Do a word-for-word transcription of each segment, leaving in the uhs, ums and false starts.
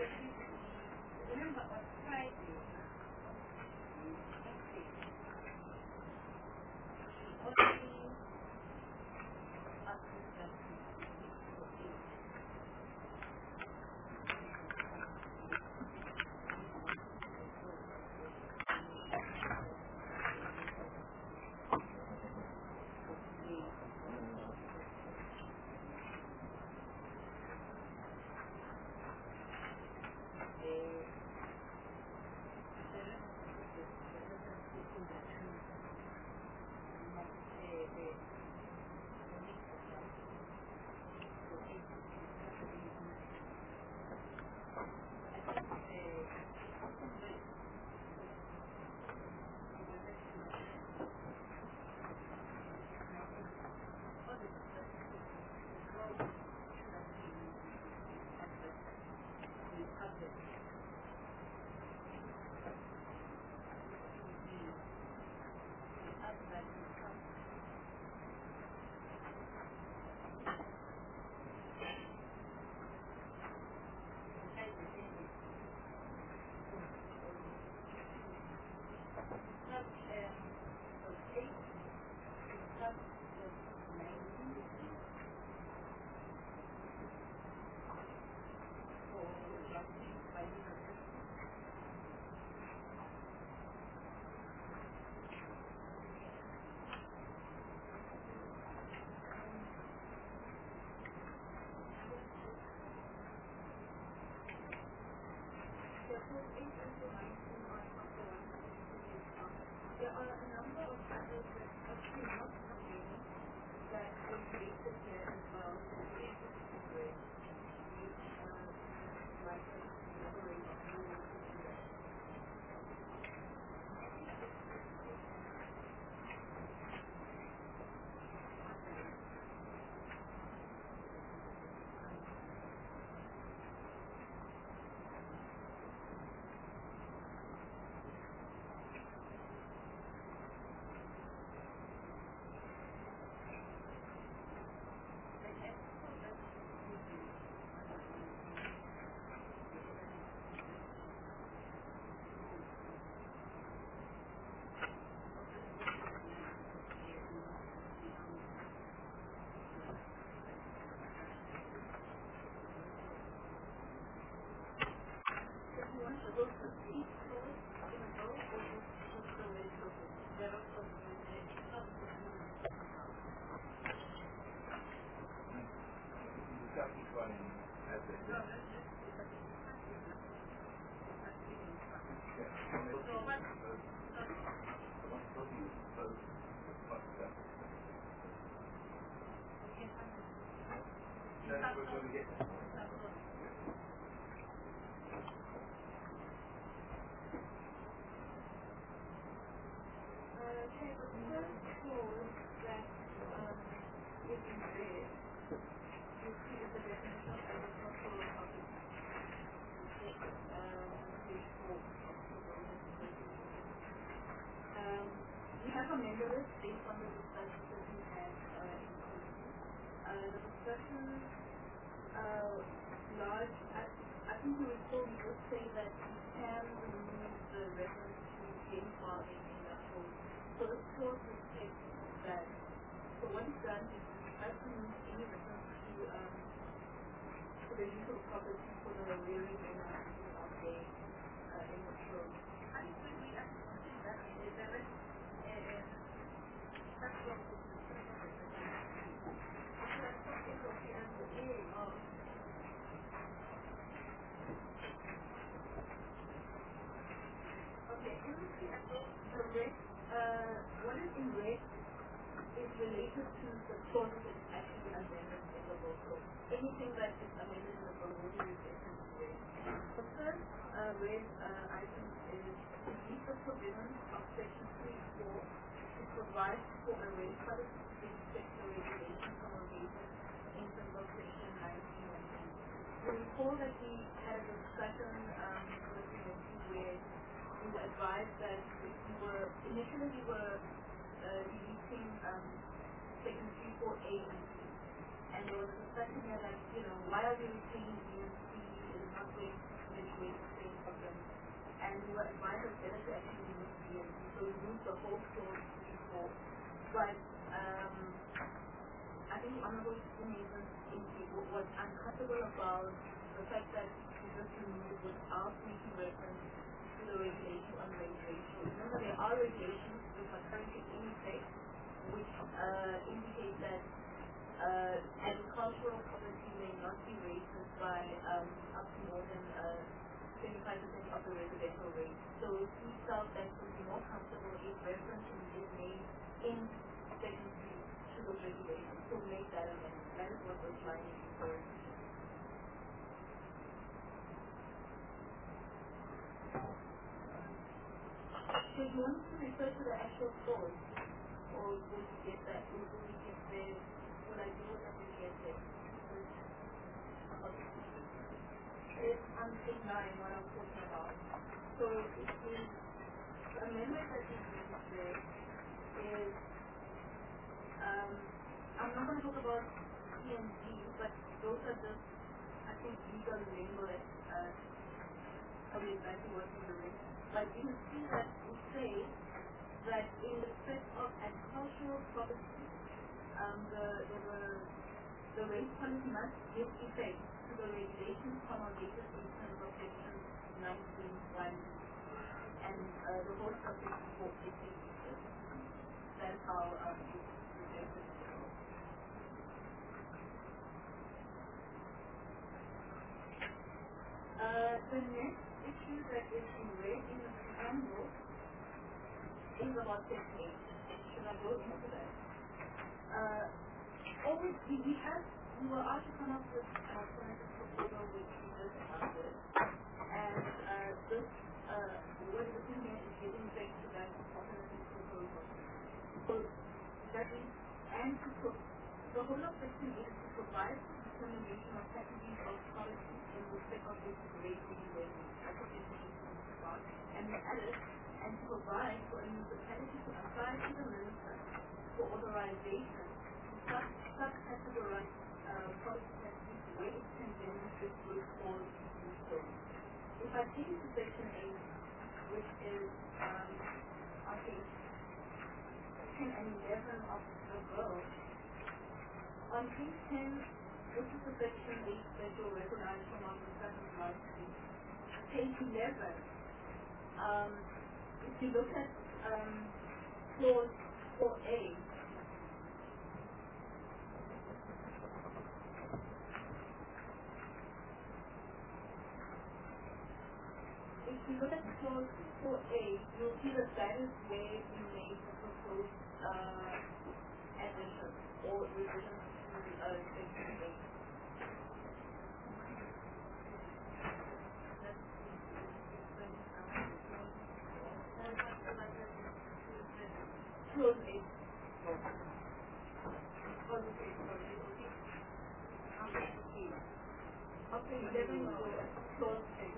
remember on Friday, there are a number of others that actually not complaining that will be listed here as well. Which uh, like to elaborate on who will do that. We have a member list based on the discussions that we had uh, included. Uh, the discussion, uh, large, I, I think you recall we would say that we can remove the reference to game farming in that code. So this clause would say that, so what is done is we have removed any reference to, um, to the use of property for the rearing and harvesting of game uh, in the code. I think when we actually do that, is there is Okay, and we see at the red, uh, what is in red is related to the clause that is actually amended in the law. So anything that is amended in the law will be reflected in red. The first uh, red uh, item is the use of provisions of section three four to provide for a rate policy to respect the regulation from a basis in terms of section nineteen and twenty. You recall that we had a discussion um, with the committee where we were advised that if we were, initially we were uh, deleting um, section three four A and C. And there was a discussion here that, you know, why are we retaining B and C? It is not going to situation the same problem. And we were advised that better to actually use B and C, so we moved the whole source to B four. But um, I think the Honorable Mason was uncomfortable about the fact that we just removed without making reference to the regulation on regulation. Remember, there are regulations which are currently in effect, which uh, indicate that uh, agricultural property may not be rated by um, up to more than uh, twenty-five percent of the residential rate. So he felt that it would be more comfortable if reference is made in section three to those regulations. So make that amendment. That is what was lying before. So you want to refer to the actual clause, or will you get that? Will we get there? Will I do it when we get there? It's on page nine, what I'm talking about. So it is the amendment that we use there is, um, I'm not going to talk about P and G, but those are just, I think, legal lingo that uh, tell you exactly what we're doing. But you can see that we say that in respect of agricultural property, um, the, the, the rate policy must give effect to the regulations promulgated in terms of section nineteen one, and uh, the whole subject for is effective. That's how um, it's rejected. Uh, the next issue that is in red in the preamble is about technique. Should I go into that? Uh, always, we, we have, we were asked to come up with an alternative proposal which we just adopted. And uh, this, uh, what we're looking here is getting back to that alternative proposal. So that is, and to pro the whole of section eight is to provide determination of categories of policy in respect of this rate regulating. That's what this is about. And we added, and to provide for a municipality to apply to the minister for authorization to sub-categorize uh, policy categories where it can demonstrate good or useful. If I take it to section eight, which is um, on page ten and eleven of the bill, on page ten, this is the section eight that you'll recognize from our discussion last week. Page eleven, um, if you look at um, clause four A, if you look at clause four A, you'll see that that is where we made the proposed uh, addition or revision to uh, section eight. Clause eight. Okay, eleven clause eight.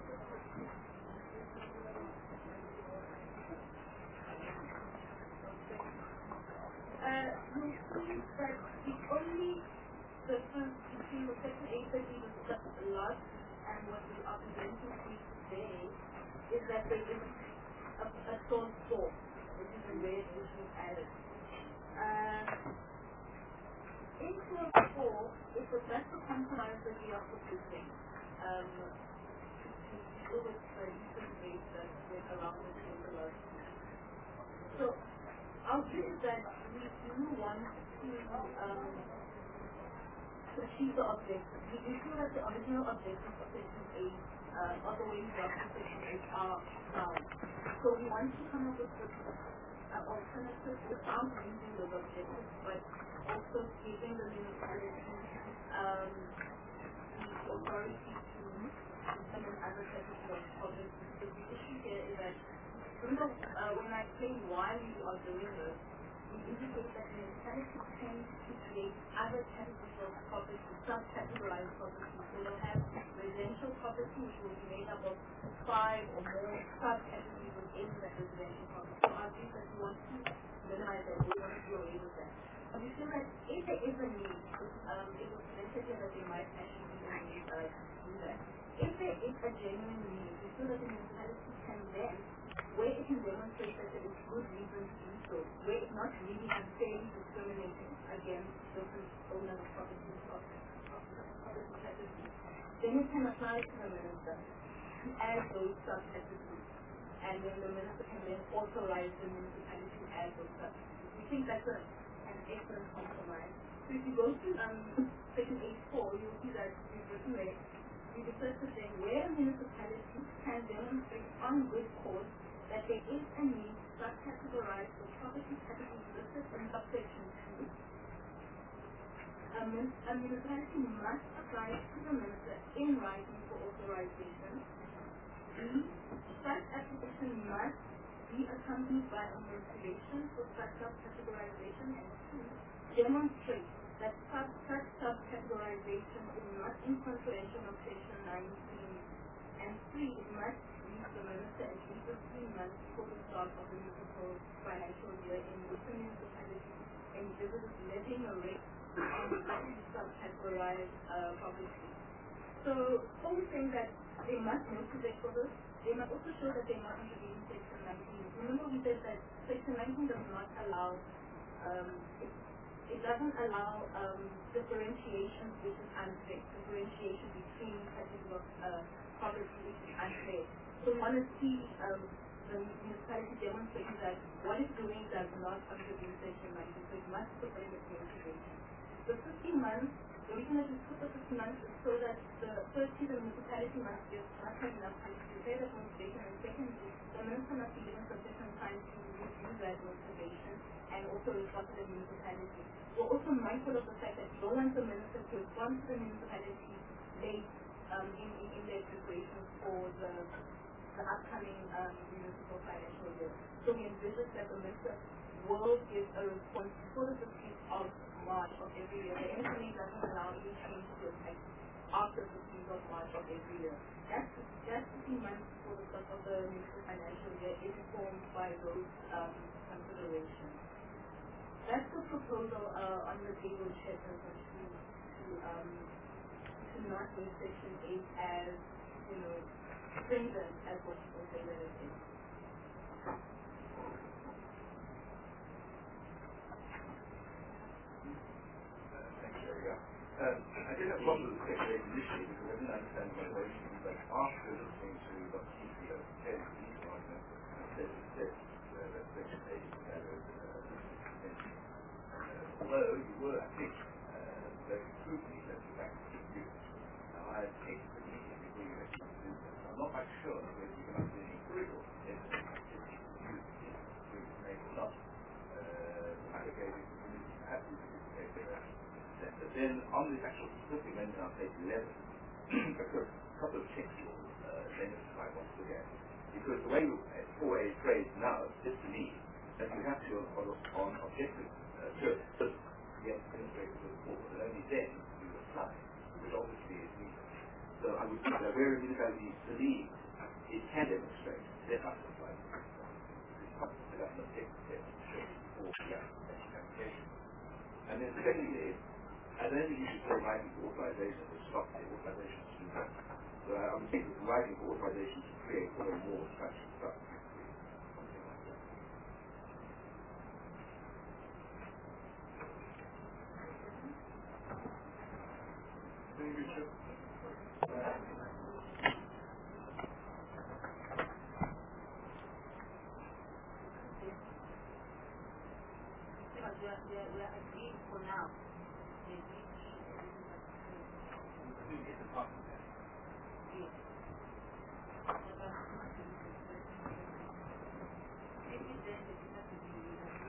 Uh, you'll see that the only difference between the section eight that we discussed a lot and what we are presenting to you today is that there is a, a clause four, which is the red which we added. Uh, in clause four, it was meant to compromise the idea of producing um, to deal with the user debate that went around the table. So our view is that we do want to um, achieve the objectives. We do feel that the original objectives of section eight, uh, of the way we got to section eight are sound. So we want to come up with an alternative without losing those objectives, but also giving the municipality um, the authority to implement other categories of projects. Because the issue here is that, remember uh, when I explained why we are doing this, we indicate that the municipality tends to create other categories of property, sub-categorized property. So we'll have residential property, which will be made up of five or more sub-categories within that residential property. So our view is that we want to minimize that, we want to do away with that. And we feel that if there is a need, um, it was presented here that there might actually be a need uh, to do that. If there is a genuine need, we feel that the municipality can then, where it can demonstrate that there is good reason to do so, where it's not really unfairly discriminating against different owners of properties of property categories, then it can apply to the minister to add those subcategories. And then the minister can then authorize the municipality to add those subcategories. We think that's a, an excellent compromise. So if you go to um, section eight four, you'll see that we've written there, we refer to saying where a municipality can demonstrate on good cause that there is a need to subcategorize the property categories listed in subsection two. A, mun a municipality must apply to the minister in writing for authorization. B. Such application must be accompanied by a motivation for such subcategorization, and C. Demonstrate that such, such subcategorization is not in contravention of section nineteen, and three, it must reach the minister at least fifteen months before the start of the municipal financial year in which the municipality envisages levying a rate on such subcategorized uh, property. So, always saying that they must motivate for this, they must also show that they are not contravening section nineteen. Remember we said that section nineteen does not allow um, it, It doesn't allow um, differentiation which is unfair, differentiation between categories of uh, property which is unfair. So we want to see um, the municipality demonstrating that what it's doing does not contravene section nineteen, so it must put in its motivation. The fifteen months, the reason that we put the fifteen months is so that the firstly the municipality must give must have enough time to prepare that motivation, and secondly the minister must be given sufficient time to review that motivation and also respond to the municipality. We're also mindful of the fact that we don't want the minister to respond to the municipality late um, in, in, in their preparations for the, the upcoming um, municipal financial year. So we envisage that the minister will give a response before the fifteenth of March of every year. The M S M A doesn't allow any change to effect after the fifteenth of March of every year. That's, that's fifteen months before the start of the municipal financial year is informed by those um, considerations. That's the proposal uh, on the table, Chairperson, to, to, um, to not make section eight as, you know, stringent as what people say that it is. Thanks, Sherry. Um, I did have a problem with section eight initially because I didn't understand the motivation, but after listening to what T C has said, these arguments, I said that section eight had a although you were, I think, uh, very crudely that you back to the view. Now, I take the meeting before you actually do that. I'm not quite sure whether you can have any critical evidence to make or not. Uh, allocated to the perhaps you could take that. But then on this actual specific amendment on page eleven, a couple of textual uh, amendments I want to look at. Because the way four A trades now is to me that you have to, on, on objective terms, uh, get demonstrated to the court, and only then you apply, which obviously is needed. So I would think that where a municipality believes it can demonstrate, then I would apply. It's not that I'm an objective test to show before the application. And then secondly, I don't think you should say writing for authorization to stop the authorization to do that. So I would think that writing for authorization to create one or more such stuff. Something like that. Thank you, Chair. We are, we are, we are agreed for now. We agreed to It's a part of that. yes. Maybe then it has to be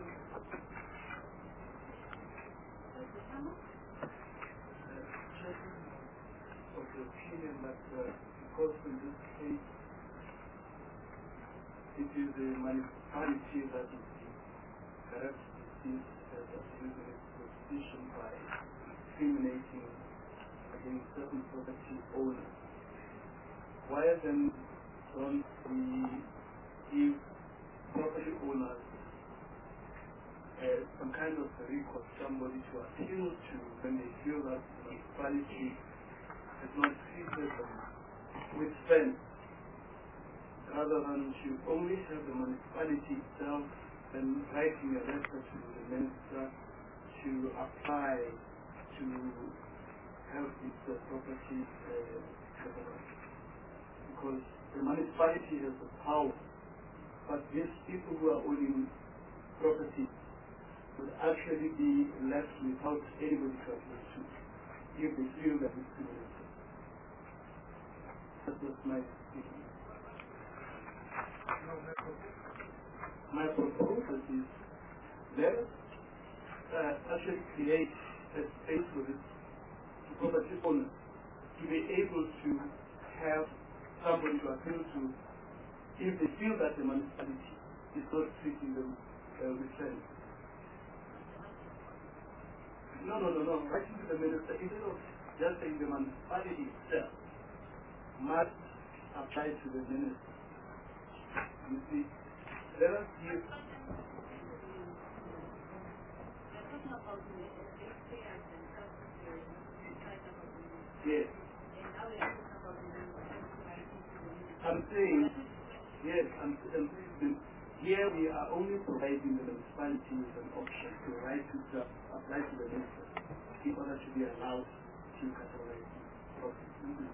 Of the opinion that uh, because in this case it is the municipality that is correct this as abusing its position by discriminating against certain property owners. Why then don't we give property owners uh, some kind of recourse, somebody to appeal to when they feel that the municipality has not treated them with friends, rather than to only have the municipality itself and writing a letter to the minister to apply to have its uh, property uh, categorized. Because the municipality has the power, but these people who are owning property would actually be left without anybody to appeal to if they feel that it's discriminated. That was my speaking. My proposal is let us uh, actually create a space for this property owner to be able to have somebody to appeal to if they feel that the municipality is not treating them uh, with fairness. No, no, no, no. Writing to the minister, instead of just saying the municipality itself must apply to the minister. You see, let us give. Yes. I'm saying, yes, I'm, I'm saying, here we are only providing the municipality with an option to write to the, apply to the minister in order to be allowed to categorize property.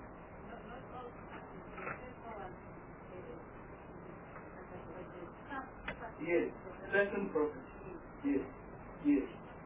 Yes, certain property. Yes, yes.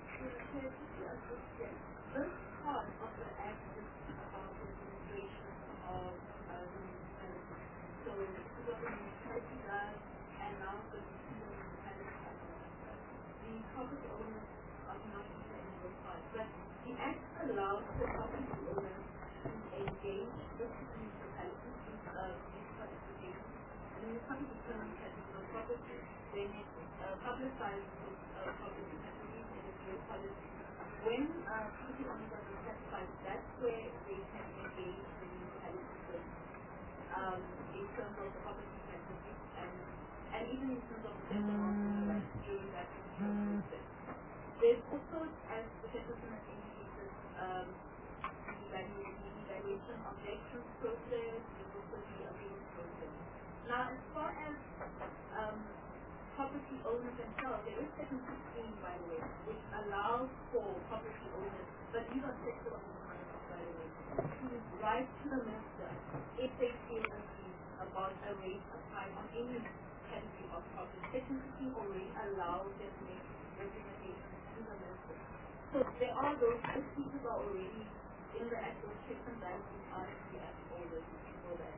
This part of the act is about the administration of uh, municipalities. So this is what the municipality does, and now the municipality the property owners are not even in those parts. But the act allows the property owners to engage with the municipality in uh, these participations. And the municipality determines that it's no property, then it uh, publicizes those uh, property categories in its web policy. When uh, property owners are satisfied, that's where they can engage the municipality with, um, in terms of the property categories and, and even in terms of the like, during that process. There's also, as the gentleman has indicated, um, the evaluation objections process, there's also the appeals process. Now, as far as um, property owners themselves, there is section sixteen, by the way, which allows for property owners, but these are sector owners, by the way, to write to the minister if they feel uneasy about a rate applied on any category of property. Section sixteen already allows them to make representations to the minister. So there are those, those pieces are already in the actual checks and balances are in the act already for that.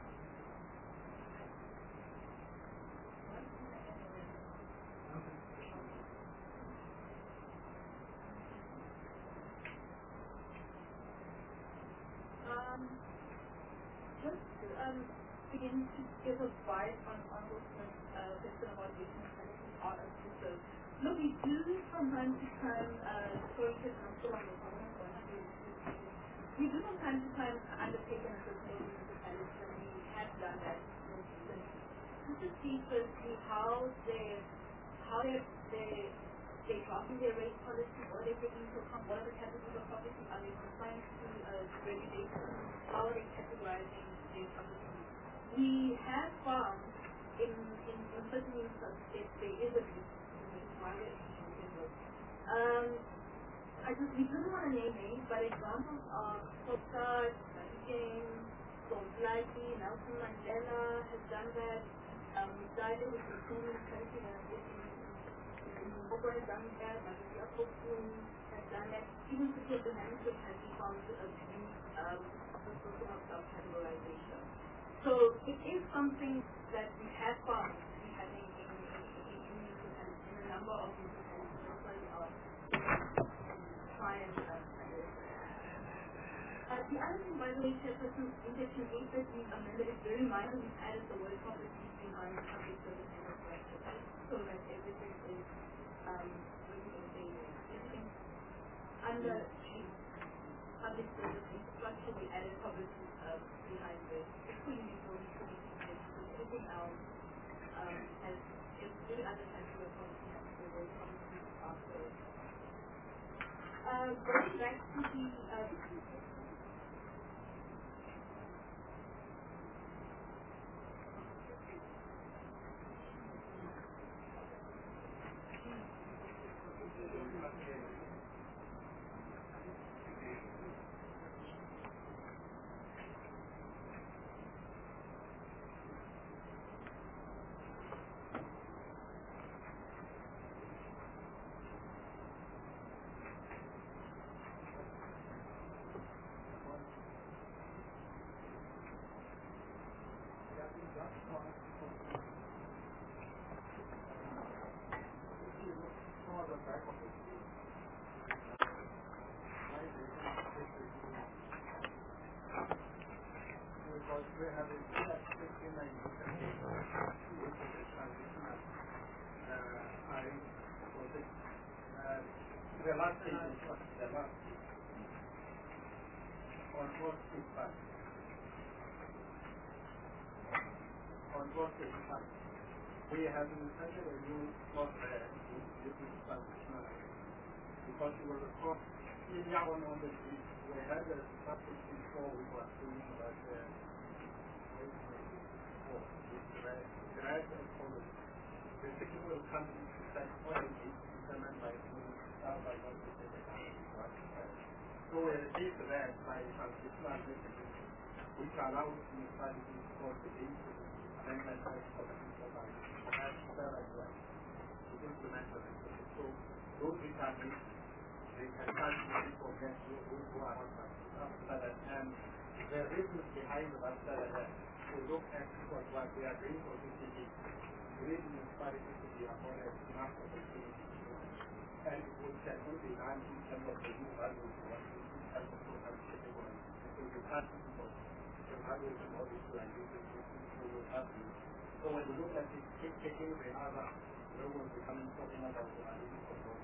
Um, just um, begin to give a bias on, on what uh, question about racial intelligence are as research. Look, we do from time to time, uh, sorry to I'm still on the phone, so I have to we do from time to time undertake an assessment of municipalities, and we have done that most recently. Just to see firstly how they, how they, they, they drafting their rate policy, what they're taking into account, what are the categories of property, are they compliant to uh, regulation, how are they categorizing their property. We have found in, in, in certain instances there is a need to market um, I just, we don't want to name names, but examples are Postcard, Magic Gold Lightly, Nelson Mandela has done that. Um, Dido with the School Country in Moko has done that. Magia Fokum has done that. Even Secure Johannesburg has been found to abuse um, the system of self-categorization. So it is something that we have found to be happening in, in, in, in, in, in a number of municipalities. That's why we are try and uh, uh, the other thing, by the way, Chairperson, in section eight that we've amended is very minor. We've added the word property behind public service infrastructure so that everything is um, everything, everything under public service infrastructure. We added public uh, behind this. It's fully uniform, fully uniform. Everything else um, has is really under control of policy and the word property after. Uh, going back to the uh, we have a fifty-nine percent transitional uh, I project. Uh, the last stage is the last stage. On what is that? On what is that? We have inserted a new software in this transitional because it was a cost in Yahoo on the we had a subject before we were doing but uh, before the grad and college. The technical company psychology determined by the staff by the so we received that by transitional messages which allows the strategy for the amendment of the by as well to implement the messages. So those determines they can start to forget those who are not after that. And the reasons behind the after that we look at what we are doing for C C T. The reason is starting to be avoided not for the community. And we can only learn in terms of the new values what we have to look at the one. So you can't people the values and all these like this so you have to. So when you look at it, taking the other we will be coming talking about the values of the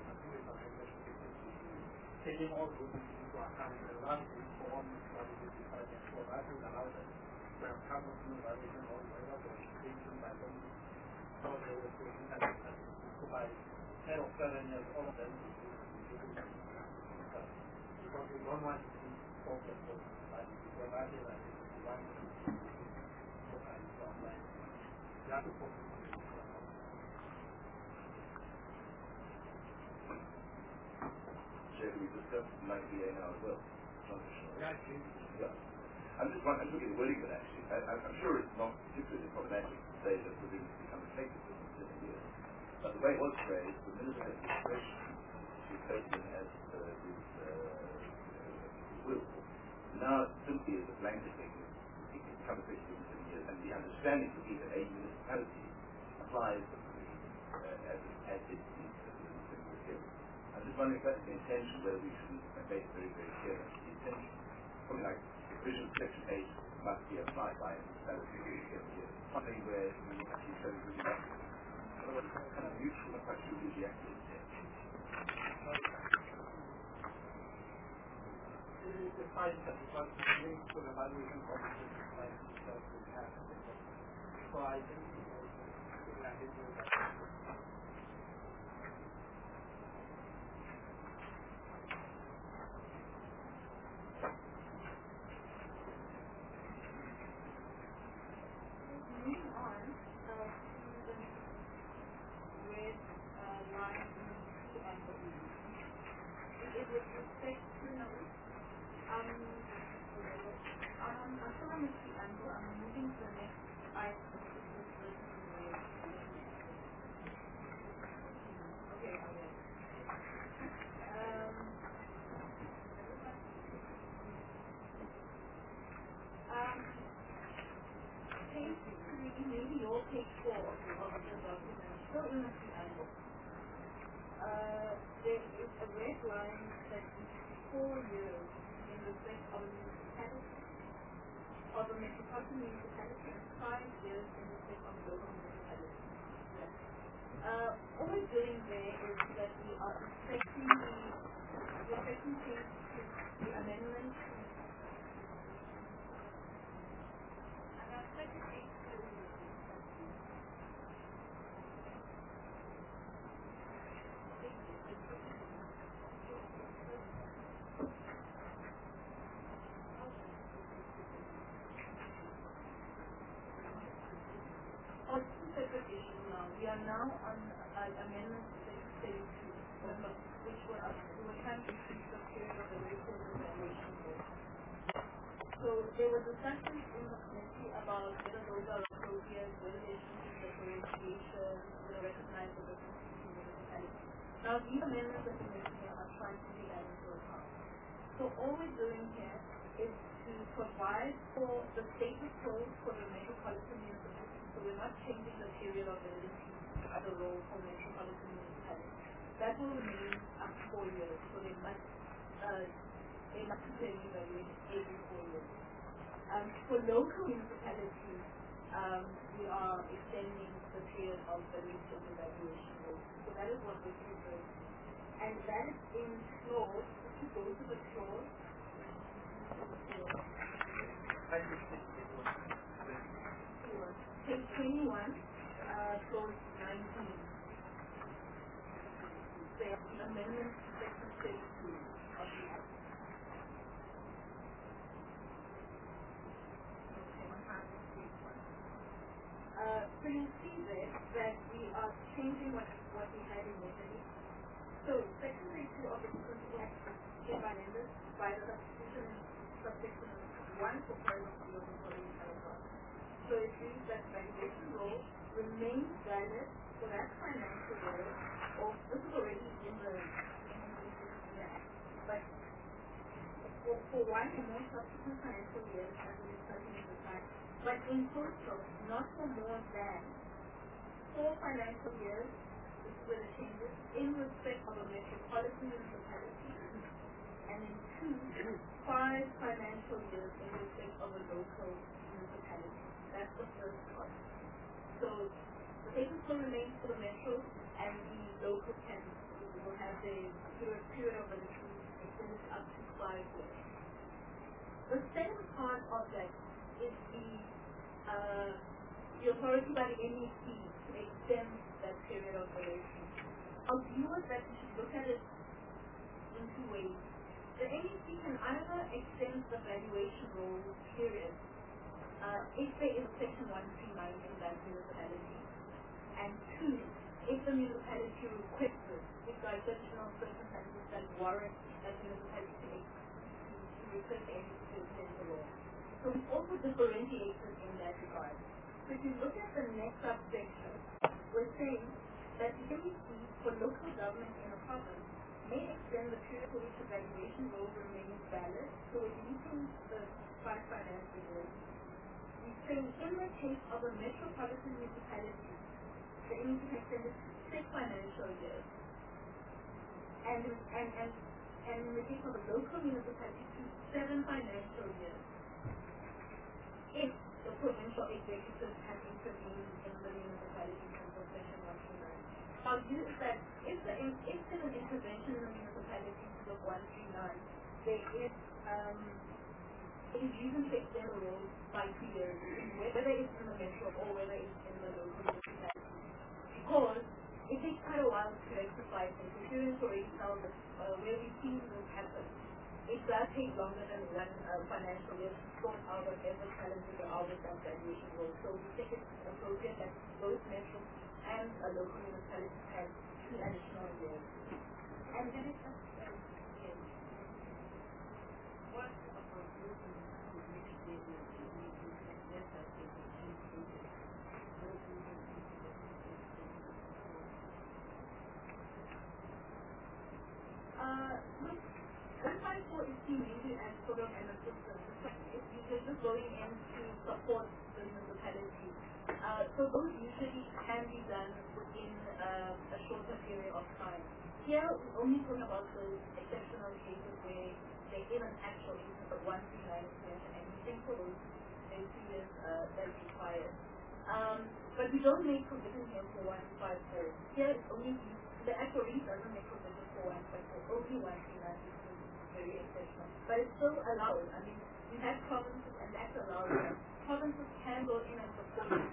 taking all those into account the last week for all these values decided so that will allow us to have common evaluation or whatever the education by them so they will put in that so by ten or seven years all of them because we don't want to be focused on that because that is like one so like you have to focus on it. We discussed ninety-eight now as well. Yeah, yeah. I'm just wondering, I'm looking at the wording of it actually. I, I'm sure it's not particularly problematic to say that the rules become effective within seven years. But the way it was phrased, the minister has discretion to take them as uh, his uh, will. Now it simply is a blanket thing. It can become effective within seven years. And the understanding would be that a municipality applies the provision uh, as, as it is within the seven-year period. I'm just wondering if that's the intention, whether we should make it very, very clear that's the intention. Something like the provision of section eight must be applied by a municipality every seven years. Something where you actually show really that. Otherwise it's kind of neutral, not quite sure who's the actual intent. It is the science that because it's linked to the evaluation of the science that we have. So I think we are able to of a metropolitan municipality and five years in respect of the local municipality. Uh, what we're doing there is that we are expecting the we're expecting to the amendment and I'm expecting to we are now on uh, amendment thirty-two, which will, uh, will have to increase the period of the record evaluation board. So there was discussion in the committee about whether those are appropriate, whether they should be differentiation, whether recognize the difference between municipalities. Now these amendments that we make here are trying to be added to account. So all we're doing here is to provide for the status quo for the metropolitan municipalities. So we're not changing the period of validity as a role for metropolitan municipalities. That will remain up to four years. So they must uh, they must be evaluated every four years. Um, for local municipalities, um, we are extending the period of the lease of evaluation rule. So that is what we're doing. And that is in clause, if you go to the clause, page twenty-one, uh, clause nineteen. The amendment to section thirty-two of the Act. Uh, so you see there that we are changing what, what we had initially. So section thirty-two of the Municipal Act is amended by the substitution subsection one for paragraph zero for the paragraph. So it reads that valuation rule remains valid for that financial year, or this is already in the Act, but for, for one or more subsequent financial years as it is starting in the time, but in total, not for more than four financial years, this is where the changes, in respect of a metropolitan municipality, and in two, five financial years in respect of a local municipality. That's the first part. So the paper still remains for the metro, and the local can will have the period, period of validity extended up to five years. The second part of that is the uh, the authority by the N E C to extend that period of validity. Our view is that we should look at it in two ways. The N E C can either extend the valuation rule period uh, if there is section one three nine in that municipality, and two, if the municipality requests it, if there are additional circumstances that warrant that municipality to request the N E C to extend the law. So we also differentiated in that regard. So if you look at the next subsection, we're saying that the N E C for local government in a province may extend the period for which the valuation rule remains valid, so we're using the five financial years. We're saying in the case of a metropolitan municipality, the N E C can extend it to six financial years. And, and, and, and in the case of a local municipality, to seven financial years. If the provincial executive has intervened in the municipality terms of section one three nine. Our view is that if, the, if there's an intervention in the municipality terms of one three nine, there is um, it is reason to extend the rule by two years, whether it's in the metro or whether it's in the local municipality. Because it takes quite a while to rectify things. Experience already tells us uh, where we've seen this happen. It does take longer than one uh, financial year to sort out whatever challenges there are with that valuation rule. So we think it's appropriate that both metro and a local municipality have two additional years. And then it's just uh, yes. What appropriate to which they will be to suggest that they will change Uh, look, one five four is seen mainly as sort of an assistance. It's usually just going in to support the municipality. Uh, so those usually can be done within uh, a shorter period of time. Here, we're only talking about those exceptional cases where there is an actual instance of one three nine extension, and we think for those two years uh, that's required. Um, but we don't make provision here for one five four. Here, it's only the Act already doesn't make provision for one five four, only one three nine, which is very exceptional. But it's still allowed. I mean, we have provinces, and that's allowed. Provinces can go in and support the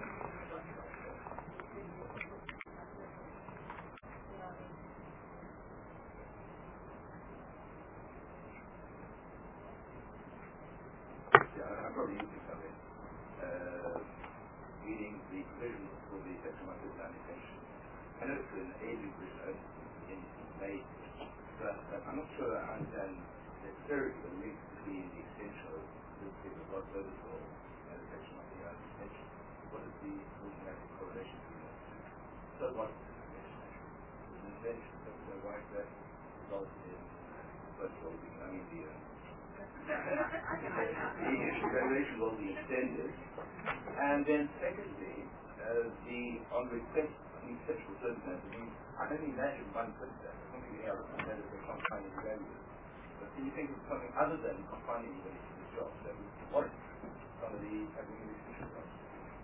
Yeah, I'm probably using something. Uh, reading the provisions for the section one fifty-nine extension. I know it's an aging provision in May, but, but I'm not sure I understand necessarily the link between the extension of this particular blood service law and the section one fifty-nine extension. What is the automatic correlation between those two? So what is the extension? There's an extension, so why is that resulted in, first of all, the, I mean, the uh, the evaluation will be extended, and then secondly, uh, the on request in exceptional circumstances. I mean, I can only imagine one circumstance, something else, that is a confining evaluator. But can you think of something other than confining evaluation to the job? So what some of the administration costs?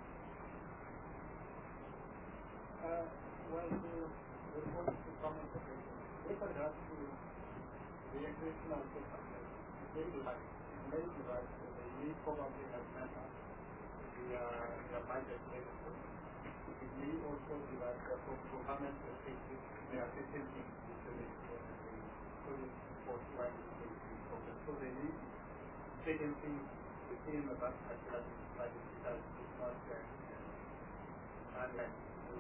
Uh, well, to respond to some of the questions, with regards to the recreational system, it's very divided. It's very divided. So the need probably has met up the their budget level. It may also divide the government perspective. They are taking things into the project for one problem. So they need taking things within the budget budget because it's not there. Unlike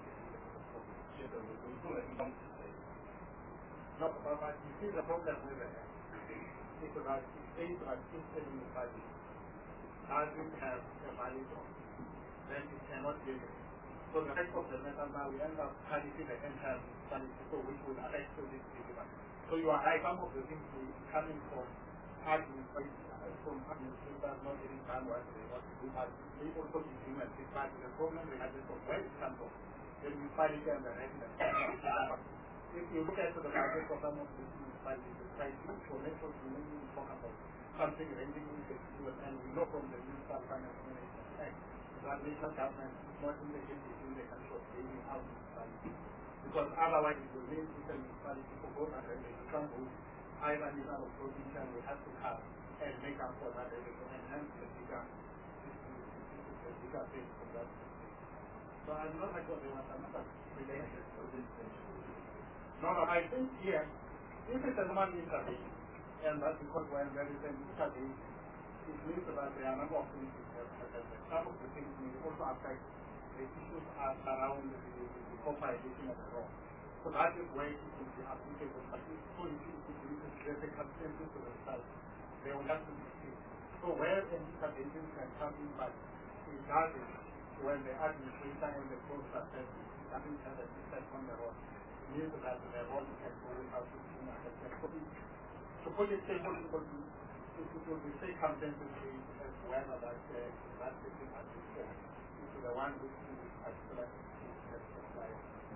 no, but you see the problem with it. It's about things about system in the budget. Doesn't have a valid on, then it cannot be. So the rest of the metal now we end up quality the entire quality, so which will affect to this delivery. So you are right, some of the things coming from administrators, from administrators not getting done what they want to do, but they also implement it. But the problem regardless of where it comes from, then municipality and the residents. If you look at the budget for some of the municipalities, the pricing for network, we mainly talk about something ranging in the field, and we know from the Municipal Finance Management Act that national government is not in the between the country of bailing out municipalities. Because otherwise it will mean if the municipality for both and revenue can go either legal or provincial will have to cut and make up for that revenue and hence the bigger the bigger thing from that perspective. So I'm not like what they want another related to this thing. No, no, I think here, if it's a human intervention, and that's because when there is an intervention, it means that there are a number of things that have some of the things may also affect the issues around the, the population of the road. So that is where it will be applicable. But if policy is to the consensus to the site, they will have to be seen. So where an intervention can come in, but it doesn't, when the administration and the courts are set, it doesn't have an effect on the road. Means that the road can go without being affected. So put it simple, it will be, it will be say consensus as whether that uh, that system has been set into the one which is particular as applied.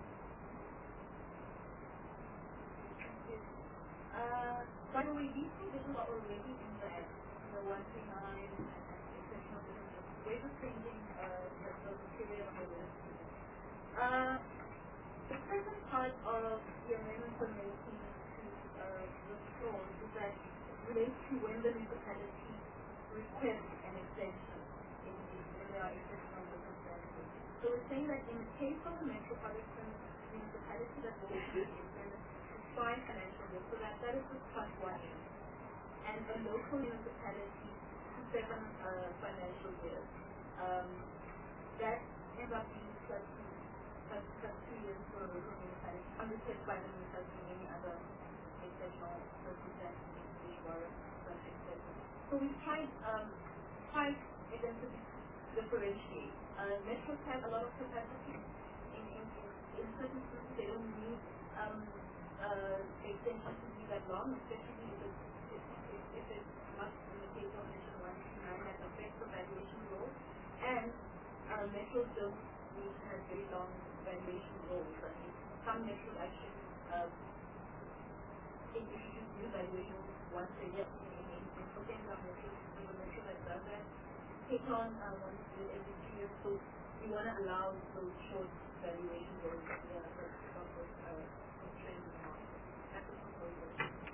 Uh, by the way, these conditions are already in the the one three nine and exceptional conditions. We're just changing uh, the, the period of the list. Uh, The second part of the amendment we're making to uh, this clause is that it relates to when the municipality requests an extension in the, when there are exceptional circumstances. So we're saying that in the case of a metropolitan municipality that will be extended to five financial years, so that, that is just plus one year, and a local municipality to seven uh, financial years. Um, that ends up being plus two. Plus, plus two years for a local municipality, understood by the municipality and any other exceptional circumstances in which were such exceptions. So we've tried, um, tried again to differentiate. Uh, metros have a lot of capacity. In, in, in, in certain instances, they don't need um, uh, extension to be that long, especially if it's, if, if, if it's not in the case of Section one sixty-nine that affects the valuation rule. And uh, metros don't need to have very long valuation rules. I mean, some metros actually uh, introduce new valuation once a year. In Spokane, our metro is a metro that does that. Take on uh, once every two years. So we want to allow those short valuation rules to be able to stop those trends in the market. That's the proposal.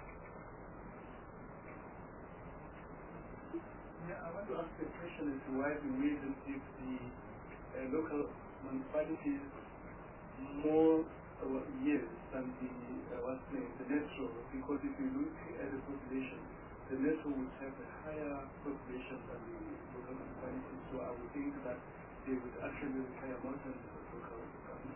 Yeah, I want to ask a question as to why the reason if the uh, local municipalities more uh, years than the uh, what's the, the metro, because if you look at the population, the metro would have a higher population than the local municipalities. So I would think that they would actually require more than the local government.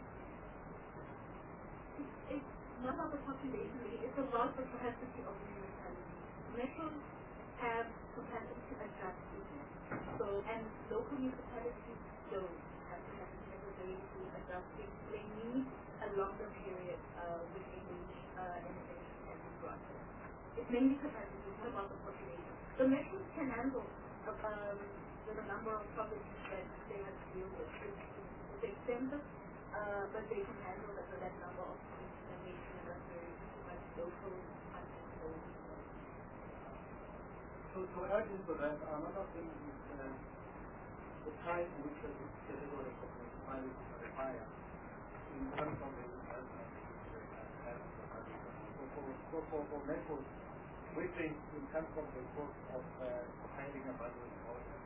It's not about the population, really. It's about the capacity of the municipality. Metros have capacity to attract people. So, and local municipalities don't have capacity necessarily to adjust things. They need a longer period uh, within which uh, an extension can be granted. It's mainly capacity, it's not about the population. The metros can handle um, the number of properties that they have to deal with. It's, it's expensive, uh, but they can handle that, that number of properties and make sure that there is too much local content going. So to add into that, another thing is uh, the time which the category of municipalities require in terms of the investment. So for, so for, for metros, we think in terms of the cost of uh, finding a budget or the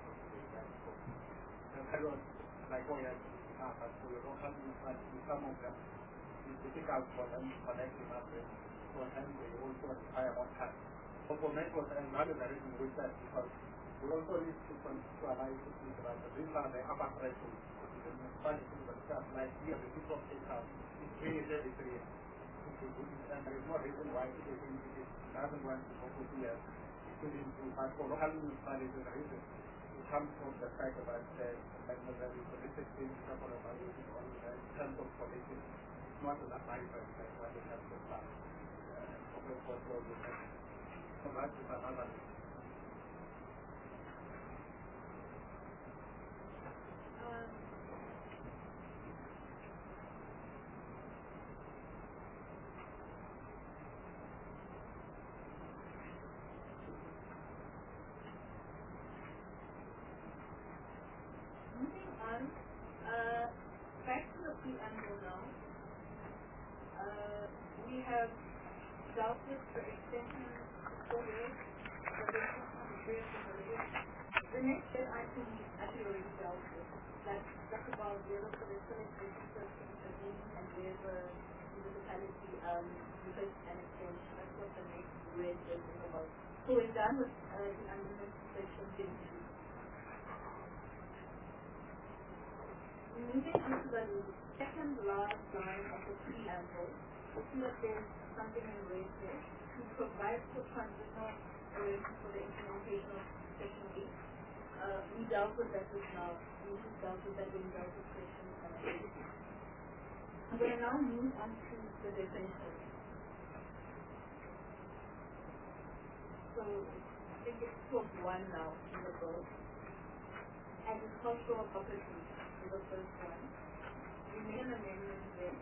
period, like what you have to have, but for your local municipalities, some of them, it's difficult for them to connect the market, so hence they also require more time. So for metros, and another reason with that, because we also need to conceptualize the things about the these are the upper thresholds. The municipalities themselves, like here, the people of take out, it's really very clear. And there is no reason why it doesn't want to go to here. But for local municipalities, the reason it comes from the fact that uh, like there is a little bit of couple of values in terms of politics. It's not enough like what they have to start. So that is another reason. Moving on, uh, back to the preamble now. Uh, we have dealt with the extension for years, the basis on the period of the year. The next bit I think we actually already dealt with. That's, that's about where the political extension system is intervening and where the municipality um, uses an extension. That's what the next red is about. So we're done with uh, the amendment section fifty-two. Moving on to the second last line of the preamble, we see that there's something in red there. To provide for transitional arrangements for the implementation of Section eight. Uh, we dealt with that just now. We just dealt with that when we dealt with Section eight. We will now move on to the definition. So, I think it's twelve one now in the book. Agricultural property is the first one. We made an amendment there.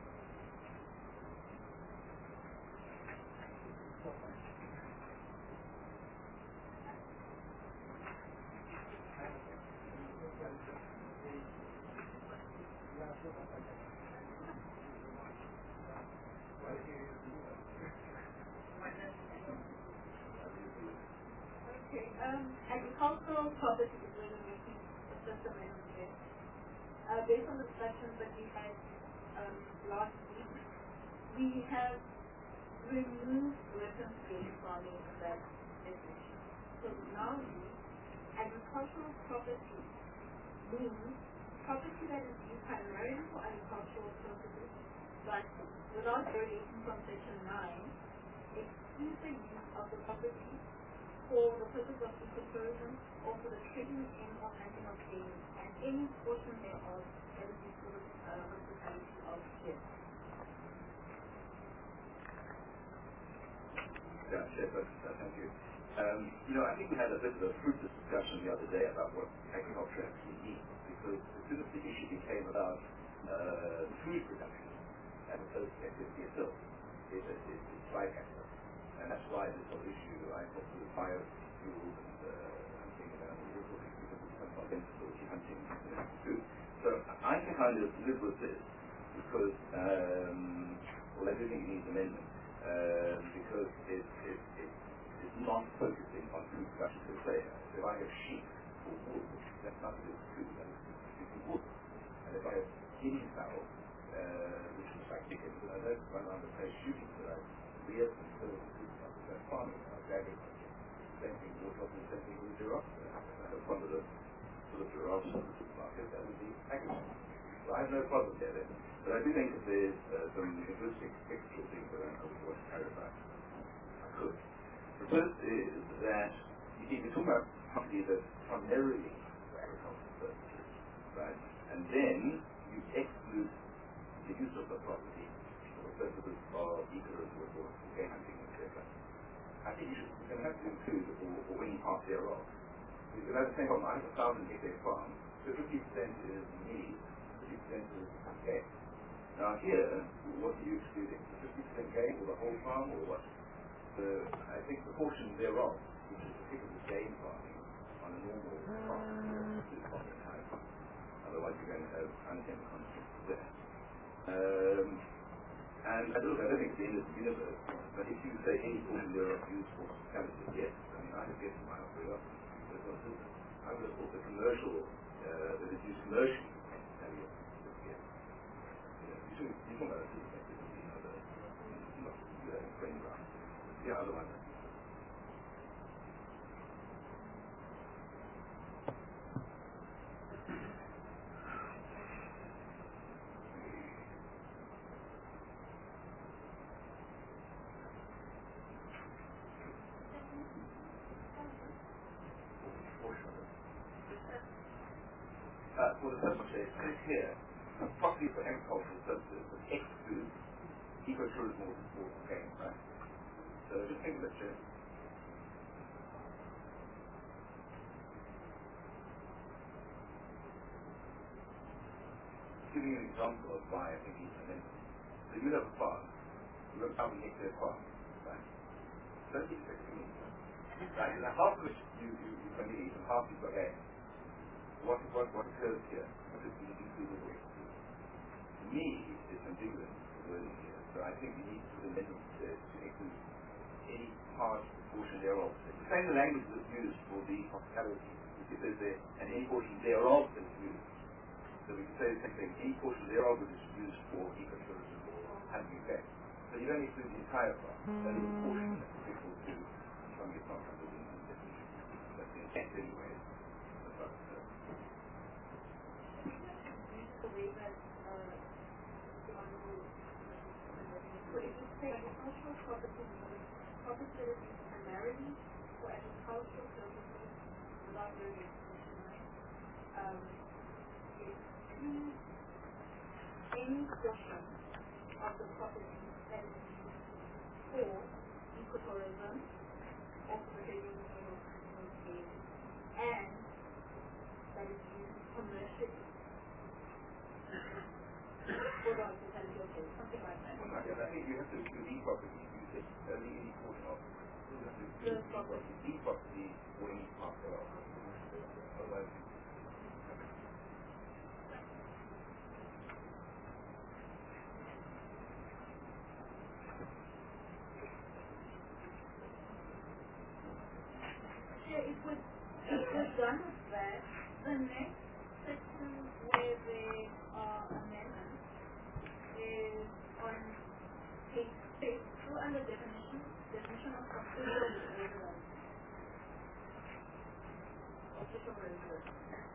Okay, um, agricultural property is where we're making the first amendment there. Uh, based on the discussions that we had um, last week, we have removed reference to game farming in that definition. So now agricultural property means property that is used primarily for agricultural purposes, but without variation from section nine, excludes the use of the property for the purpose of ecotourism or for the trading in or hunting of game, and any portion thereof that is used for the uh, hospitality of guests. Yeah, Chair, thank you. Um, you know, I think we had a bit of a fruitless discussion the other day about what agriculture actually means, because as soon as the issue became about uh, food production and associated activity itself, it, it, it, it's like agriculture. And that's why this whole issue, I talked to the biofuels and uh, hunting, and we were talking because it's some conventional hunting too. So I can kind of live with this because, um, well, I do think it needs amendment uh, because it, it, it, it's not focusing on food production per se. If I have sheep or wool, that's not just food, that's producing wool. And if I have guinea fowl, uh, which is like chickens, and I don't run around the place shooting for that, we have some sort of farming, like agriculture. Same thing, we're talking the same thing with giraffes. I have one of the sort of giraffes in the supermarket, that would be agriculture. So I have no problem there then. But I do think that there's uh, some linguistic extra things that I would want to clarify. I could. The first is that you see, we're talking about property that's primarily for agricultural purposes, right? And then you exclude the use of the property for purposes of ecotourism or game hunting, et cetera. I think you should, you're going to have to include or, or any part thereof. Because at the same time, I have a thousand hectare farm, so fifty percent is me, fifty percent is game. Now here, what are you excluding? The fifty percent game or the whole farm or what? The, I think the portion thereof, which is particularly game farming on a normal farm, to the proper entire part. Otherwise, you're going to have unintended consequences there. Um, and I don't, I don't think it's the end of the universe, but if you say any portion thereof used for hospitality, yes. I mean, I have guessed in my own curiosity. I would have thought the commercial, uh, that is used commercially for hospitality, yes. You talk about a city sector, you know, the, not the friend ground. Yeah, otherwise. Uh, for the first one, it says here, property for agricultural purposes that exclude ecotourism or sports games, right? So just think of it, Jay. Giving you an example of why I think it's an amendment. So you have a farm, you have a thousand hectare farm, right? Don't expect to eat, right? And half of it you, you, you can eat and half you've got eggs. What, what, what occurs here? What is the included or excluded? To me, it's ambiguous, the wording here. So I think you need to amendment to, to include any part, portion thereof. It's the same language that's used for the hospitality. It says there, and any portion thereof that's used. So we can say the same thing, any portion thereof that is used for ecotourism or hunting effect. So you don't include the entire part. That is a portion that's applicable to something that's not under the definition. That's the intent anyway. That's what it's uh, the way that uh, so if you say agricultural property means property that is used primarily for agricultural purposes without really extension, right? Um, if any, any portion of the property that is used for ecotourism or for trading or games and that is used commercially for the hospitality of games, something like that. Well, I think you have to do the property. You say only any portion of The property. the property or any part thereof. Otherwise, Yeah, if we if we're done with that, the next section where there are amendments is on page six, still under definition, definition of official residence. Official residence.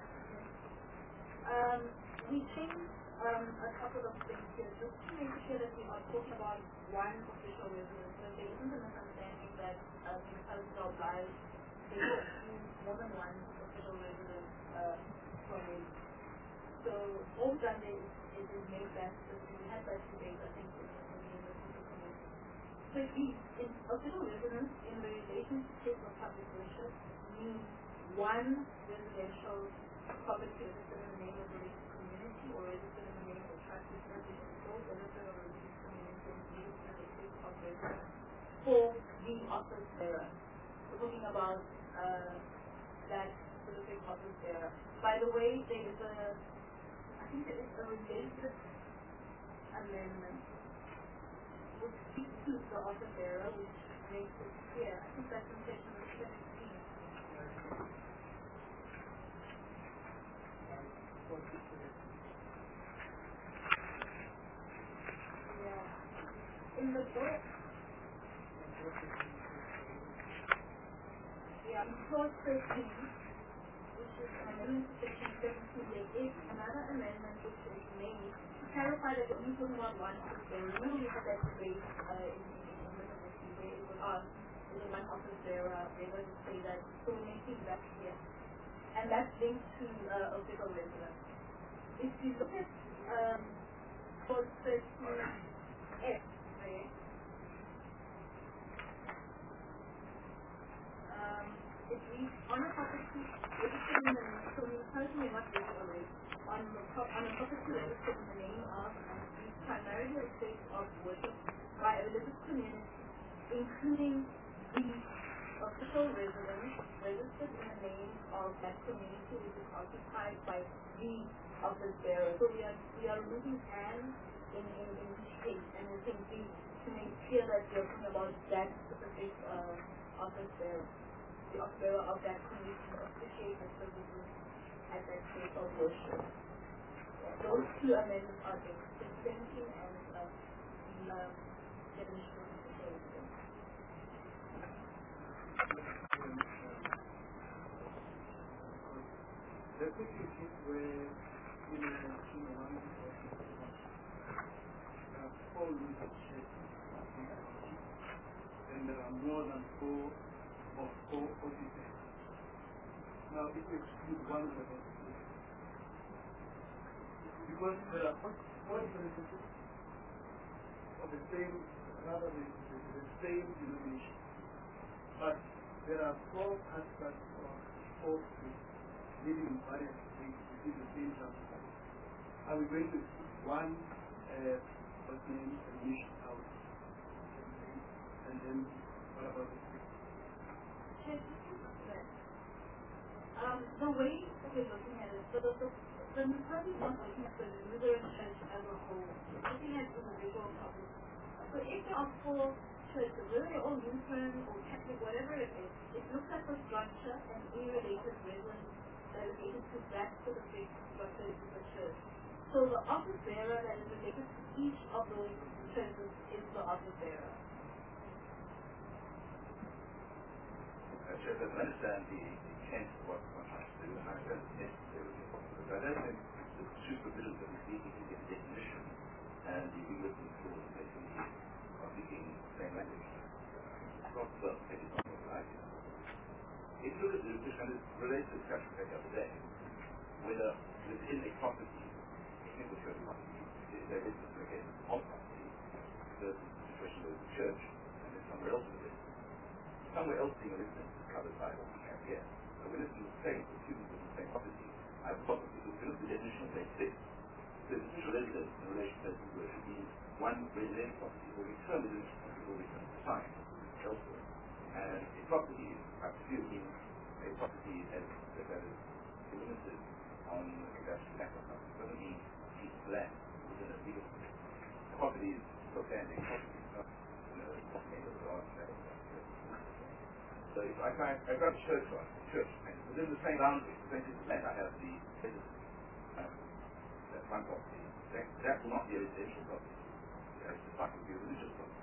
Um, we changed um, a couple of things here just to make sure that we are talking about one official residence. So there isn't a misunderstanding that uh, municipalities are obliged to use more than one official residence uh, from it. So all we've done there is, is, is make that, we had that debate, I think, in the, in the university community. So if we, in official residence in the relationship of public worship means one residential property registered in the name of the religious community or registered in the name of trust established in full, registered or religious community and used as a place of residence for the office bearer. We're talking about uh, that specific office bearer. By the way, there is a, I think there is a related amendment which speaks to the office bearer, which makes it clear. I think that's in section seventeen. Yeah. In the book, yeah, in clause thirteen, which is an amendment to section seventeen, there is another amendment which is made to clarify that we're talking about one office bearer. Remember we had that debate uh, in the university where it was asked, is it one office bearer? They were to say that, so we're making that clear. And that's linked to uh, official residence. If you look at um, clause thirteen F, right? Um, it reads, on a property registered in the name, so municipality may not read it already, on, the pro on a property registered in the name of and is primarily a place of worship by a religious community, including the official residence registered in the name of that community which is occupied by the office bearer. So we are we are removing and in in, in shape and we simply to make clear that we are talking about that specific uh, office bearer, the office bearer of that community to appreciate the services at that place of worship. Those two amendments are the extension and uh, the uh, definition of the same. There could be a case where in a, in a one or there are four rooms of church, and there are more than four or four officers. Now, if you exclude one of the officers, because there are four different churches of the same, rather than the same denomination, but there are four pastors or four priests living in various states within the same church. Are we going to put one uh, first name and mission out? And then what about the six? Um, the way that we're looking at it, so the, the, the Nusrati is not looking at the Lutheran Church as a whole, it's looking at individual topics. So if there are four churches, whether they're all Lutheran or Catholic, whatever it is, it looks at the structure and any related reverence that is related to that specific structure in the church. So the office bearer that is related to each of those churches is the office bearer. Uh, Church doesn't understand the intent of what one tries to do, and I don't necessarily because I don't think the supervision that we're speaking to is definition, and the rewritten clause basically are speaking the same language. It's not well, maybe it's not what I like. If you look at the discussion, and it's related to the discussion we had the other day, whether within a property, a single church property, there is a case of property, versus the situation where the church and then somewhere else in the business. Somewhere else being a residence is covered by what we have here. So we're listening to the same, the two people in the same property. I have a property, so if you look at the definition of base six, the official residence in relation to that where it should be one residential property will be termed as a property will be defined elsewhere. And a property, I presume, means a property as that is limited on the capacity back or something. It doesn't mean piece of land within a legal property is standing property, not you know, property of the large land. So if I find I've got a church on church, and within the same boundary, the same piece of land, I have the residence. Um, that's one property. That, that will not be a residential property. Yeah, it's like it would be a religious property.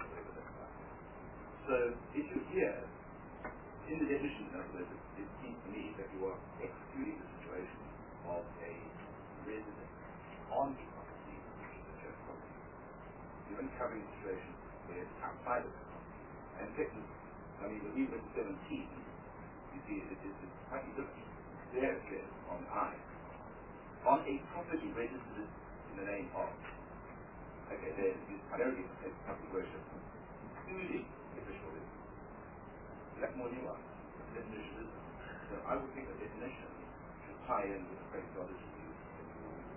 So if you're here, in the definition, in other words, it, it seems to me that you are excluding the situation of a resident on the property, which is a church property. You're only covering the situation where it's outside of the property. And second, I mean, when we went to seventeen, you see it is slightly different. There it says on I, on a property registered in the name of, okay, there is primarily a public worship, including official residence. That's more nuanced. The definition is. So I would think the definition should tie in with the phraseology used in the law.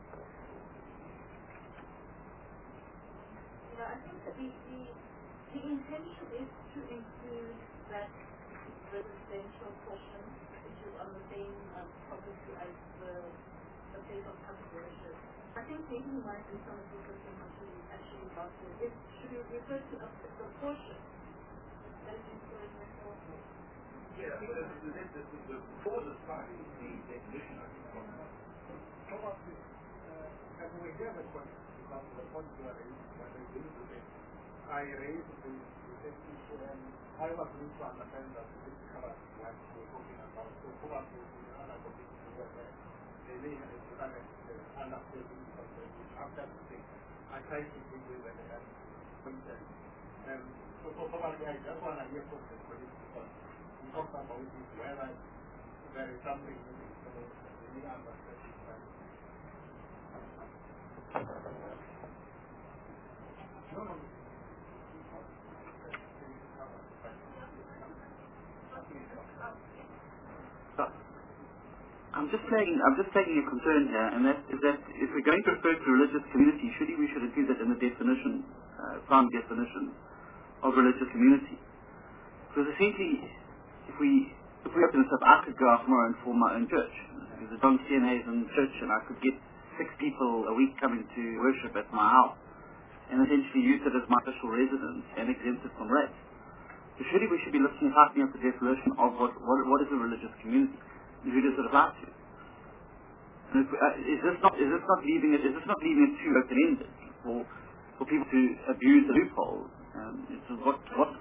Yeah, I think that the, the, the intention is to include that residential portion, which is on the same um, property as the, the place of public worship. I think maybe we might do some of the question actually, actually about it. It should be referred to as the portion that is included in the also. Yeah, I mean, the, the, the, the, the, before the sign, the definition I think of Probably, uh, and we have a question about the point you are raising, when I raised the I raised the, the issue, and I was going to understand that this covers what we're talking about. So probably the other topic where they may have done it understanding something which after the thing, I try to bring with it and content. And so, so probably I just want to hear from the police because we talked about this, whether there is something missing, so we understand this. No, no. I'm just taking I'm just taking a concern here, and that is that if we're going to refer to religious community, surely we should include that in the definition, uh, found definition of religious community. Because essentially, if we if we open this up, I could go out tomorrow and form my own church. There's a John C N Hazen church, and I could get six people a week coming to worship at my house, and essentially use it as my official residence and exempt it from rates. So surely we should be looking at tightening up the definition of what, what, what is a religious community, and who does it apply to. And if, uh, is this not is this not leaving it is this not leaving it too open-ended for for people to abuse the loophole? Um, it's what what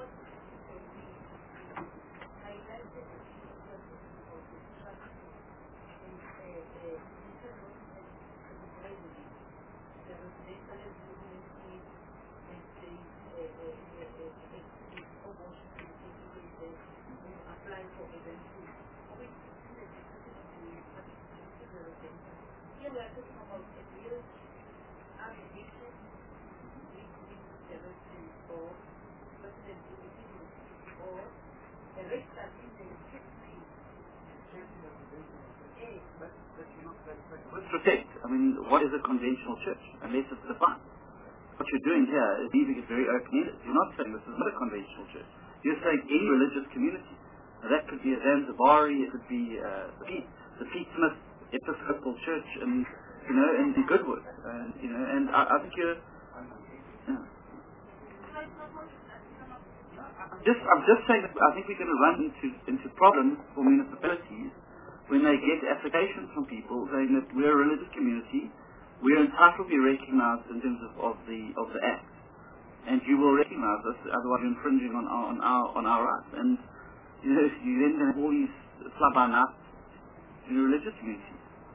Let's protect. I mean, what is a conventional church? Unless it's defined. What you're doing here is leaving it very open-ended. You're not saying this is not a conventional church. You're saying any religious community. Now, that could be a Zanzibari, it could be uh, the Pete, the Pete Smith Episcopal Church, and you know, and in Goodwood, and you know, and I, I think you're. Yeah. Just, I'm just saying that I think we're going to run into into problems for municipalities when they get applications from people saying that we're a religious community, we're entitled to be recognized in terms of, of the of the Act, and you will recognize us, otherwise you're infringing on our on our on our rights. And you know, you then have all these fly-by-night in a religious community.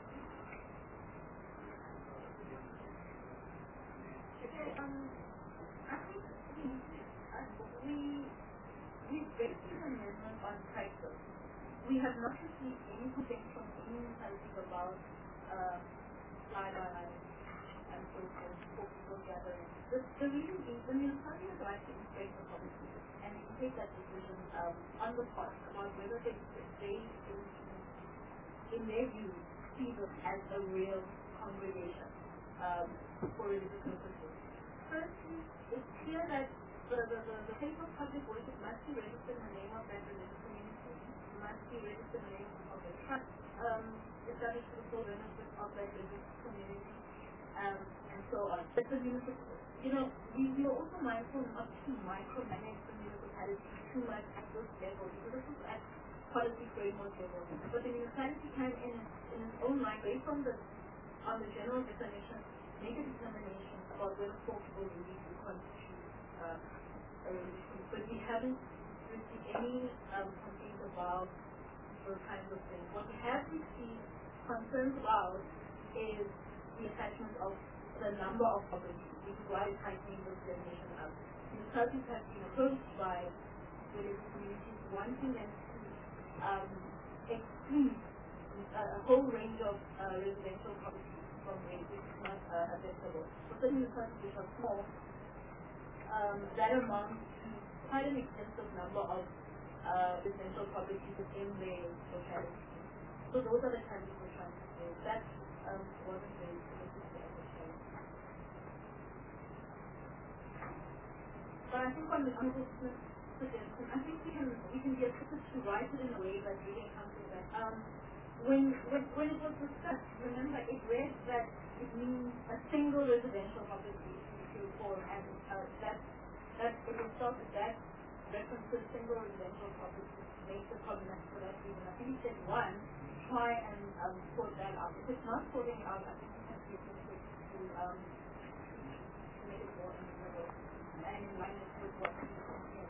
We have not received any complaints from any municipalities about uh, fly-by-night and so forth for people gathering. The, the reason is the municipality has right to inspect the policy, and they can take that decision um, on the spot about whether they, they in their view, see this as a real congregation um, for religious purposes. Firstly, it's clear that the, the, the, the place of public worship must be registered in the name of that religious community, must be registered in the name of the trust um, established for the full benefit of that religious community, um, and so on. But the municipal, you know, we, we are also mindful not to micromanage the municipality too much at this level, because this is at policy framework level. But the municipality can, in, in its own right, based on the on the general definition, make a determination about whether four people really do constitute uh, a religion. But we haven't received any um, complaints about those kinds of things. What we have received concerns about is the attachment of the number of properties, which is why we're tightening this definition up. Municipalities have been approached by religious communities wanting them to um, exclude uh, a whole range of uh, residential properties from rate, which is not uh, acceptable. For certain municipalities which are small, um, that amounts to quite an extensive number of uh, residential properties within their locality. So those are the kinds of we're trying to say. That um, wasn't very specific at the time. But I think on the Honorable Smith's suggestion, I think we can we can get to write it in a way that really encompasses that. Um, when, when when it was discussed, remember it read that it means a single residential property to form, and uh, that that it was thought that that reference to single residential property makes it problematic for that reason. I think he said one, try and um, sort that out. If it's not sorting it out, I think we can be specific to um to make it more understandable and in line with what we can.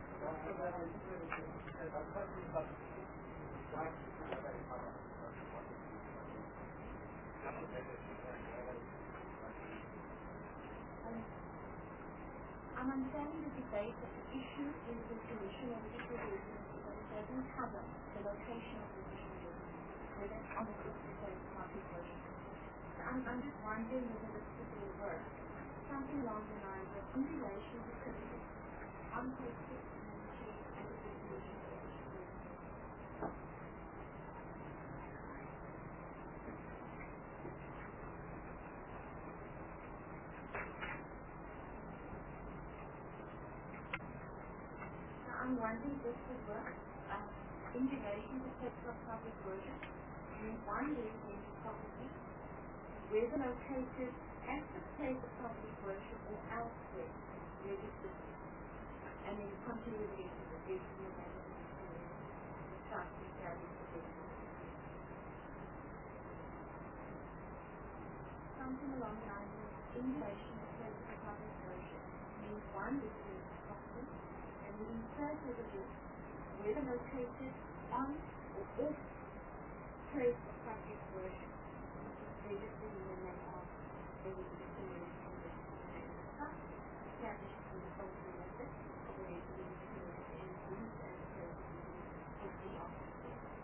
I'm understanding the debate that the issue is the solution of the issue is that it doesn't cover the location of the issue, whether it's on the fifty percent public worship. I'm, I'm just wondering whether this could work. Something along the lines of in relation to community, untasted community, and the definition of the issue. I'm wondering if this would work. Um, in relation to places of public worship, means one residential property, whether located at the place of public worship or elsewhere, registered, and then continue with the investigation of the trust established the business. Something along the lines of in relation to places of public worship means one residential property, and we insert with the list whether located on or off place of public worship, which is registered in the name of the existing trust, established in the policy method of the resident community and used as a purpose of the office.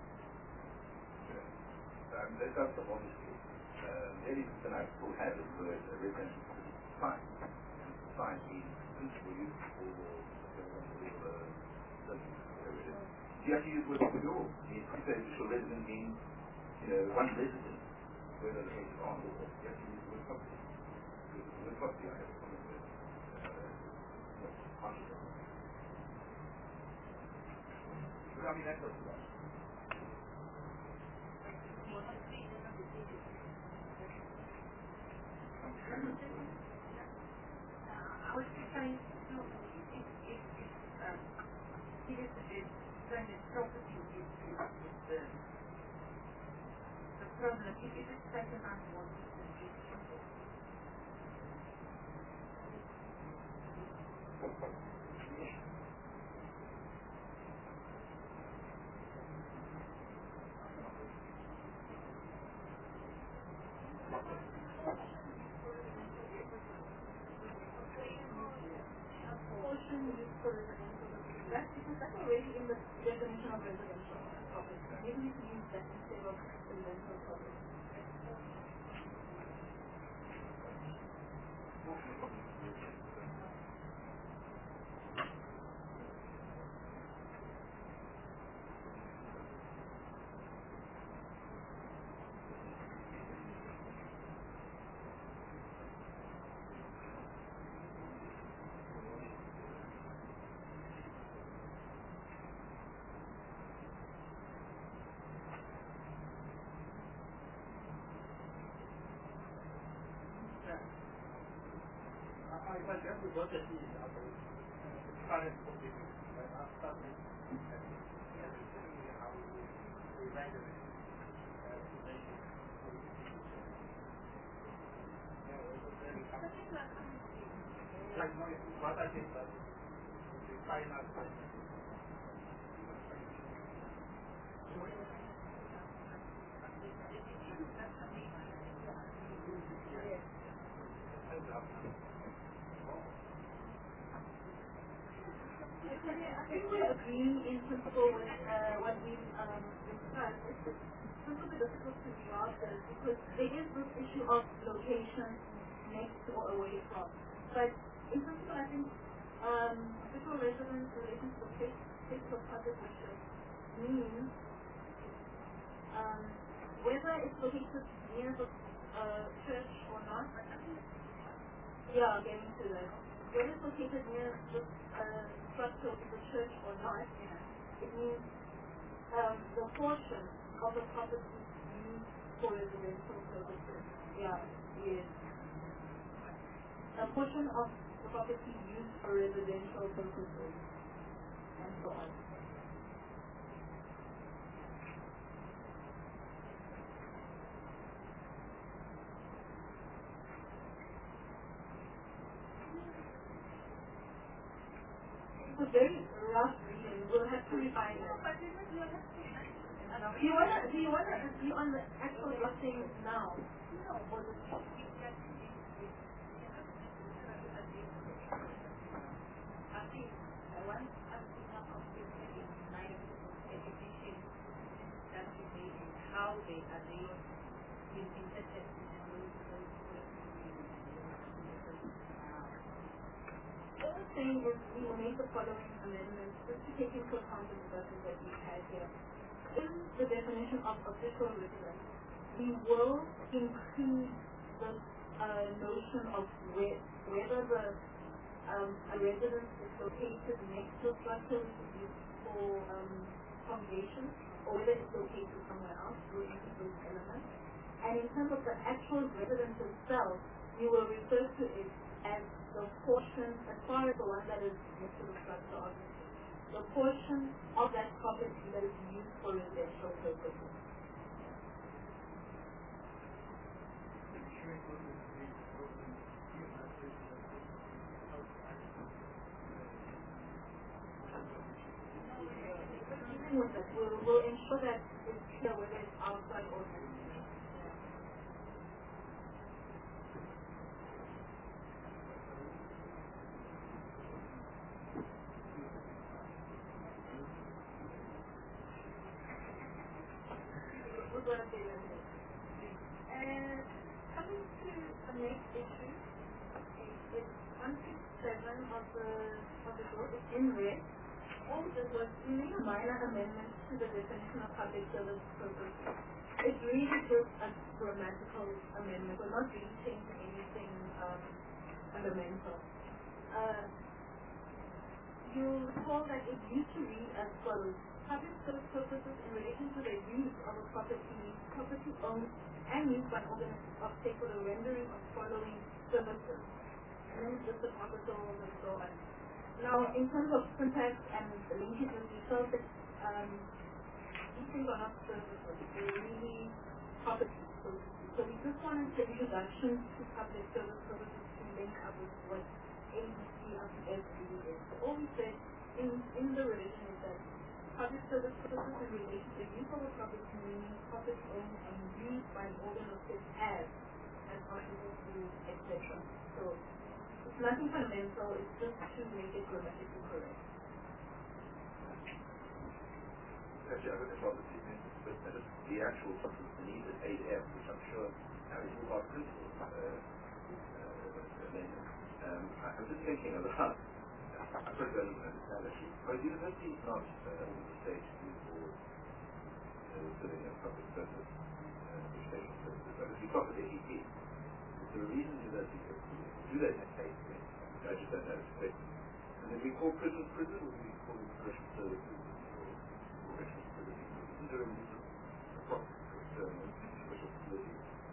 Um, that does the honesty. Um, any system I still have is the residential sign. Sign means principal use for the you have to use word for all. The official resident means, you know, one resident, whether the case is on or off. You have to use the word property. Because the word property I have to come with uh, conscious of. So I mean, that's what it was. I was just saying, no, if, if, if, um, he is saying that property is the, the problem, if it is taken on one, that's because that's already in the definition of residential property. Maybe we can use that instead of residential property. I was just to go to see current position, but after this, how we evaluate like what I think that the final question. I think we agree in principle with uh, what we've um, discussed. It's just a little bit difficult to grasp this because there is this issue of location next to or away from. But in principle, I think um, official residence in relation to the place, place of public worship means um, whether it's located near the uh, church or not. Yeah, getting to that. Whether it's located near the uh, structure of the church or not, it means um, the portion of the property used for residential purposes. Yeah, yes. A portion of the property used for residential purposes, and so on. It's a very rough reading. We'll have to refine it. Do you wanna do you wanna agree on the actual drafting now? No. Or the I think one aspect of this is like education that we made and how they are used in such a All I'm saying is we will make the following amendments just to take into account the discussions that we've had here. In the definition of official residence, we will include the uh, notion of where, whether the um, a residence is located next to a structure which is used for um, congregation or whether it's located somewhere else, we'll include those elements. And in terms of the actual residence itself, we will refer to it as the portion, as far as the one that is next to the structure, obviously, the portion of that property that is used for residential purposes. With it, we'll, we'll ensure that it's clear whether it's outside or inside. What do I say then? And coming to the next issue, it's one sixty-seven of the of the book. It's in red. All this was really a minor amendment to the definition of public service purpose. It's really just a grammatical amendment. We're not really changing anything um, fundamental. Uh, you recall that it used to read as follows: public service purposes in relation to the use of a property, property owned and used by an organization of state for the rendering of following services. And then it's just the properties and so on. Now, in terms of syntax and the linkages, we felt that um, these things are not services, they're really properties. So, so we just wanted the introduction to public service purposes to link up with what A B C up to S really is. So all we said in, in the revision is that public service purposes in relation to the use of a property, meaning property owned and used by an organ of state as, as possible to, et cetera. So it's nothing fundamental, it's just to make it grammatically correct. Actually, I don't know if I'll see this, but uh, the actual substance needed eight F, which I'm sure uh, is all our principal uh, uh, amendment. Um, I'm just thinking about, I probably don't even understand actually, but university is not uh, the stage to for uh, filling a public service, uh, education services, but if you talk about the E P, is there a reason university do that in that case? I just don't know. And then we call prison prison, or do we call them correctional services? Is there a reason for special facility?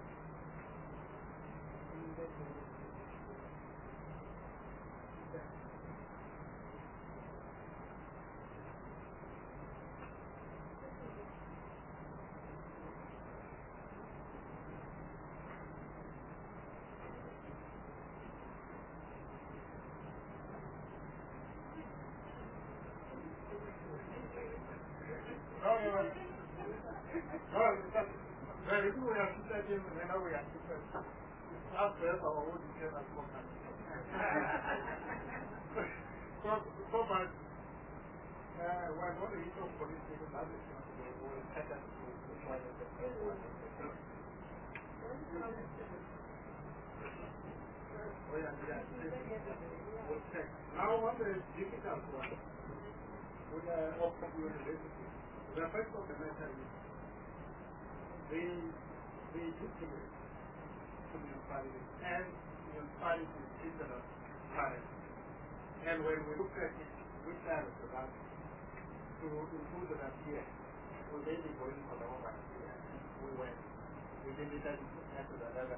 Now, what is difficult one with uh, Oxford University, the first of the matter is they, they integrate to municipalities and municipalities instead of parents. And when we look at it, which are the that to include that here, we may be going for the over here. We went, we limited it to the level.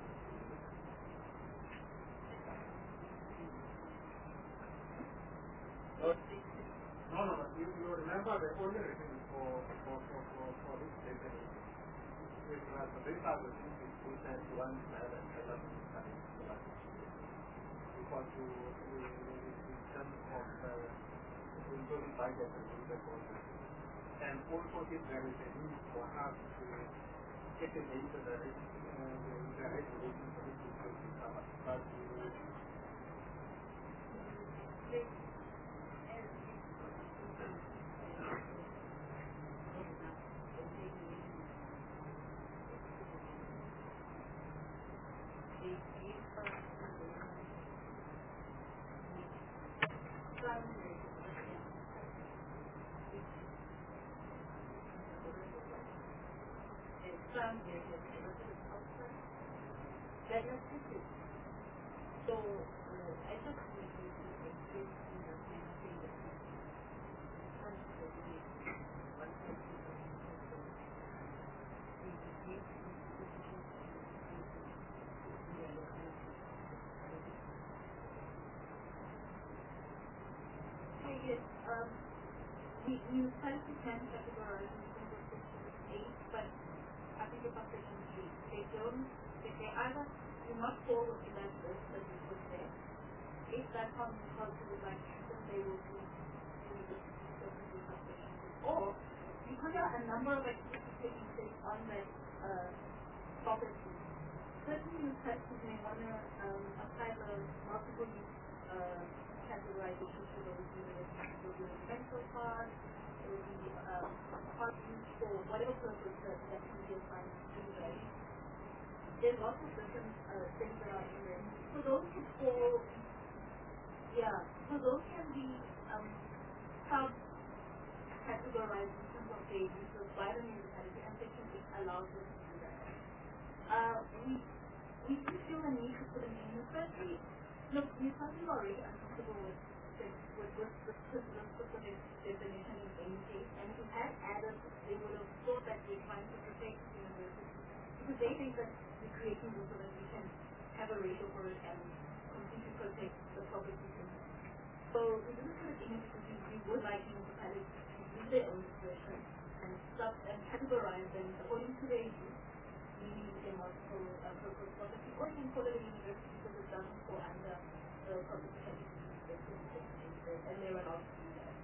No, no, but you, you remember the only reason for, for, for, for, for this definition is that these are the things we said one level and seven level. Because you, you, in terms of the including budget and the process. And also if there is a need for us to get it into the, uh, the regulation for this to be covered. But you, So, uh, I just need to explain in the same thing that Yes, um, we, we try to can categorize in terms of systems eight, but I think about section three, they don't, they, they either do not fall within that list that we put there. If that's how the culture would like to, then they will do the subsection. Or, because there are a number of activities taking place on that uh, property, certain use types may want to um, apply the multiple use uh, categorization to those units. It will be a rental part, it will be um, parking for whatever purpose that that can be assigned to them. There's lots of different uh, things that are in there. So those can fall, yeah, so those can be um, sub-categorized in terms of their uses by the municipality, and section eight allows us to do that. Uh, we we do feel a need to put them in. Firstly, look, municipalities are already uncomfortable with this, with with with this specific definition in any case, and if we had added, they would have thought that we're trying to protect the university, because they think that we're creating this so that we can have a ratio for it and completely protect the public system. So we didn't put it in because we, we would like municipalities to use their own discretion and sub and categorize them according to their use. Meaning the multiple uh, purpose property, or you can call it a university because it doesn't fall under the public sector, and they're allowed to do that.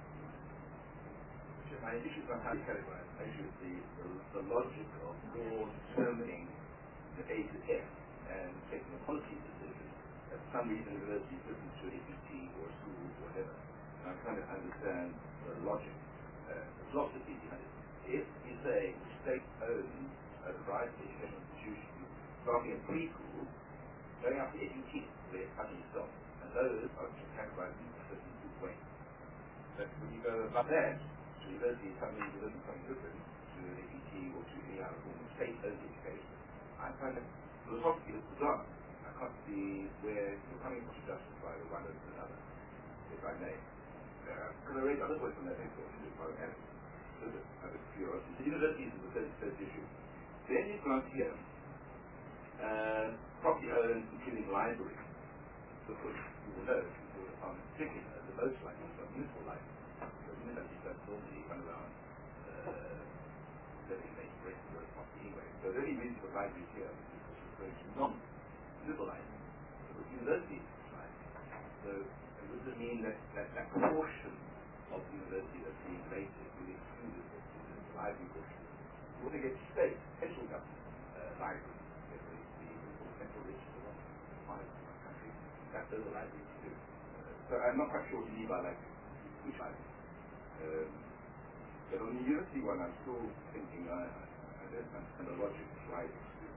My issue is not how you categorize. My issue is the, the, the logic of more determining the A to F and taking a policy decision that some reason university listens to an A P T or a school or whatever. And I'm trying to understand the logic, uh, the philosophy behind it. If you say state owns a variety of educational institutions, starting at preschool, going up to A P T, where it's having stop, and those are just categorized in a certain good way. But when you go above that, to university, something university something different to an A P T or to any other form of state-owned education, I find that philosophically it's bizarre. I can't see where you're coming to justify the one over another, if I may. Because I read other words on that paper, if I am a little bit out of curiosity. The universities is the third, third issue. Then you've got here, uh, property owned, including libraries. Because you will know, people will find in particular, the most likely is on municipal libraries. So universities don't normally run around uh, selling their rent for a property anyway. So the only reason for libraries here is referring to non-municipal libraries. So the universities, right? So it would this mean that, that that portion of the university that's being rated will be excluded from the library portion? You want to get state, central government uh, libraries, whether it's the central register of five countries, that those are libraries too. Uh, so I'm not quite sure what you mean by like which libraries. Um, but on the university one, I'm still thinking, I, I don't understand the logic of why it's excluded.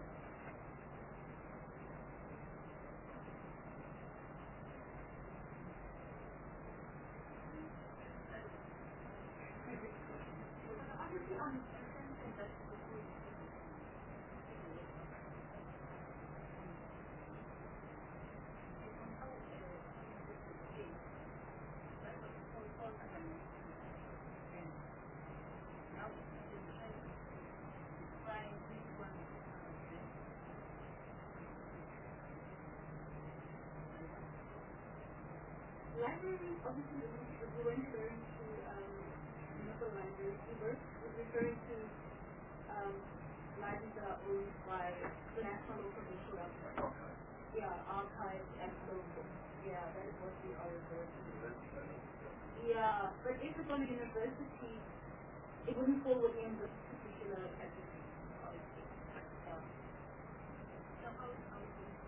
Libraries, obviously, we were referring to um, municipal libraries. We were referring to um, libraries that are owned by the national or provincial government. Yeah, archives and so forth. Yeah, that is what we are referring to. Yeah, but if it's on a university, it wouldn't fall within this particular category. Obviously. Yeah. So how is how is it?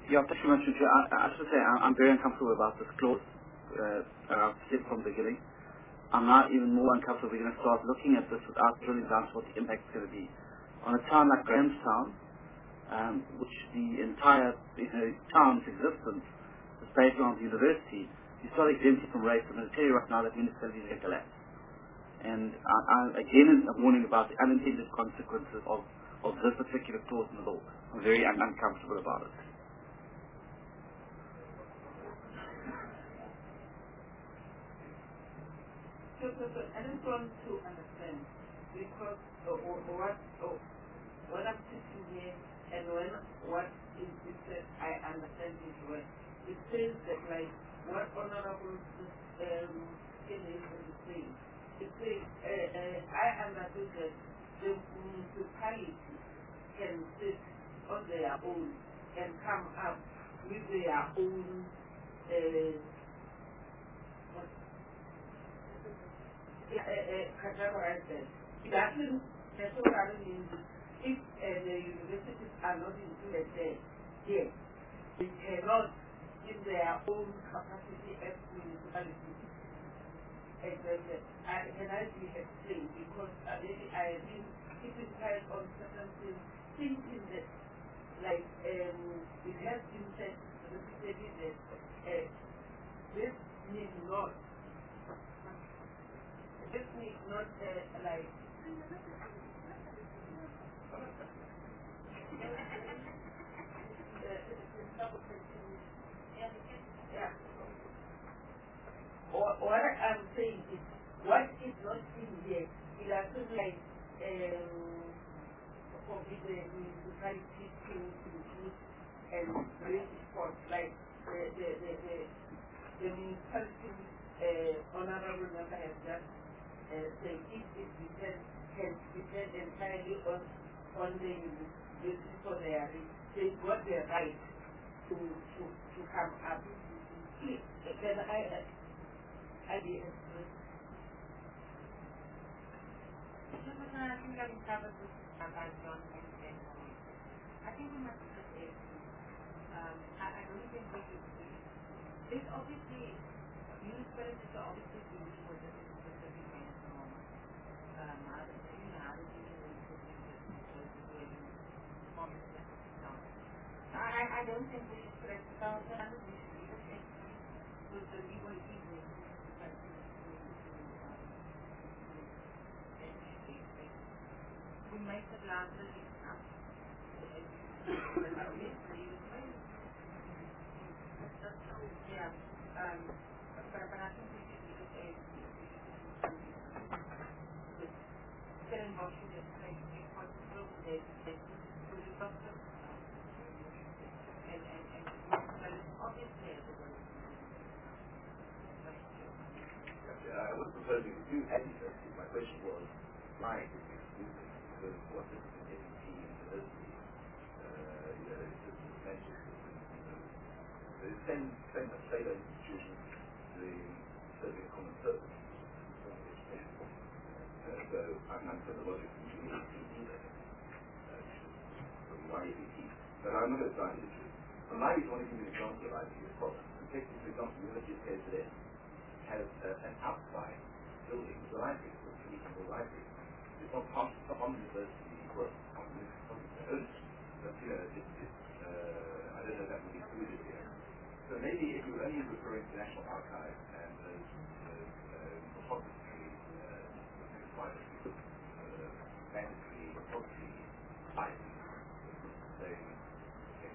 Yeah, thank you very much. I, I should say I'm, I'm very uncomfortable about this clause uh, around skip from the beginning. I'm now even more uncomfortable. We're going to start looking at this without drilling down to what the impact is going to be. On a town like Grahamstown, um, which the entire you know, town's existence is based on the university, you start exempting from rates. I'm going to tell you right now that municipalities will collapse. And I, I, again, I'm warning about the unintended consequences of, of this particular clause in the law. I'm very un- uncomfortable about it. So, so, so I just want to understand, because uh, or, or what, or when I'm sitting here and when what is it said, I understand it well. It says that, like, what Honorable um, Kennedy is saying, it says, uh, uh, I understood that the municipality can sit on their own and come up with their own uh, what, uh, uh, categorized. It doesn't necessarily mean if uh, the universities are not included there, yes, they cannot in their own capacity as municipalities. Exactly. I, can I be explained? Because uh, maybe I have been keeping quiet on certain things, thinking that, like, um, it has been said repeatedly that uh, this need not, this need not, uh, like, yeah. Or what I'm saying is, what is not in here, it doesn't like um, forbid the municipality to include and raise sports, like the the the the, the municipality uh, honorable member has just uh, said if it depends can depend entirely on on the university for their they got the right to to to come up. Then I I did. I think that we covered this about John and then I think we must just say um I, I don't think we should there's obviously municipalities are obviously doing for this specific kind of moment. Um how to say you know how to do I I don't think we should stress it out and I don't think we should leave it with the legal evening. We make the glasses enough. Yeah. Um, but, but I think we should leave it as get involved in this thing. It's possible that that we should talk to and and and but it's obviously as a way. I was proposing to do anything. My question was, why is it exclusive? Because what is an A P university? Uh, you know, it's just mentioned. There's ten, ten state institutions doing serving common purpose. Uh, so I'm not sure the logic of the A P either. Why A P? But I'm not going to start into it. And I just want to give you an example of I P as problem. Take for example, the University of K Z N has uh, an outside building, the library, the traditional library. It's not part of the university work, on the university, but you know, it's, it's uh, I don't know if that would be included here. So maybe if you're only referring to National Archives and those uh, repository, uh, uh, mandatory repository items, saying, okay,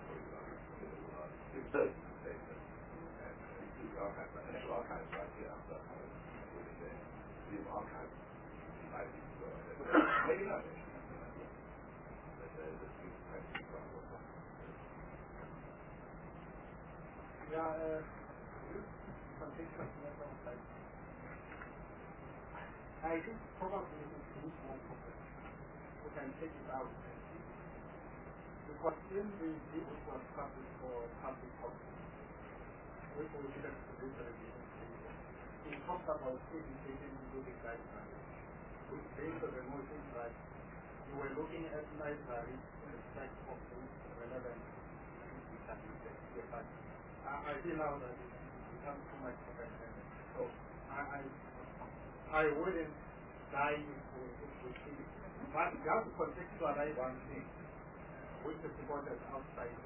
it's those archives, like the National Archives right here, after the archives, maybe not. Yeah, uh, something like I think probably it is much more complex. We can take it out and see. Because in the deal which was published for public policy, which was given to the television station, it talks about education including library, which based on the notion that you were looking at library in respect of those relevant to I feel now that it becomes too much of a so I, I, I wouldn't die for it. But you have to contextualize one thing, which is important outside.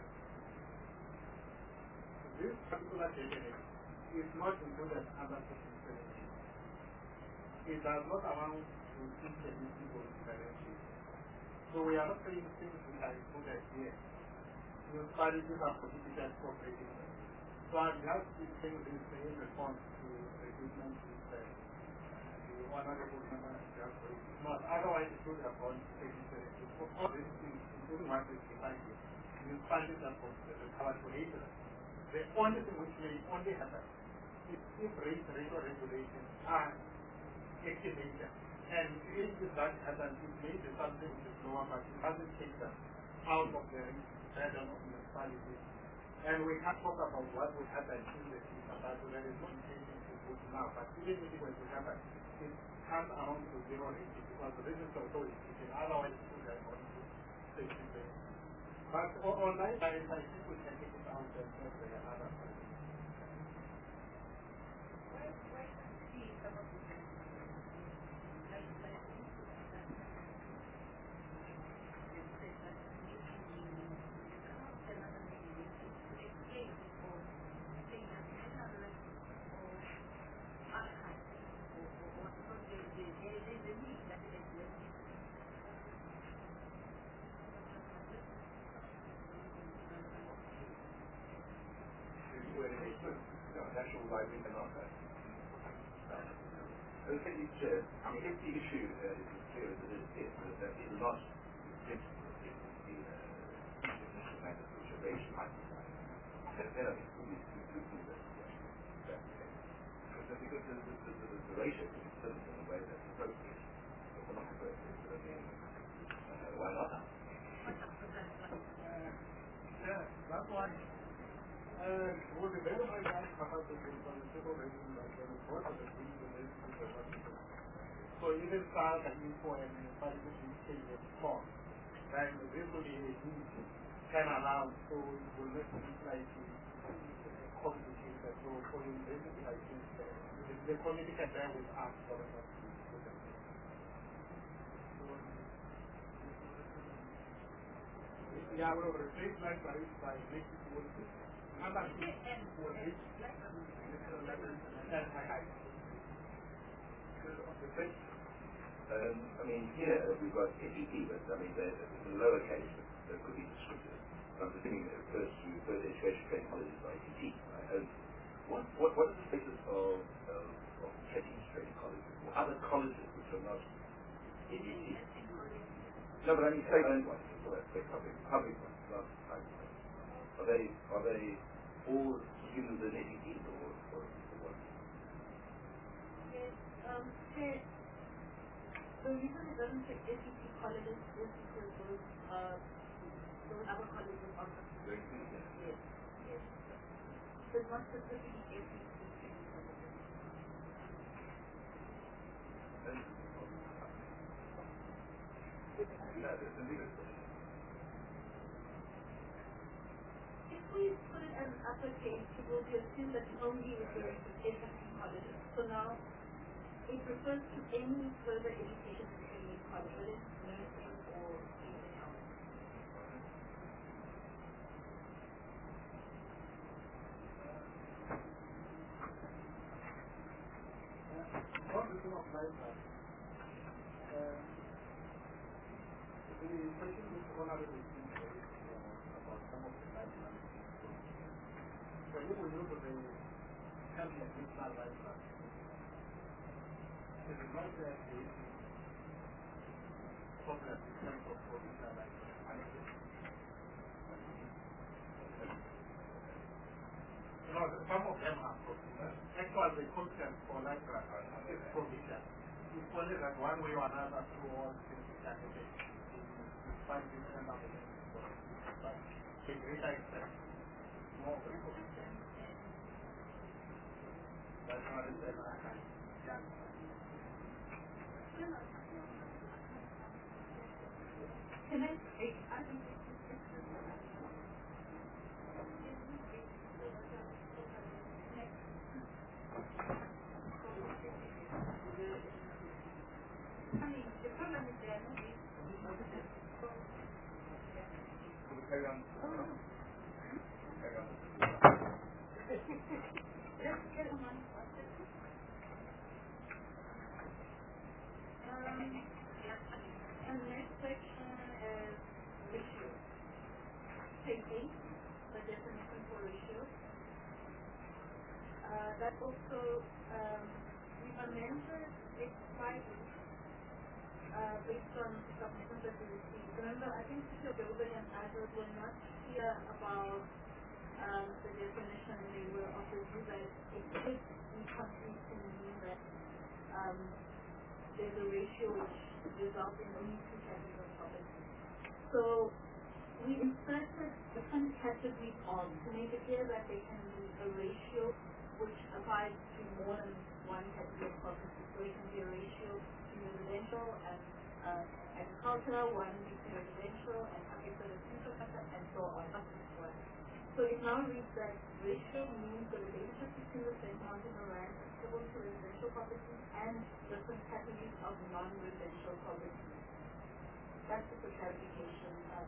This particular definition is not included under section seventeen. It does not amount to intermediate or differentiation. So we are not saying things which are included here. Municipalities are prohibited from raising them. So I have to say this in response to recruitment with uh, the honorable member of the House. Not otherwise it should have gone to section seventeen. For all these things, including what is defined here, municipalities are recovered for raising them. The only thing which may only happen is if rate regulations are activated. And if that happens, it may be something which is lower, but it doesn't take them out of the burden of municipalities. And we can't talk about what will happen in the future, but there is no intention to put now. But even if it were to happen, it can't amount to zero rating because the business authority is otherwise it would have gone to safety base. But on that side, I think we can take it out and have the other side. Where, where can you see some of the things? Like, like, it says that you can come up with another meaning to explain or say that meta-analysis or archive or, or, or because there, there, there is a need that it exists. National Library and Archive. I think it's, uh, I mean, if the issue uh, is as clear as it is here, that it is not the national matters which are raised by the then I think we need to do that. Because the, the, the, the, the ratio is certain in a way that's appropriate, but we're not appropriate, so again, uh, why not? Yeah, that's one. Uh, would be very high time perhaps to be on the civil rating by the report of the green related to the hospital. So even start and info and municipality change the form, then this will be a huge time around, so it will make it slightly complicated. So for the university, I think uh, the, the committee can bear with us for the next week. Yeah, we will replace libraries by making it work. I'm not sure what it is. That's my height. Um, I mean, here we've got A P P, but I mean, there's a lowercase that could be descriptive. I'm presuming that it refers to further education training colleges by A P T. Right? And what, what, what is the status of, of, of training training colleges or other colleges which are not A P T? No, but I mean, state-owned ones, so that's the public, public ones, not private ones. Are they, are they all students in A P Ts or, or, or what? Yes, um, say, the reason it doesn't say A P T colleges is because those, uh, those other colleges are not. Very good, yeah. Yes, yes. So it's not specifically A P T colleges. And, yeah, there's a bigger question. If we put it as an uppercase, it will be assumed that it only refers to A P T colleges. So now, it refers to any further education and training college, whether it's nursing or anything else. What do you think of library? Uh, the question which honorable is being raised uh, about some of the libraries. So if we look at the health and digital library, it is not that the problem in terms of digital library. No, some of them are provision. Actually, the content for library is provision. It's only that one way or another through all things we can do it. Find different avenues for it. But to a greater extent, more of the provision. That's not the same I can. Can I say, I think it's carry on. Carry on. Let's get on one question. Um, and next section is ratio. Page eight, the definition for ratio. Uh, that also, um, we amended it slightly uh, based on submissions that we received. Remember, I think Mister Gilbert and others were not clear about um, the definition. They were of the view that it could be complete to mean that um, there's a ratio which results in only two categories of property. So we inserted different categories of to make it clear that there can be a ratio which applies to more than one category of property. So it can be a ratio between residential and uh, agriculture, one between residential and public service infrastructure, and so on. So it now reads that ratio means the relationship between the same amount of land applicable to residential properties and different categories of non-residential properties. That's just a clarification of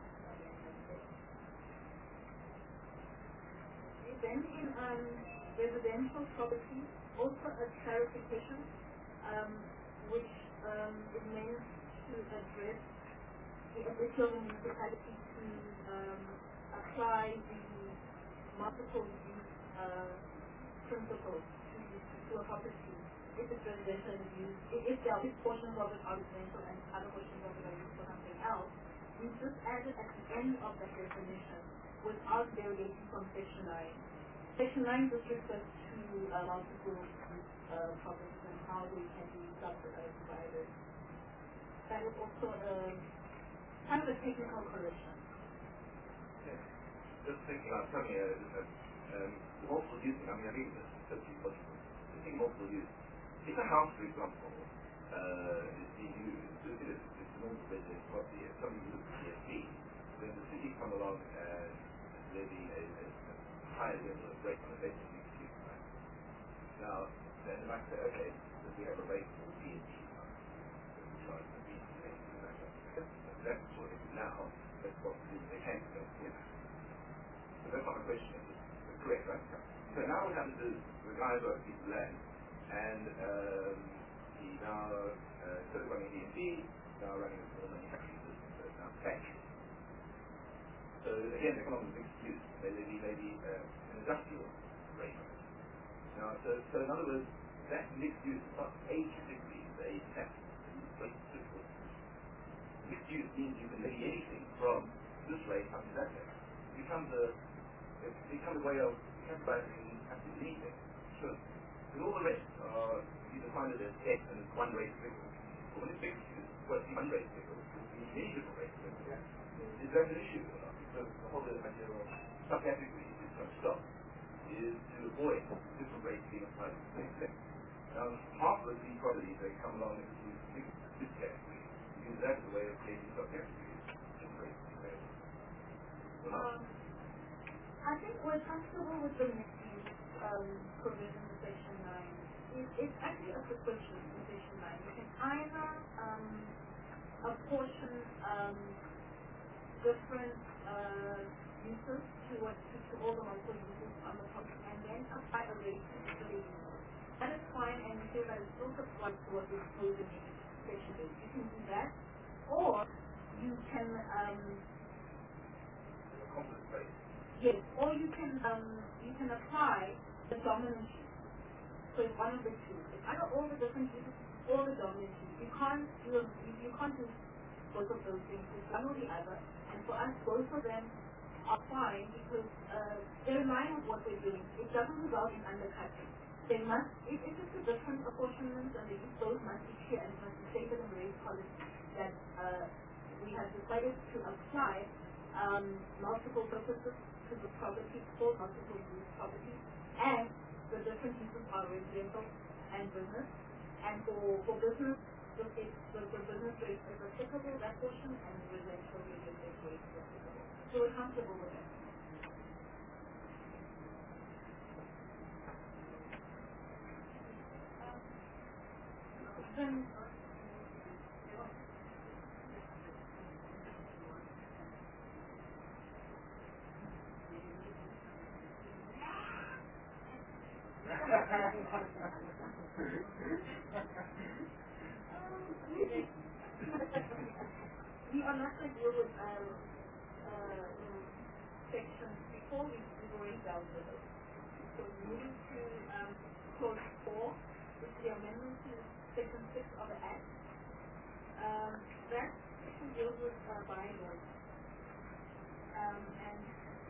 Then in um, residential property, also a clarification um, which um, is meant to address the ability of a municipality to um, apply the multiple use uh, principle to, to a property if it's residential use, if there are portions of it are residential and other portions of it are used for something else. We just added at the end of that definition without derogating from section nine. Section nine just refers to uh, multiple uh, properties and how they can be subdivided. That is also uh, kind of a technical correction. Yeah. Just thinking, I'm telling you, uh, um, the multiple use, I mean, I think this is certainly possible. I think multiple use. If a house, for example, uh, is being used, it's, it's a normal residence property, and somebody uses P S C, then the city come along and levy a, a, a higher level of rate on a basic use use tax. Now, then they might say, okay, if we have a rate for B and G, we charge the B and G, that's what it is now, that's what they can do. So that's not a question, it's correct, right? So now what happens is, the guy got a piece of land, and um, he now, uh, instead of running B and G, now running a small manufacturing business that is now tech. So again, they come up with mixed use. They levy maybe uh, an industrial rate on it. Now, so, so in other words, that mixed use is not a category, it's a tax. Mixed use means you can levy anything from this rate up to that rate. It becomes a, it becomes a way of, you can't buy anything, you have to do anything. Sure. But all the rest are, you define it as X and it's one rate vehicle. But when it's mixed use, well, it's one rate vehicle, it's many different rates vehicles. Yeah. Is that an issue or not? Because the whole idea of subcategories is going to stop, is to avoid different rates being applied to the same thing. Now, half of these properties, they come along and use this category. Use that as a way of creating subcategories. Different rates being available. Um, I think we're comfortable with the mixed use um, provision in section nine. It, it's actually a sequential in section nine. You can either um, apportion um, different uh, uses to what to, to all the multiple uses on the property and then apply a rate to the uses. That is fine, and we feel that it still applies to what is proposed in section eight. You can do that, or you can um, yes, or you can um, you can apply the dominant use. So it's one of the two. It's either all the different uses or the dominant use. You can't do you, you can't do both of those things. It's one or the other. And for us, both of them are fine because uh, they're in line with what we're doing. It doesn't result in undercutting. They must. It, it's just a different apportionment, and they both must be clear and must be stated in the rate policy that uh, we have decided to apply um, multiple purposes to the property for multiple use property, and the different uses are residential and business. And for, for business, the, the, the business rate is applicable, that portion, and the residential rate is applicable. So we're comfortable with that. Then, We are not going to deal with um, uh, you know, sections before we, we've already dealt with it. So moving to um, clause four, which is the amendment to section six of the Act. Um, that section deals with uh, bylaws. Um, and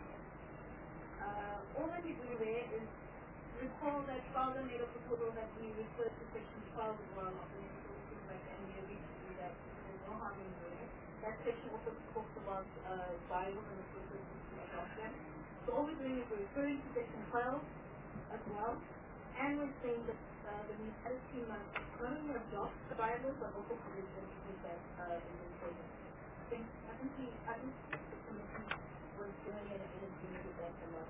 uh, all that we do there is recall that Father made a proposal that we refer to section twelve as well of the Municipal Act, and we agreed to do that. There's no harm in doing it. That section also talks about uh, Bibles and the process to adopt them. So all we're doing is we're referring to section twelve as well, and we're saying that uh, the municipality must not only adopt the Bible but also provision with that uh, in the program. I think I think the I think the committee was doing it in agreement with that a lot.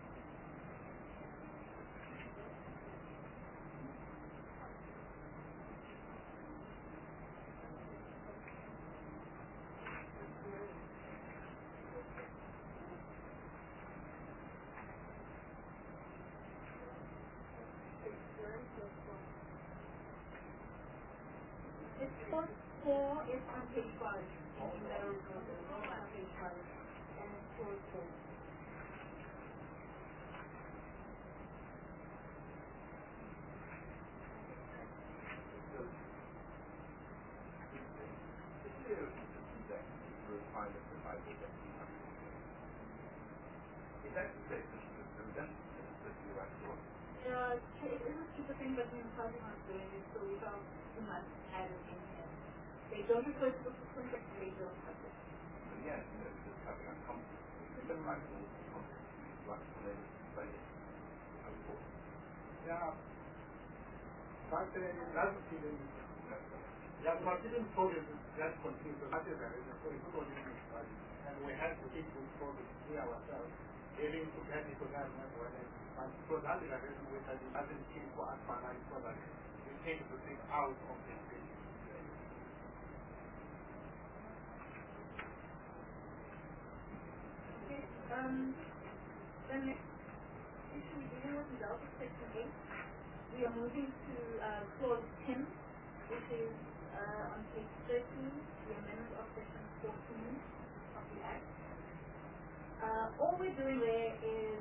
It's clause four is on page five. In the on page five, and it's clause four. Is that the case? The redemption that you are sure? Uh, it is a stupid thing, but municipality not doing it, so we felt we must add it in here. They don't refer to the system, but they don't have it. But yes, you know, just having a conflict. We don't like all the conflict. Like, when they say it. Yeah. But uh, that's the feeling. Yeah, but didn't progress that continues to matter there, so it's not only municipality. And we have to keep this progress here ourselves, aiming to get it to that level. And so that is a reason we said it doesn't seem for us finance so that we take to think out of this thing. Okay, um, the next issue we're dealing with is out of section eight. We are moving to uh, clause ten, which is uh, on page thirteen, the amendment of section fourteen of the Act. Uh, all we're doing there is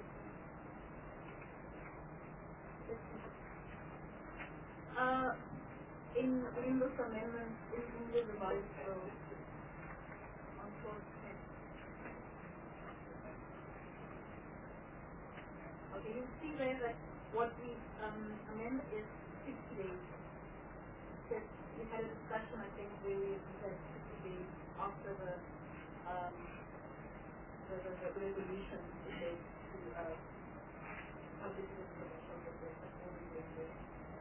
uh, in in this amendment in, in the revised code on clause ten. Okay, you see there that what we um, amend is sixty days. Because we had a discussion, I think, where we said sixty days after the um, the, the, the resolution is made to uh, publish this information on the board. That's all we're doing there.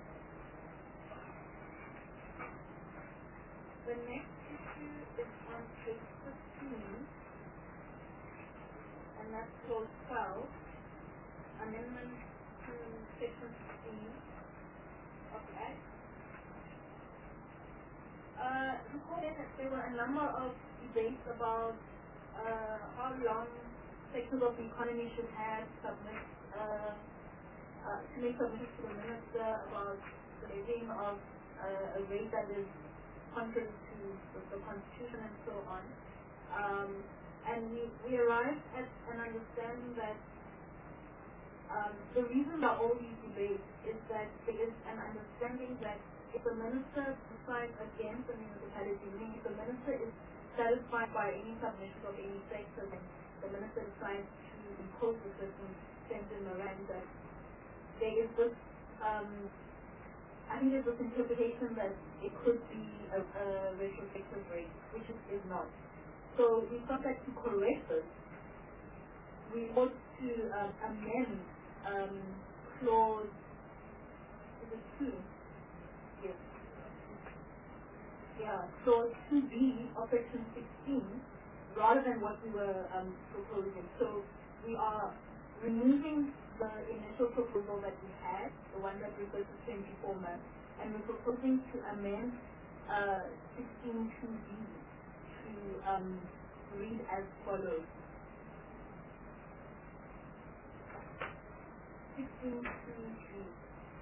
The next issue is on page fifteen, and that's clause twelve, amendment to section sixteen of the Act. Uh, recall that there were a number of debates about uh, how long sectors of the economy should have submit, uh, uh, to make submissions to the minister about the levying of uh, a rate that is contrary to the, the constitution and so on. Um, and we, we arrived at an understanding that um, the reason for all these debates is that there is an understanding that if the minister decides against the municipality, meaning if the minister is satisfied by any submission of any sector, then the minister decides to impose a certain sense in Moran, that there is this, um, I think there's this interpretation that it could be a, a retrospective rate, which it is not. So we thought that to correct this, we ought to um, amend um, clause, is it two? Yes. Yeah, so two B of section sixteen, rather than what we were um, proposing. So we are removing the initial proposal that we had, the one that refers to twenty-four months, and we're proposing to amend uh, sixteen two B to um, read as follows. sixteen two B.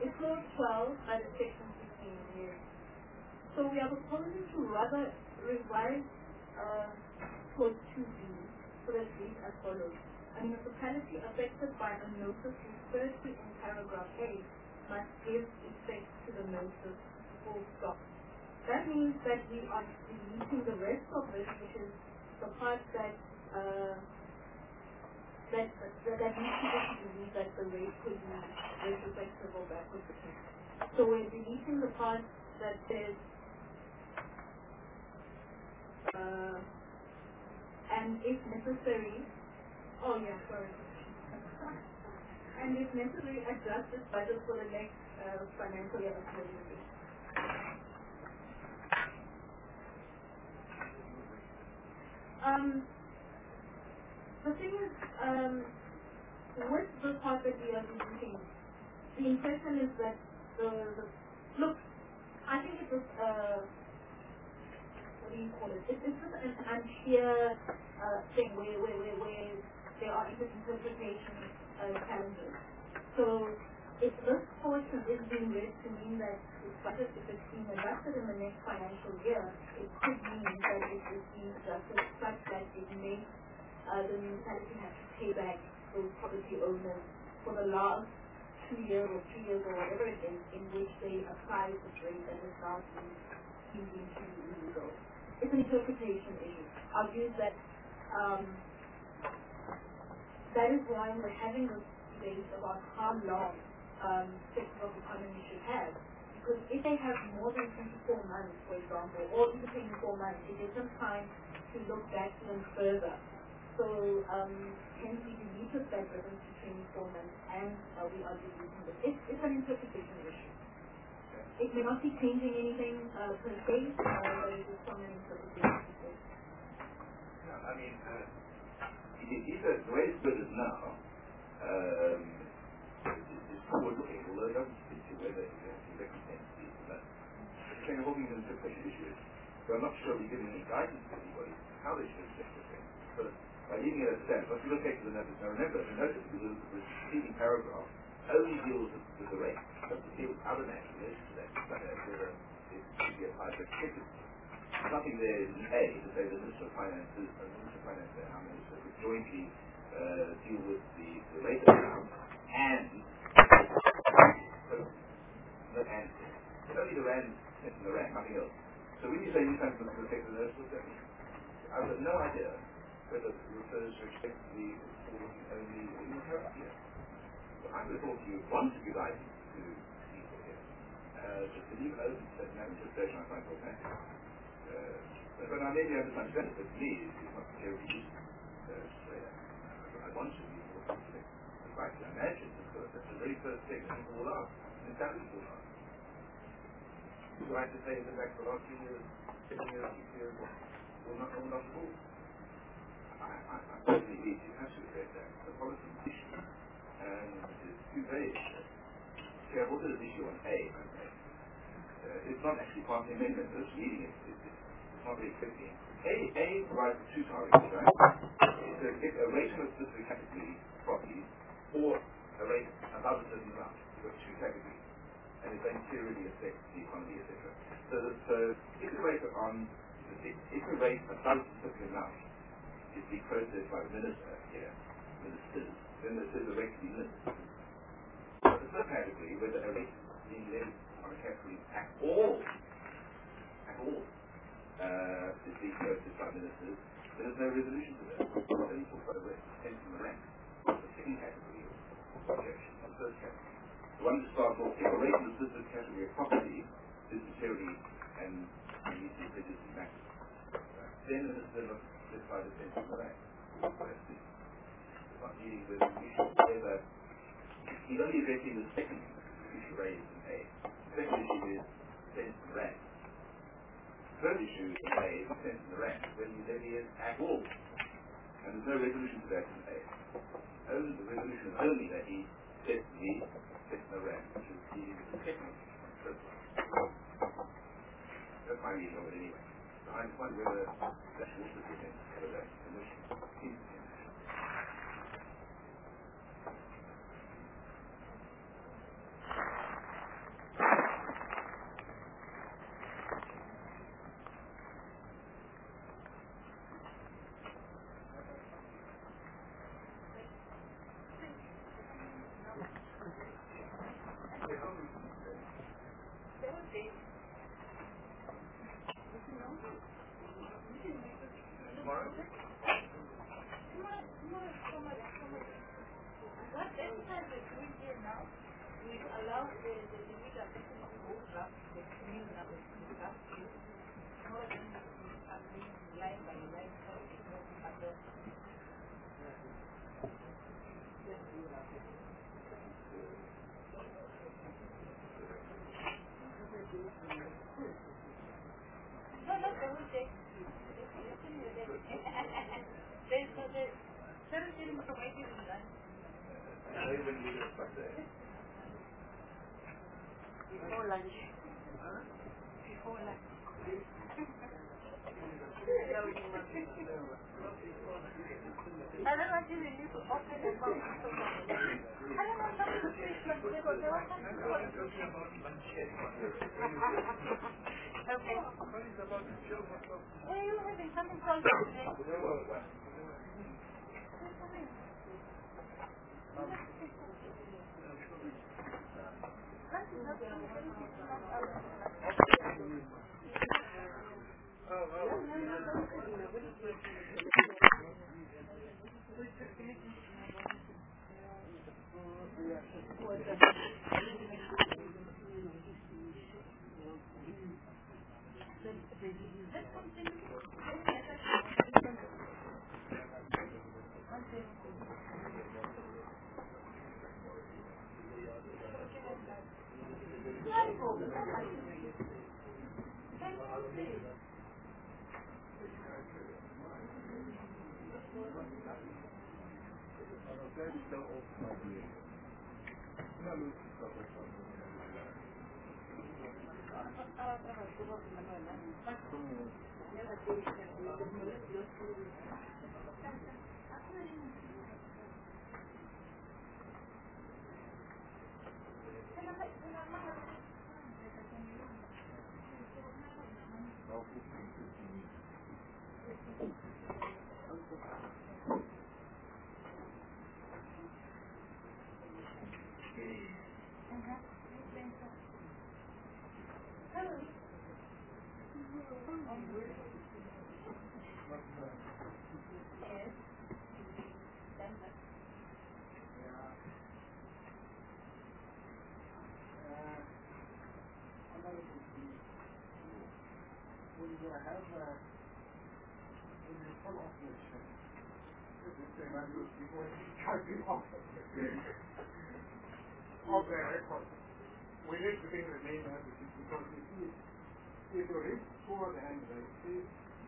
clause twelve under section sixteen here. So we are proposing to rather revise uh, clause two B so that it reads as follows. A municipality affected by a notice referred to in paragraph A must give effect to the notice full stop. That means that we are deleting the rest of this, which is the part that uh, that that, that needs to just believe that the rate could be retrospective or backward looking. So we're deleting the part that says uh, and if necessary, oh yeah, sorry. And if necessary, adjust this budget for the next uh, financial year of twenty. Um, the thing is, um, with the part that we are deleting, the impression is that the, the look, I think it was, uh, what do you call it? It, it's just an unclear uh, thing where, where, where, where there are interpretation uh, challenges. So if this portion is being read to mean that it's budget if it's being adjusted in the next financial year, it could mean that it is being adjusted such that it makes uh, the municipality have to pay back those property owners for the last two years or three years or whatever it is in which they applied this rate that is now being deemed to be illegal. It's an interpretation issue. Argues that um, that is why we're having this debate about how long um, sector of economy should have. Because if they have more than twenty-four months, for example, or even twenty-four months, it gives them time to look back even further. So, um, hence we deleted that reference to twenty-four months, and uh, we are deleting it. It's, it's an interpretation issue. It may not be changing anything uh, per se, uh, but it is from an interpretation issue. Yeah, I mean, uh, it is a great good as now. Um, it's forward-looking, although it doesn't speak to whether it actually represents these and that. The thing of looking at interpretation issues, so I'm not sure we're giving any guidance to anybody how they should accept the thing. But by leaving it as stands, once you look at the notice, now remember, the notice, the, the preceding paragraph, only deals with, with the rate. It doesn't deal with other matters related to that, such as whether it should be applied retrospectively. There's nothing there in A to say the Minister of Finance is, the Minister of Finance and our Minister would jointly uh, deal with the, the rate amount and so, the and it's only the rand and the rand, nothing else. So when you say you can't protect the nurse, what's that mean? I have no idea whether it refers respectively or only or even here. So I would have thought you would want to give guidance to people here. Uh, just to leave it open to certain interpretation I find problematic. Uh, but when I maybe understand it, but to me it's not terribly easy uh, to say that. Uh, I want to be more specific. In fact, I imagine that's the very first thing that people will ask, and establish will ask. Do I have to say it back for the last few years, seven years, six years, or not, or not at all? I, I, I certainly need you have to address that. The policy issue, and it's two very issues. So I've also an issue on A, okay. Uh, it's not actually part of the amendment, but it's reading it. It's, it's not really clear. A, A provides two targets, right? It's a, it's a rate of a specific category properties, or a rate above a certain amount. You've got two categories, and it then materially affects the economy, et cetera. So, that, so if the rate on, if, if the rate above a specific amount is being processed by the minister here, ministers, then there's a rate to be ministered. But the third category, whether a rate is being levied on a category at all, at all, uh, is being processed by ministers, then there's no resolution to that. Then you talk about the rate, hence in the rank. The second category of objection, the third category. The one that starts off, if a rate in the specific category of property is materially and needs to be religiously matched, then the minister must specify the sense of the rank. It's not dealing with the issue whether he's only addressing the second issue raised in A. The second issue is sense of rank. The third issue in A is not sense of the rank, whether you levy it at all. And there's no resolution to that in A. Only, the resolution is only that he sets the sense of the rank, which is dealing with the second issue. That's my reading of it anyway. So I just wonder whether that should also be in whether that condition is in. the, the limit of the whole draft, the new number, the draft is more than happening line by line, so it's not other. No, no, they will take. There's no, there's certain information in that. They will leave it back there. Before lunch. Before lunch. Otherwise, you will need to open the box. I don't know, some of the fish like they go, they all come to work. Okay. Where are you having something called today? Of the record, we need to think the name as it is because you see, if you read toward the end, right, see,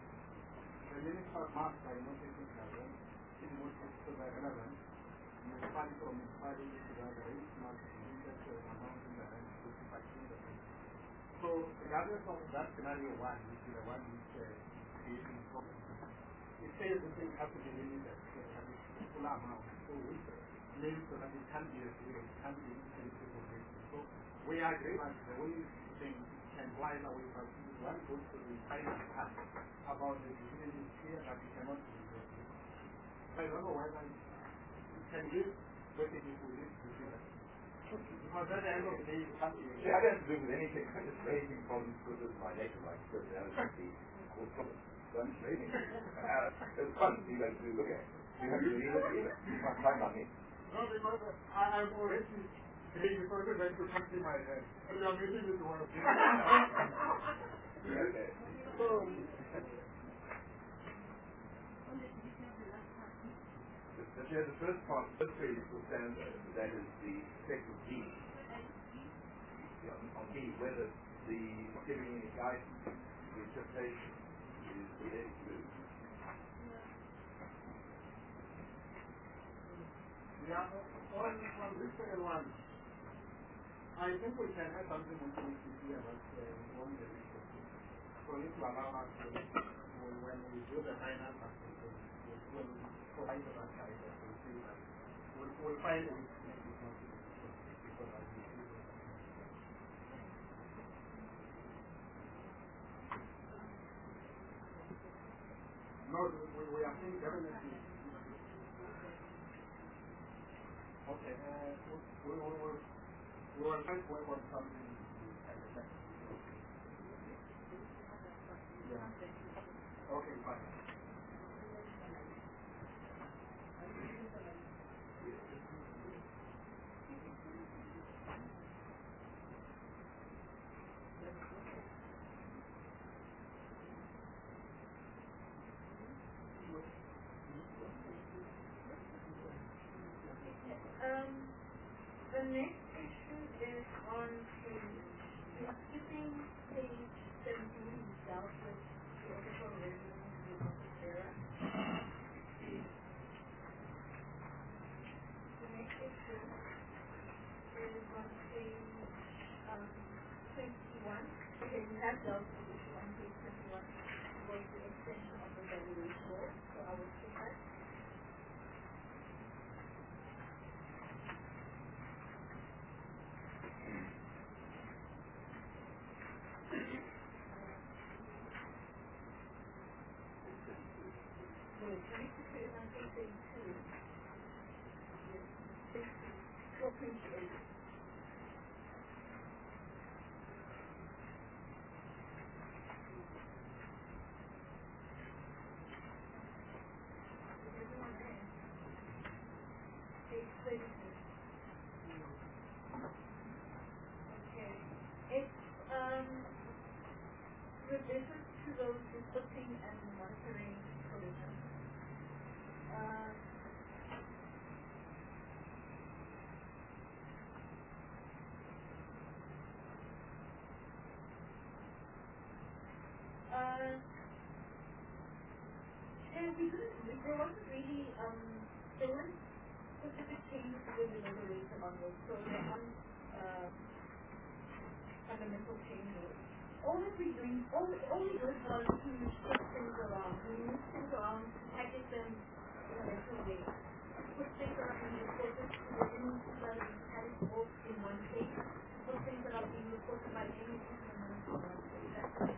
the minister marked by not taking carbon, in what is to the relevant, municipality or municipality to the other rate, not limited to an amount in the range of fifty-five percent. So, regardless of that scenario one, which is the one which is uh, creating problems, it says the thing has to be limited to a full amount. So, means so that it can be a it can be intensive operation. So we agree that the only thing can while away from one goes to the final part about the decision is clear that it cannot be resolved. I don't know whether it can give basically to this decision. Because at the end of the day it can't be See, I don't have to do with anything. I'm just raising problems because of my nature, my personality, called problems. So I'm just raising it. Uh, it's fun to be able to look at. You have to leave it, leave it. You must find on me. No, because I, I'm already saying because it's going to come to my head. And you are meeting with one of them. Okay. So, But yeah, the first part, the first page will stand, uh, that is the effect of D. Yeah, on, on D, whether the giving any guidance, the interpretation is related to. yeah, on, on this second one, I think we can have something we can see about uh, one the resources. So if you allow us to, when we do the final calculation, we'll provide the side that we see that we'll, we'll find a way to make it not because I will see it. No, we, we are saying definitely. Okay, uh, we, we, we, we will try to work on something at the back. Yeah. Okay, fine. next issue is on page, we're skipping page seventeen, we dealt with the official residence with Mister Sarah. The next issue is on page um, twenty-one. Okay, we have dealt with the issue on page twenty-one, was the extension of the valuation law, so I will skip that. Okay. It's um related to those reporting and monitoring provisions. Uh, uh, yeah, we couldn't, there wasn't really, um, there weren't specific changes when we deliberated on this, so there aren't uh, fundamental changes. All that we doing, all, all we did was to shift things around. We moved things around to package them in a better way. Put things that are being reported to the agencies that are being carried off in one place. Put things that are being reported by agencies in one place.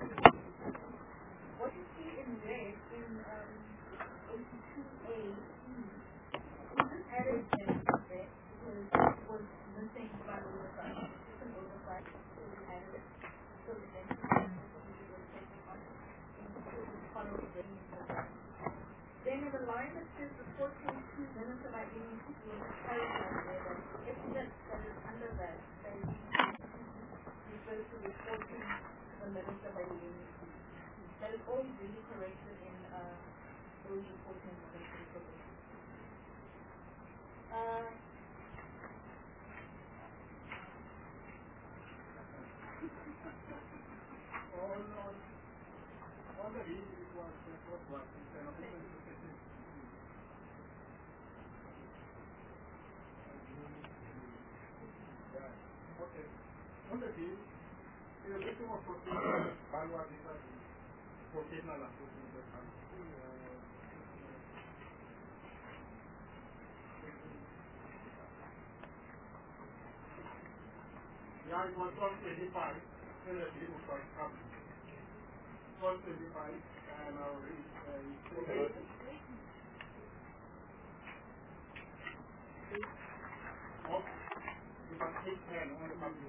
What you see in red in um, eighty-two A E, we just added them there because it was missing by oversight. It's an oversight, so we added it. So the next one is what we will take on to follow the report. Then in the line that says reporting to minutes of identity, we will just clarify there that everything that is under that, that is refers to reporting to the minutes of identity. That is always really corrected in uh, those reporting and monitoring provisions. Uh, all, all, all the reason it was the first one, it's an open society. Okay. On the deal, the victim of proceedings, value addition, professional association. Yeah, it was one twenty-five, so the deal was coming. one twenty-five, and I'll read, uh, okay. Oh, you must take ten on the public.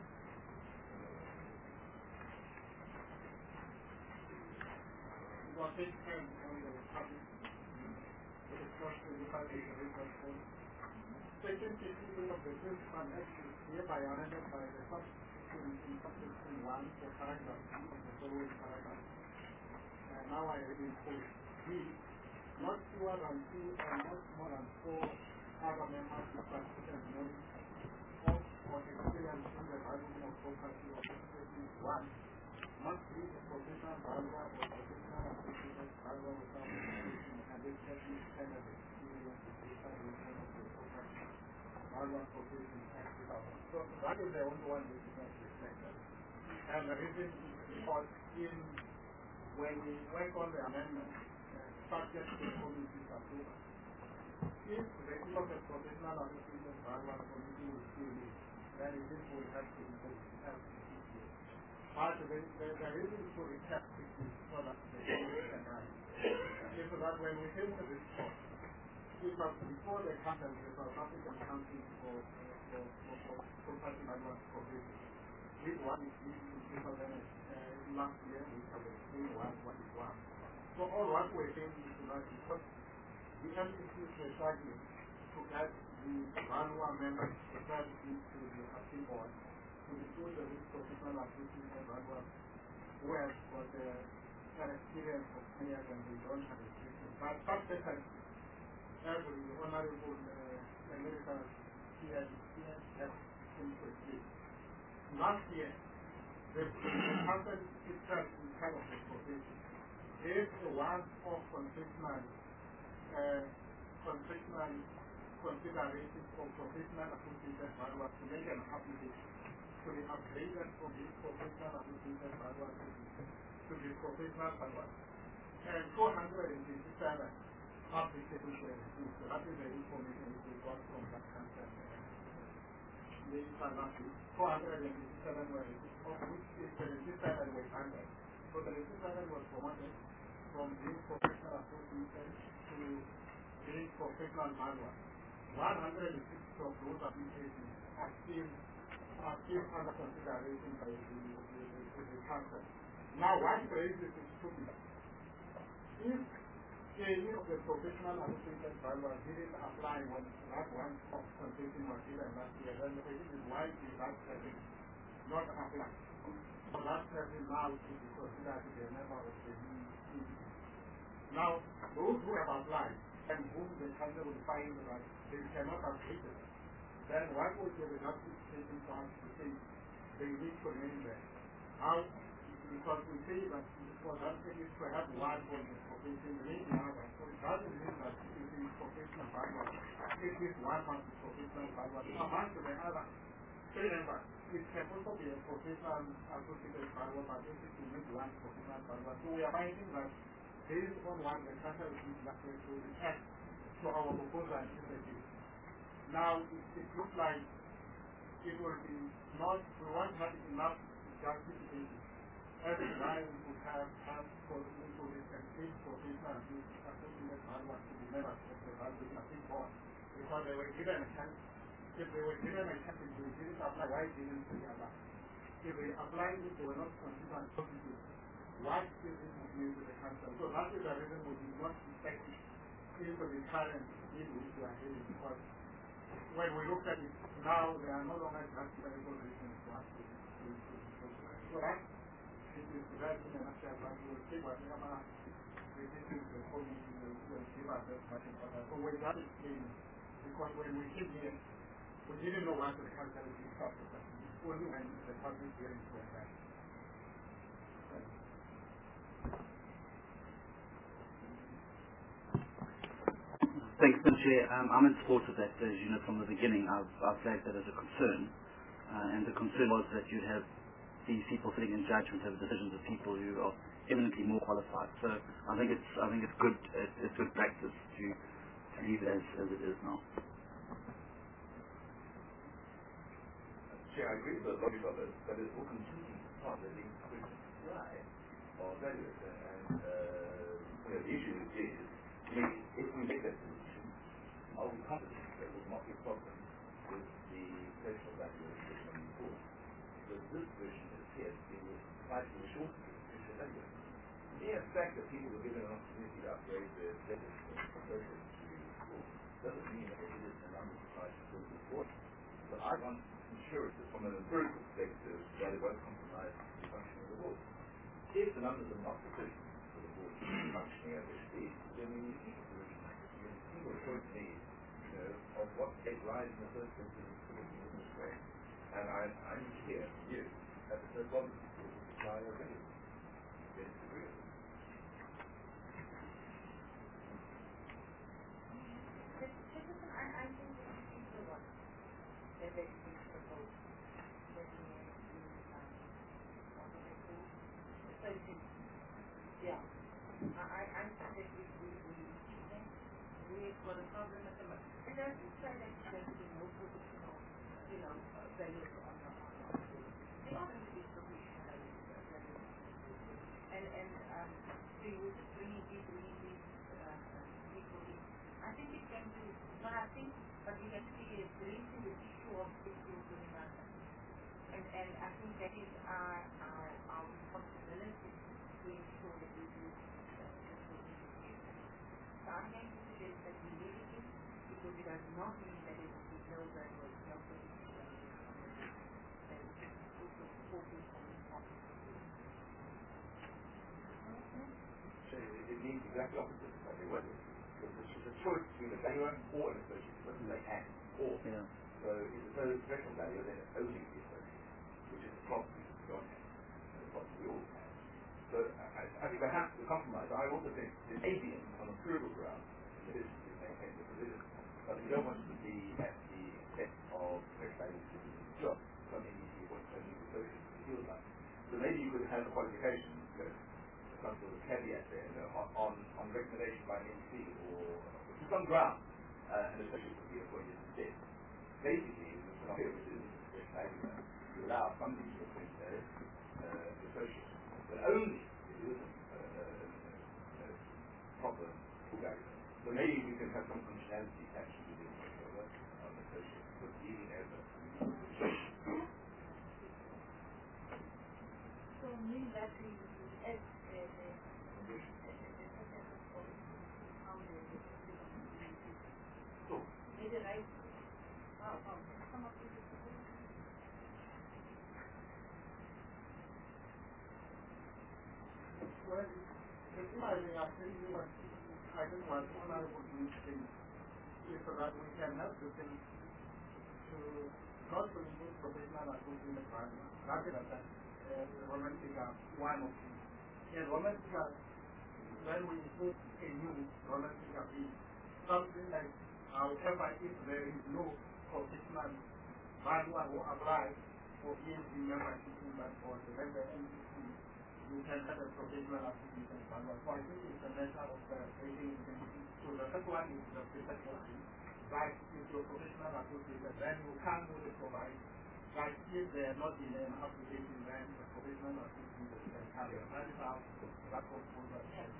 You must take ten on the public. It is one twenty-five is the record for Section fifteen of the Principal Act is hereby amended by the subsection in subsection one for paragraph two of the following paragraph. And now I read in full. B. Not fewer than two and not more than four other members who participate in of or experience in the valuing of property or property one must be a professional valuer or professional associated valuer without education and especially standard experience with the valuation of the property valuer profession Act two thousand. So that is the only one which is not reflected. And the reason is because in when we work on the amendment, uh, subject to the committee's approval, if the issue of the professional association valuer committee will still be, then this will have to be helped. But the, the, the reason for it has to be so that the committee can run. Okay, so that when we came to this court, it was before the council, the South African Council for, for, for, for Property Valuer Corporation. This one is two thousand uh, last year, we have explained what, what it was. So all what we're saying is that because the M C Cs were struggling to get the valuer members to try to to the appeal board to disclose the risk professional association valuer who have got the uh, experience of ten years and they don't have experience. But such as every honorable uh, American year experience has been produced. Last year, the council itself in kind of the profession gave a one-off concessional uh, concessional consideration for professional association manual to make an application to be upgraded from the professional association manual to the professional manual. And four hundred fifty-seven applications were received. So that is the information we got from that council. four hundred fifty-seven were received, of which seventy-seven were handled. So the seventy-seven was promoted from being professional association to being professional manual. one hundred sixty of those applications are still, are still under consideration by the, the, the, the council. Now, what raises is stupid. If any of the professional association manual didn't apply when that one of concession was given last year, then the question is why did that person not apply? So that person now should be considered to be a member of the new team. Now, those who have applied and whom the council will find that they cannot have treated, then what would be the justification for us to say they need to remain there? How? Because we say that for that case to have one for the profession, they need another. So it doesn't mean that it is professional background. It is one must be professional background. Among the other three members, it can also be a professional associated background, but basically need one professional background. So we are finding that based on what the council is likely to react to our proposal and initiative. Now, it, it looks like it will be not, we won't have enough justification as to why we would have have for into this complete professional associated manual to be members of the Value Board, because they were given a chance. If they were given a chance, if they didn't apply, why didn't they apply? If they applied it, they were not considered positive. What is it mean to the council? So that is the reason we did not expect it into the current deal which we are having, because when we look at it now, there are no longer justifiable reasons for us to do so. That it is right in a nutshell, but we will see whatever decisions the committee will, will give us as much important. So we got it clean, because when we came here, we didn't know what the council would be talking about. Only when the public hearings were done. Thanks, Chair. Um, I'm in support of that. As you know, from the beginning, I've, I've flagged that as a concern. Uh, and the concern was that you'd have these people sitting in judgment over decisions of people who are eminently more qualified. So I think it's I think it's good it's, it's good practice to, to leave it as, as it is now. Chair, I agree with the logic of it, but it's all competing part of the question supply or value. And uh, you know, the issue is, if we make that decision, are we confident there will not be a problem with the potential value of the system before? Because this version is here to deal with slightly shorter potential value. The mere fact that people were given an opportunity to upgrade their status from social to school doesn't mean that it is an undecided to the board. So I want to ensure that from an empirical perspective that it won't compromise the functioning of the board. If the numbers are not sufficient for the board to be functioning as they should be, then we need to keep the solution. We need to see what choice needs, you know, of what gave rise in the first place to the solution in this way. And I, I need to hear from you that the third problem is the supply of revenue. They disagree with it. I, I think this is the one that they can propose. Yeah. I, I think that we, we, we, we've got a problem at the moment. It doesn't say that there's been no positional, you know, values on the on There are going to be provisional values. And, and, um, so you would bring these, bring these, uh, equally. I think it can be, but I think, but we have to be raising the issue of equal to another. And, and I think that is our, our, our responsibility to ensure that we do that. So I'm going to suggest that we leave it in, because it does not mean that it will be no value, no position value. That we can also focus on the topic. So it means exactly opposite of what they were. It's a choice between a valuer or an associate. It doesn't say and or. Yeah. So if there's no threshold value, then it's only the associate, which is the problem John has, and the problem we all have. So I, I think perhaps the compromise, I also think it may be on a plural ground, it is to maintain the provision, but we don't want it to be at the expense of threshold values to do the job, something you want only the associate to feel like. So maybe you could have a qualification, you know, some sort of caveat there, you know, on, on recommendation by an M C or to some ground, uh, an associate would be appointed instead. Basically, the scenario which is to allow somebody to appoint as uh, associate, but only if it isn't uh, uh, uh, proper full value. So maybe we can have some functionality attached to the controller on the associate, but leaving as a so mean that we as maybe right oh, oh, some of these well, if I may ask you, I think what honorable ministry is so that we can help the thing to not to include professional associates in the program, rather than that romantic one of them. And romantic, when we include a new romantic is something like however if there is no professional value or apply for E N G membership in that for the member N C C, you can have a professional association value. So I think it's a matter of uh, creating identity. So the first one is the professional. Like if you're professional association, then you can go to provide. Like if they are not in an application, then the professional association can carry on. That is how that proposal is.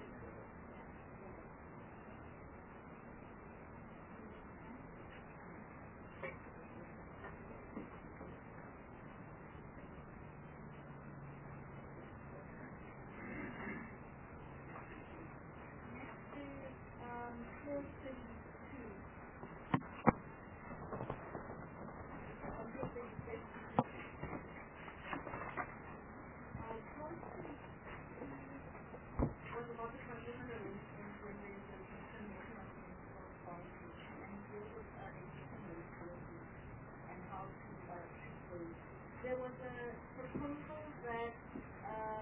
There was a proposal that uh,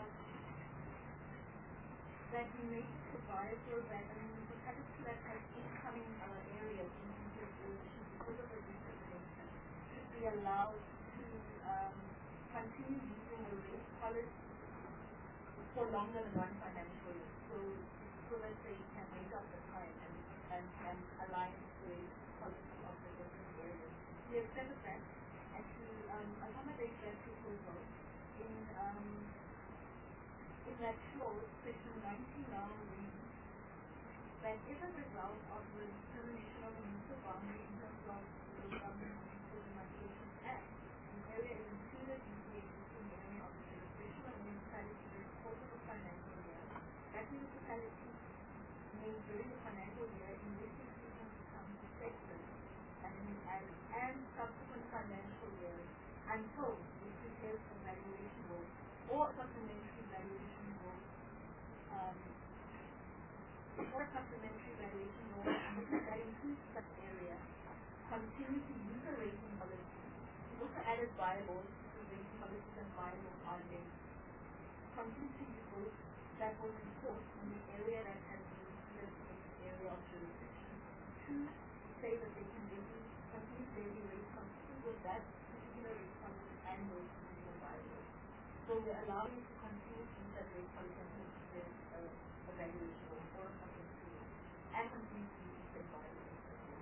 that we make it provide for that a municipality that has incoming uh, areas in consideration because of the discrimination should be allowed to um, continue using the rate policy for longer than one financial year. So, so that they can make up the time and, and, and align the policy of the different areas. We accepted that. And to um, accommodate that proposal, in um, in that clause, section nineteen now reads that if as a result of the determination of the municipal boundary in terms of the Government Demarcation Act, the area is included in the existing area of the jurisdiction of the municipality during the course of the financial year, that municipality may during the financial year in which its business becomes effective and, and, and subsequent financial years until it prepares a valuation rule or a supplementary valuation rule um, or a supplementary valuation rule that includes such area, continue to use a rating policy. We also added bylaws because rating policies and bylaws are linked. Continue to use those that will report in the area that has been considered the area of jurisdiction. Two, say that they can levy, continue levy rates consistent with that particular rate policy and those individual bylaws. So we're allowing to continue to use that rate policy until there's a evaluation or a supplementary rule and continue to use the bylaws.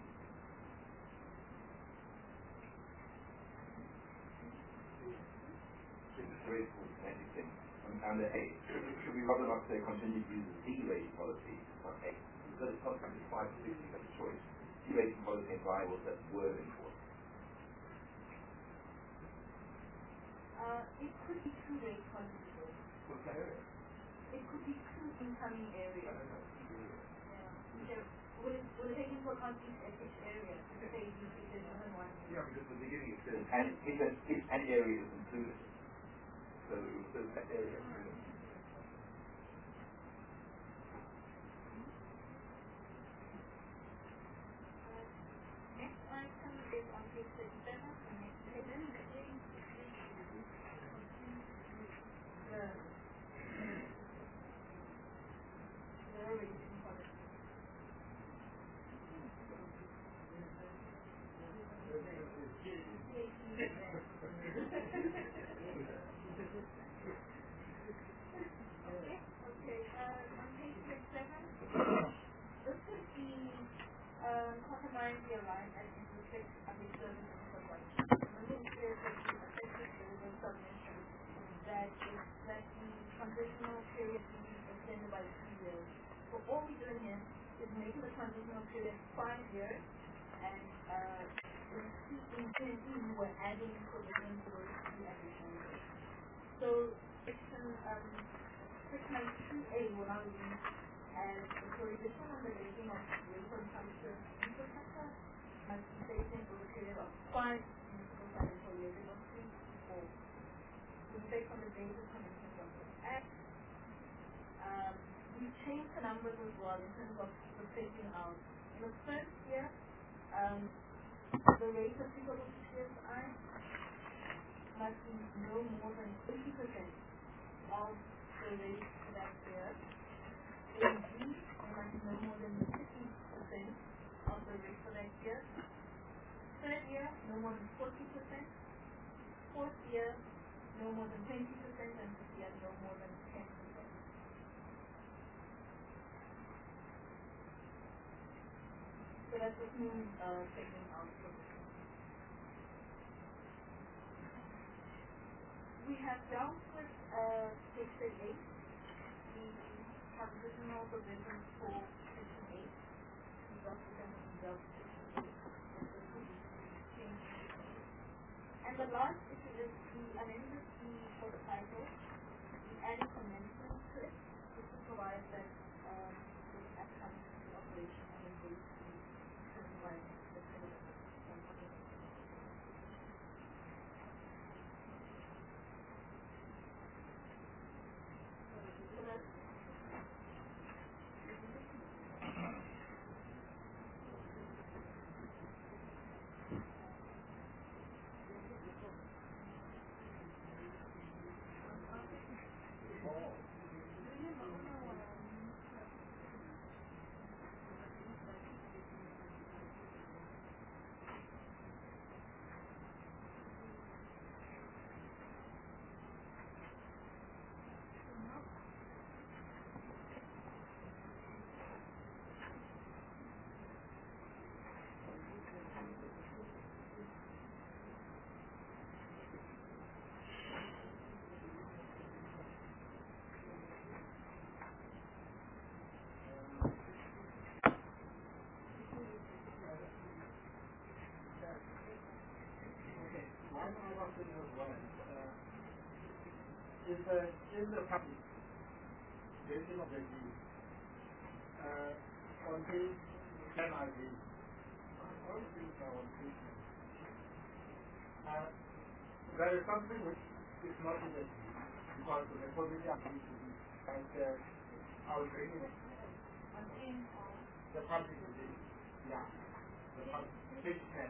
This is very important, interesting. Um, under A, should we rather not say continue to use the D-rating policy on A? Because it's constantly five to sixty as a choice. D-rating policy and bylaws that were enforced. Uh, it could be two rate policies. What's that area? It could be two incoming areas. I don't know. Yeah. Will it, will it take into account each, each area? If say you see there's more than one. Yeah, because the beginning it says, and if, an, if an area is included, so it will say that area included. Next item is on page period be extended by two years. So all we're doing here is making the transitional period five years, and uh, in C E we're adding provisions for those two additional years. So section um, six ninety-two A will now read as the prohibition on the raising of rate on public infrastructure must be taken over a period of five municipal financial years. It was three to four. So we take from the date of commencement of the Act. Um, we changed the numbers as well in terms of the phasing out. In the first year, um, the rate applicable to P S I must be no more than eighty percent of the rate for that year. In G, it must be no more than fifty percent of the rate for that year. Third year, no more than forty percent. Fourth year, no more than twenty percent, and fifth year, no more than ten percent. So that's the smooth uh, phasing out provision. We have dealt with uh, section eight, the transitional provisions for section eight. We dealt with them when we dealt with section eight. And the last issue is the amendment the for the title. We added commencement to it, just to provide that um, the act comes into operation on the date determined by the President. Is the is the public rating of the G uh, on page ten I V. All things are on page ten. Uh, there is something which is not in the G because the policy applies to be and uh, I was reading it. The public rating. Yeah. The public page ten.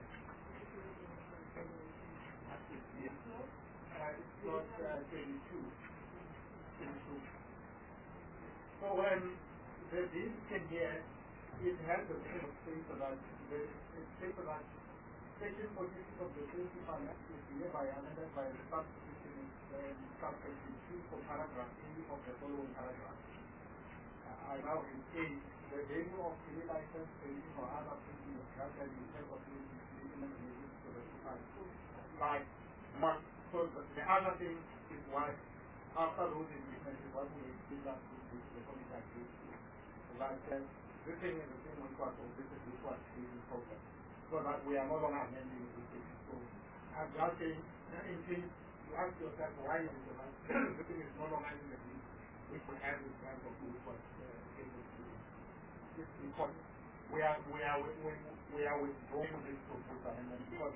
Yeah. Uh, it's not uh, twenty-two. twenty-two. So when the deal came here, it has a bit of space about the it says about section forty-six of the principal act is hereby amended by the subsection in subsection two for paragraph A of the following paragraph. Uh, I now retain the value of any license paying or other things is granted in terms of the implement related to the society. Like Mark. So the other thing is what, after those investments, what we did that to the public activity. Like uh, this thing is the same with what this is this was creating problem. So that we are no longer amending this thing. So I'm just saying, in case you ask yourself why is it that this thing is no longer in the list, which we have in terms of which was able to do. It's because we are we are we, we are withdrawing this proposal and then because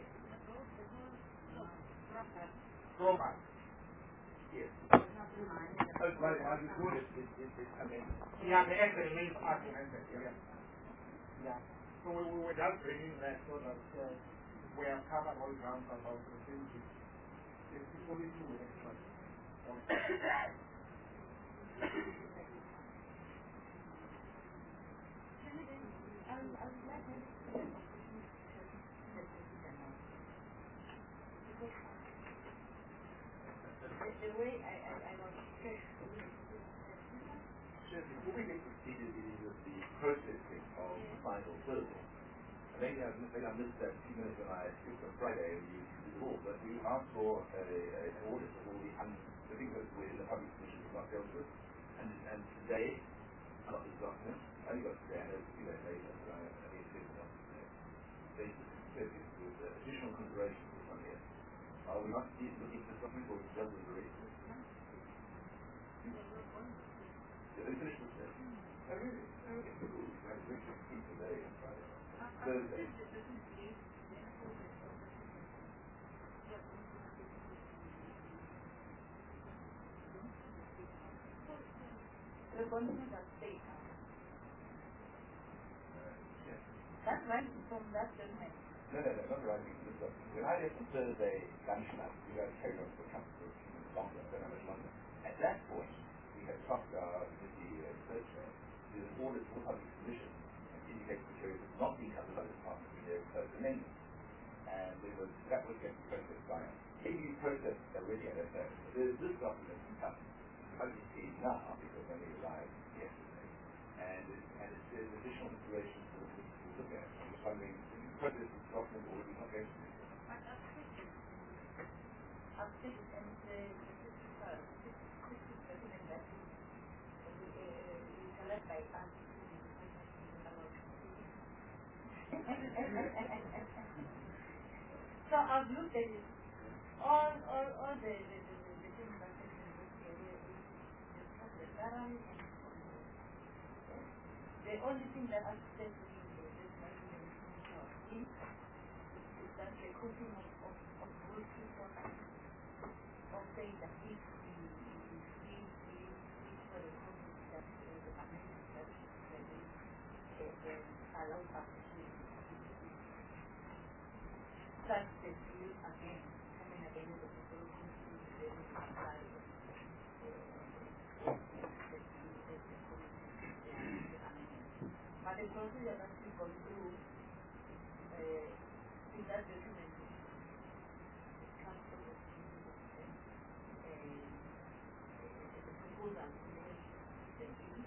drawback. Yes. Oh, right, as you put it, it, it, it, I mean, yeah, the X remains argumented, yeah. Yeah. So we, we were just bringing that so that uh, we have covered all grounds about the same thing. It's only two experts. The way I, I, I was Sure, before we get proceeded with the processing of the final bill, maybe I, maybe I missed that few minutes when I spoke on Friday and you did it all, but we asked for a, a, an audit of all the, un, the things that were in the public commission was not dealt with. And, and today, not this document, I only got today, I know it's a few days later, but I, I think it's one today. They specific with uh, additional consideration for some years. Are we not looking for something called double the rate? They finished this day. Oh, really? Oh, okay. Cool. Right, we should keep today and Friday. Thursday. The content of state. Yes. That's right from that document. No, no, no, not writing this document. When I left on Thursday lunchtime, we guys carried on for a couple of minutes longer, don't know much longer. At that point, we had talked uh, with the uh, search there, to audit all public submissions and indicate materials that not being covered by the department in their proposed amendment. And it was, that was getting processed by us. Maybe you processed already, I don't know. There's this document in come. How do you see it now, because when we arrived yesterday, and it, and it says additional information to, to look at. I'm just wondering, if you process this document or are you not going to do it? I've said it, and the document that we collect by us. So I've looked at it. All, all, all the, the, the, the, the things that are in this area is discussed the barrel and the only thing that I've said to you is this is that the coping of, of, of good people of saying that if we, we, we, we, we for the coping that the amendment that we allow us to start the view again, coming again with the solution to the apply but the procedure that we go through uh, in that document comes from the proposal to make the bill.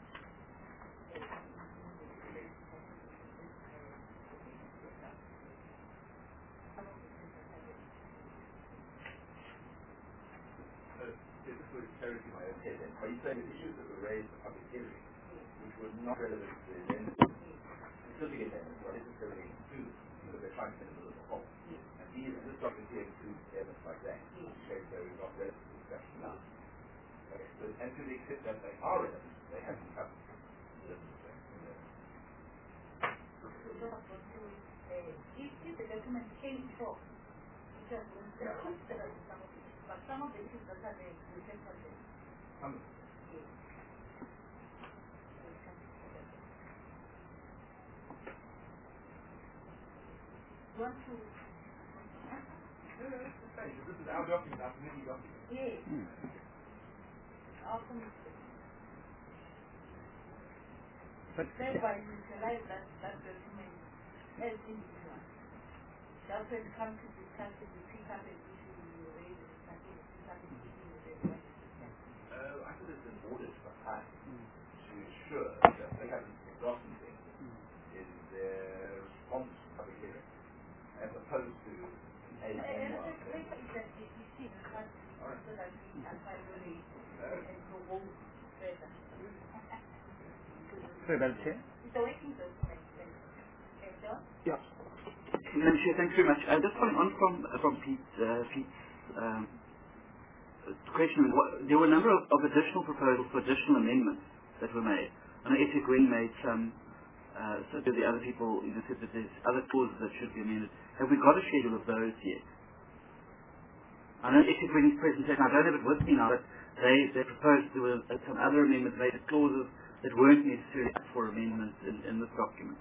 This was clarity in my own head then. Are you saying the issues that were raised in public hearing, which were not relevant to the amendment, specific amendments, were necessarily included, because they're trying to fit into a little hole? And these, this document here includes elements like that, which shows they're not relevant to the discussion now. Okay, so, and to the extent that they are relevant, they have been covered. If, if the document came from, it has been considered in some of it, but some of the issues that are there, we can consider. Some of Yes. We can consider. Want to? This is our document, our committee document. Yes. Our committee. Thereby, we utilize that, that document as individual. That's when it comes to discussing the pick up an issue you raise, discussing the pick up an issue you raise. Uh, I think it's an audit for us to ensure that they haven't forgotten things in their response to public hearing, as opposed to a memoir. Later is that the issue has to be so that we can finally and provoke further. Sorry, Madam Chair. It's a working document. Okay, John? Yeah. Madam Chair, thanks very much. Uh, just following on from uh, from Pete, uh, Pete's um, question, what, there were a number of, of additional proposals for additional amendments that were made. I know Etienne Green made some, uh, so did the other people, you know, said that there's other clauses that should be amended. Have we got a schedule of those yet? I know Etienne Green's presentation, I don't have it with me now, but they, they proposed there were uh, some other amendments made, clauses that weren't necessarily up for amendments in, in this document.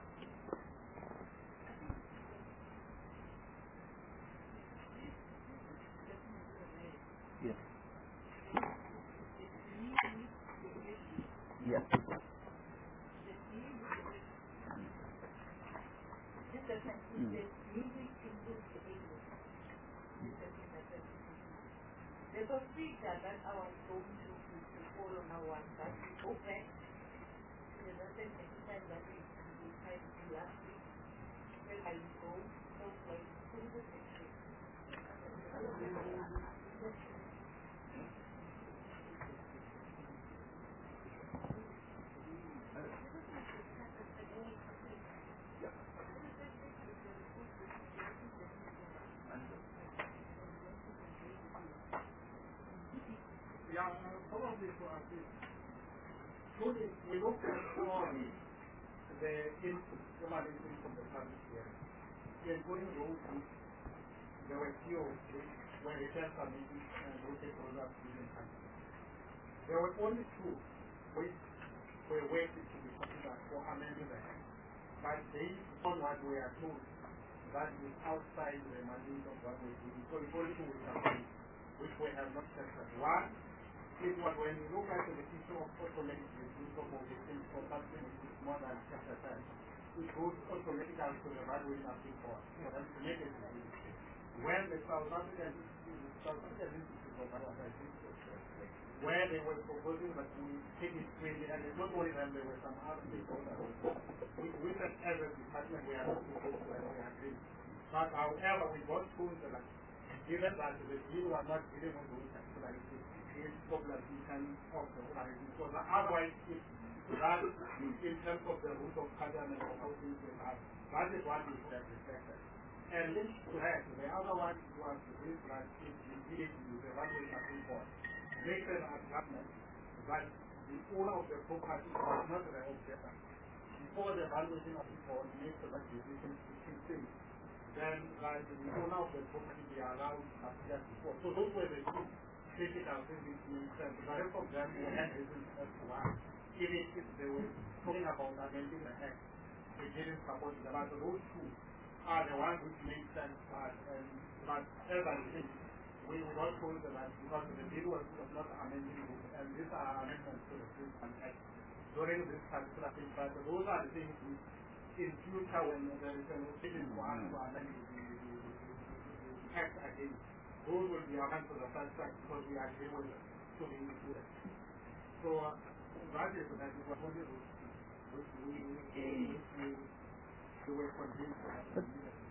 Yes. Yeah. Mm. The procedure that I was going to, to follow now was that we go back to the certain exercise that we tried to do last week, where I go, so like, through the section. Yeah, uh, probably to ask this. We looked at all the inputs, human inputs from the public hearing. Including those which there were few which were returned submitted and those stakeholders didn't come. There were only two which were waiting to be considered for amending the act. But they on what we are told that is outside the mandate of what we do. So it's only two which are which we have not tested. One is what when you look at the issue of automatic dismissal of the things for something which is more than chapter ten, it goes automatically to the valuation of the court. So that's to make it easy. When the South African South African Institute of Advertising, where they were proposing that we take it freely, and it's not only them, there were some other stakeholders. We, we said as a department we are not supposed to and we agree. But however, we got told that given that the deal was not dealing with those particular issues, it creates problems in terms of the organization. Because otherwise, if that in terms of the root of parliament or how things will happen, that is what is reflected. And linked to that, the other one was this that it indeed the evaluation of report. They said as government that the owner of the property was not the objector. Before the evaluation of report makes the right decision to continue, then that the owner of the property be allowed to appear before. So those were the two critical things which made sense. The rest of them were had reasons as to why. Even if they were talking about amending the act, they didn't support it. But those two are the ones which made sense. But, um, but as I think, we were not told that because the bill was, was not amending it, and these are amendments to the Citizen Act during this particular thing. But those are the things which, in future, when there is an occasion for us to amend the act again, those will be amended to the first track because we agree with it to be included. So uh, that is that is what we do, which we which we we were convinced to have.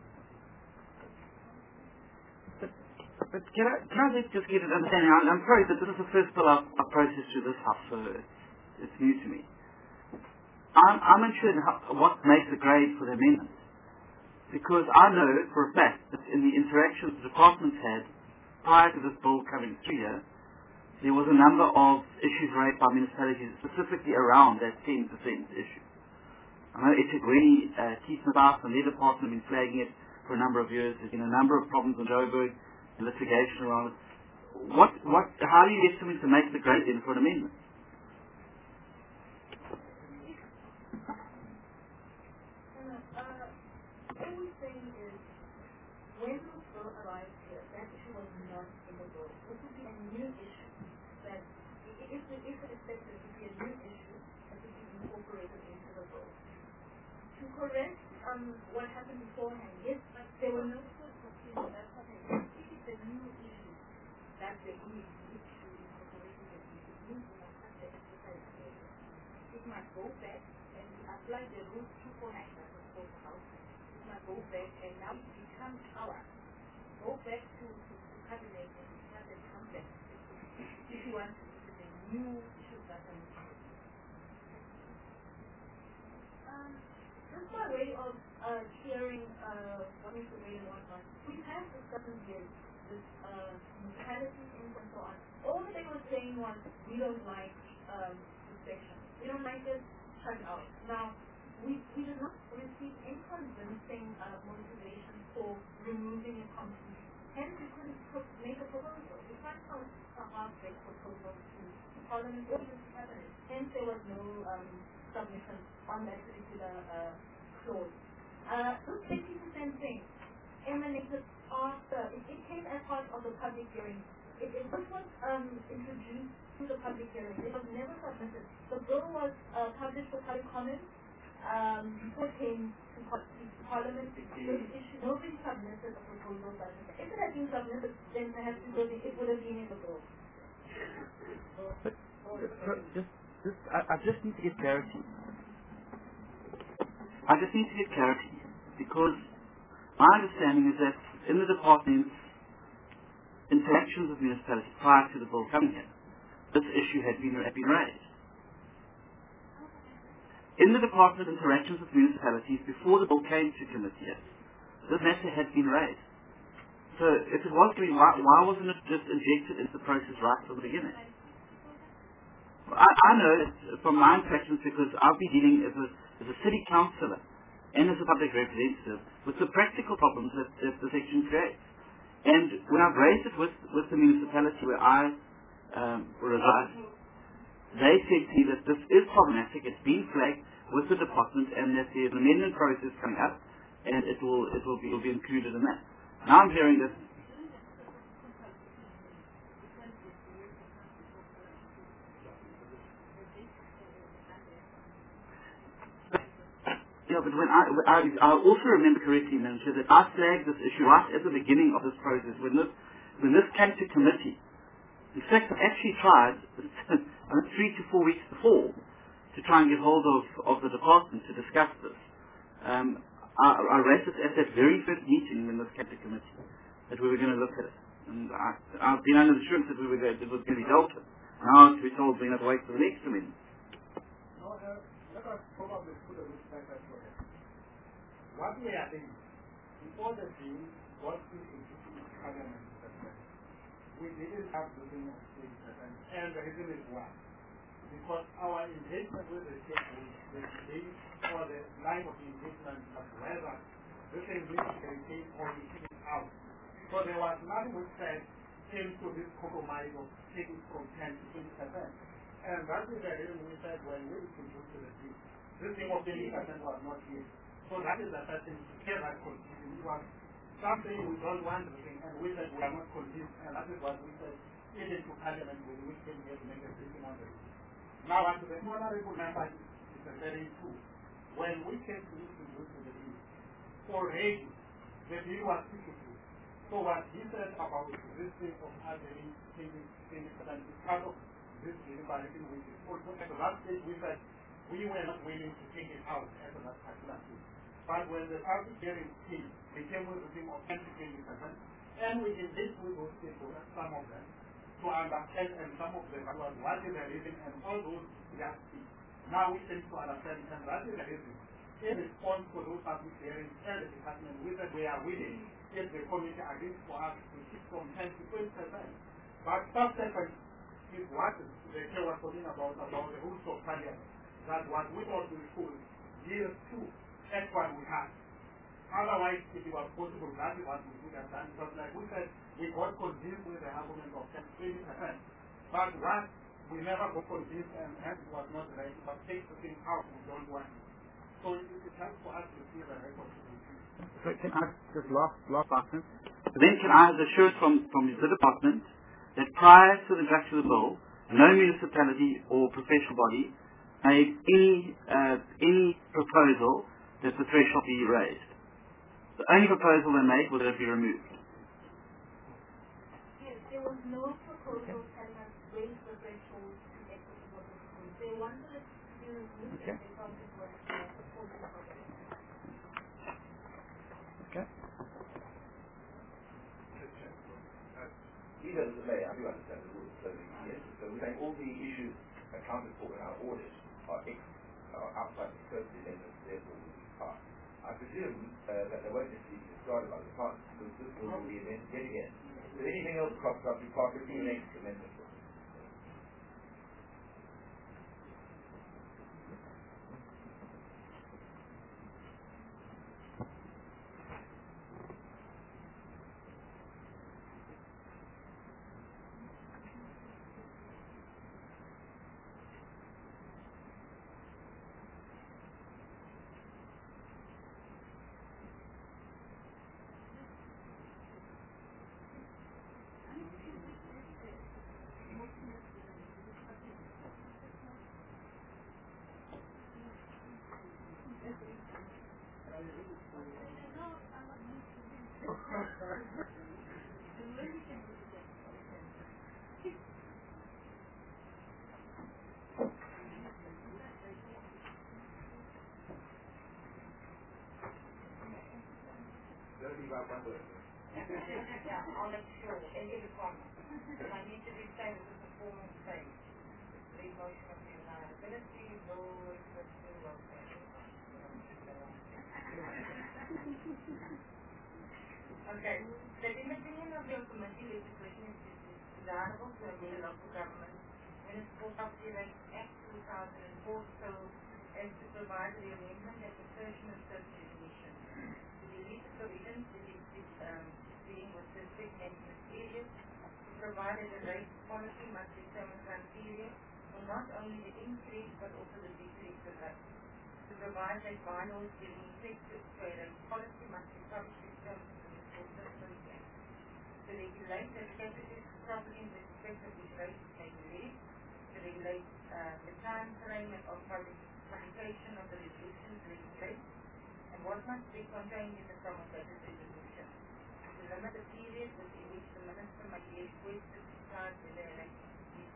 But can I, can I just get an understanding? I'm, I'm sorry that this is the first bill I've, I've processed through this house, so it's, it's new to me. I'm, I'm unsure in how, what makes the grade for the amendment. Because I know for a fact that in the interactions the department had prior to this bill coming through here, there was a number of issues raised by municipalities specifically around that ten percent issue. I know eThekwini, uh, Keith South and their department have been flagging it for a number of years. There's been a number of problems in Joburg, litigation around it. What, what, how do you get something to make the grade then for an amendment? All we're saying is, when the bill arrived here, that issue was not in the bill. This would be a new issue that, if the if it is expected to be a new issue, that would be incorporated into the bill. To correct um, what happened beforehand, yes, but there were no good procedures. That's what I said. If it's a new issue, that they need to incorporate it into the new bill, that's the exercise again. It might go back and apply the rules two four nine that was called the house. It might go back and now it becomes ours. Go back to, to, to cabinet and have it come back. If you want to, if it's a new issue that I'm um, this is my way of uh, sharing uh, what is the way and what not. We have discussions here with uh, municipalities and so on. All that they were saying was, we don't like um, this section. We don't like this, shut it out. Now, we, we did not receive any convincing uh, motivation for removing it completely. Hence, we couldn't pro make a proposal. We can't come a half-baked proposal to Parliament or to Cabinet. Hence, there was no um, submission on that particular uh, clause. Uh, this fifty percent thing emanated after, it, it came as part of the public hearing. It, it this was um, introduced to the public hearing. It was never submitted. The bill was uh, published for public comment um, before it came to, to Parliament. Issue, nobody submitted a proposal. If it had been submitted, then perhaps it would, it would have been in the bill. But, so just, just, I, I just need to get clarity. I just need to get clarity because my understanding is that in the department's interactions with municipalities prior to the bill coming here, this issue had been, had been raised. In the department's interactions with municipalities before the bill came to committee, this matter had been raised. So if it was going, why, why wasn't it just injected into the process right from the beginning? I, I know from my interactions, because I've been dealing as a, as a city councillor and as a public representative with the practical problems that, that the section creates. And when I've raised it with, with the municipality where I um, reside, they said to me that this is problematic, it's been flagged with the department, and that there's an amendment process coming up, and it will it will be, it will be included in that. Now I'm hearing that. Yeah, but when I, I, I also remember correctly, Manager, that I flagged this issue right at the beginning of this process, when this, when this came to committee. In fact, I actually tried, three to four weeks before, to try and get hold of, of the department to discuss this. Um, I, I raised it at that very first meeting when this came to committee, that we were going to look at it. And I, I've been under the assurance that we were going, it was going to be dealt with. Now to be told we're going to wait for the next meeting. No, uh, let us probably put a bit better to it. What we are doing, before the bill got into Parliament, we didn't have the thing of state percent, and the reason is why. Because our engagement with the state was the debate or the line of engagement of whether this thing needs to be retained or be taken out. So there was nothing which said came to this compromise of taking from ten to twenty percent. And that is the reason we said when we introduced to the bill, this thing of twenty percent was not here. So that is the first thing to care that condition. It was something we don't want to think, and we said we are not convinced, and that is what we said even to Parliament when we came here to make a decision on this. Now, as the honorable member is a very true. When we came to introduce to the bill, already the bill was issued. So what he said about this thing of having twenty percent is part of this deliberation, which is also at the last stage we said we were not willing to take it out at that particular stage. But when the public hearing came, we came with a thing of ten to twenty percent, and we engaged with those stakeholders, some of them, to understand, and some of them was what is the reason, and all those just speak. Now we came to understand, and that is the reason. In response to those public hearings and the department, we said we are willing, if the committee agrees for us to keep from ten to twenty percent. But subsequent is what the chair was talking about, about the rules of Parliament, that what we ought to recall years two, that's what we have. Otherwise, if it was possible, that is what we would have done. Because like we said, we got convinced with the argument of ten to twenty percent. But what we never got convinced, and hence it was not right, but take the thing out, we don't want it. So it is time for us to see the record. So can I just last last sentence? Then can I have the assurance from, from the department that prior to the introduction of the bill, no municipality or professional body made any uh, any proposal that the threshold be raised. The only proposal they made was that it be removed. Yes, there was no proposal telling us raise the threshold to equitable discourse. They wanted it to be removed, Okay. and they felt it was uh, supported by the Okay. Even as a mayor, I do understand the rules of closing yes. So we're saying all the issues accounted for in our audit are, ex, are outside the scope of the amendment, therefore will be passed. I presume uh, that they won't just be discarded by the department, because this will be amended yet again. So anything else crops up, you can't receive an extra amendment. Yeah, I'll make sure that any of the comments, and I need to be saying this is a formal phase. The emotion of the reliability, low existing location. Okay, that in the opinion of your committee, legislation is desirable to amend local government Municipal Property Rights Act two thousand four, so as to provide the amendment that the assertion of such definition. To delete the provisions um, dealing with specific maintenance areas, to provide that the rate policy must determine criteria for not only the increase but also the decrease of rate. To provide that bylaws giving effect to the rate policy must be published in terms of the Municipal Systems Act. To regulate that categories of property in respect of which rates may be leased, to regulate uh, the time frame of public publication of the resolutions regulate, and what must be contained in the promulgated resolution. To limit the period within which the minister may be requested to decide whether an act is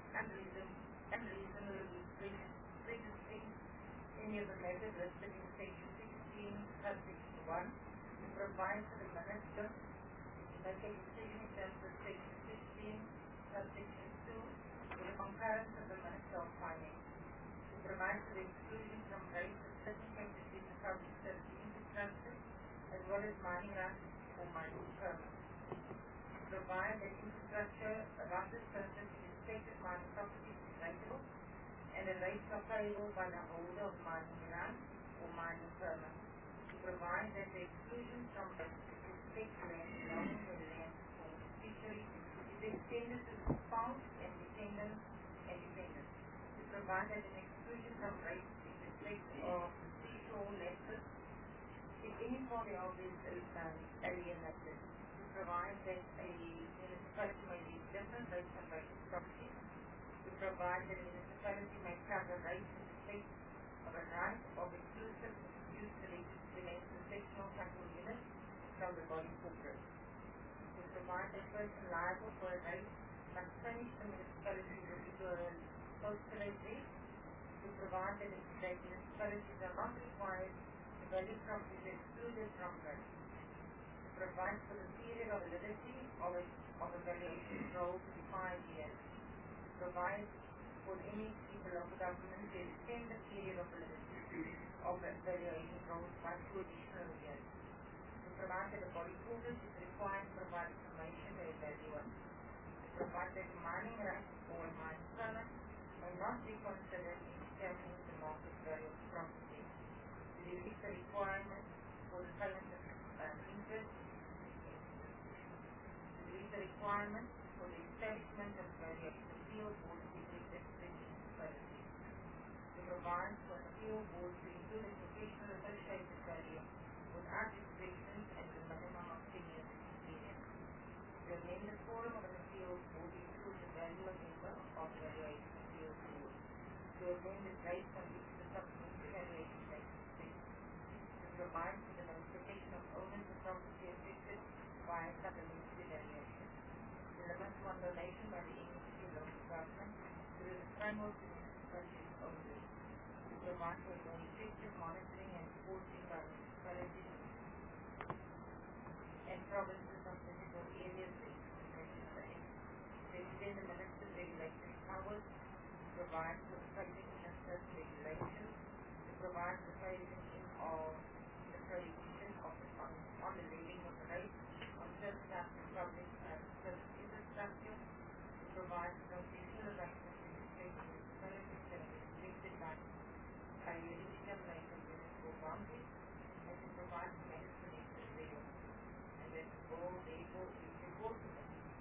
unreasonably registering any of the matters listed in section sixteen, subsection one, to provide for the minister to make a decision in terms of section sixteen, subsection two, with the concurrence of the Minister of Finance. To provide for the exclusion from rates of certain categories of public service infrastructure, as well as mining rights or mining permits. To provide that infrastructure around this purpose in respect of mining properties is rateable, and the rates are payable by the holder of mining rights or mining permits. To provide that the exclusion from rates with respect to land belonging to the land or beneficiary is extended to the spouse and dependents and dependents. To provide that an exclusion from rates in respect of seashore leases, if any part of this is um, alienated. To provide that a municipality may use different rates on rated property. To provide that a municipality may cover rates in respect of a right of exclusive use to implement the sectional capital units from the body corporate. To provide that person liable for a rate must furnish the municipality with a postulate rate. To provide that the municipalities are not required to value properties excluded from rates. To provide for the period of validity of a, of a valuation roll to be five years. To provide for any local government to extend the period of validity of a valuation rolls by two additional years. To provide that the body corporate is required to provide information to evaluate. To provide that the mining rights or mining permit may not be considered in determining the market value of property. To delete the requirement for the payment of um, interest. To delete the requirement for the establishment of valuation appeal board to be municipality. To provide for an appeal board to include a professional associated value without restrictions and the minimum of ten years experience. To amend the forum of an appeal board to include the value of member of the valuation appeal board. To amend the date on which the subsequent evaluation takes place. To provide for the notification of owners of property affected by a supplementary evaluation. To limit one donation by the agency of local government through the framework of municipalities only. To provide for more effective monitoring and enforcing by municipalities and provinces of physical areas for implementation of the act. To extend the minister's regulatory powers. To provide for the prohibition of such regulations. To provide for the prohibition of the prohibition of the on, on the levying of the rate on certain types of public uh, service infrastructure. To provide for additional arrangements in respect of municipalities that are restricted by a determination of municipal boundaries, and to provide for matters connected thereof. And that all therefore is important.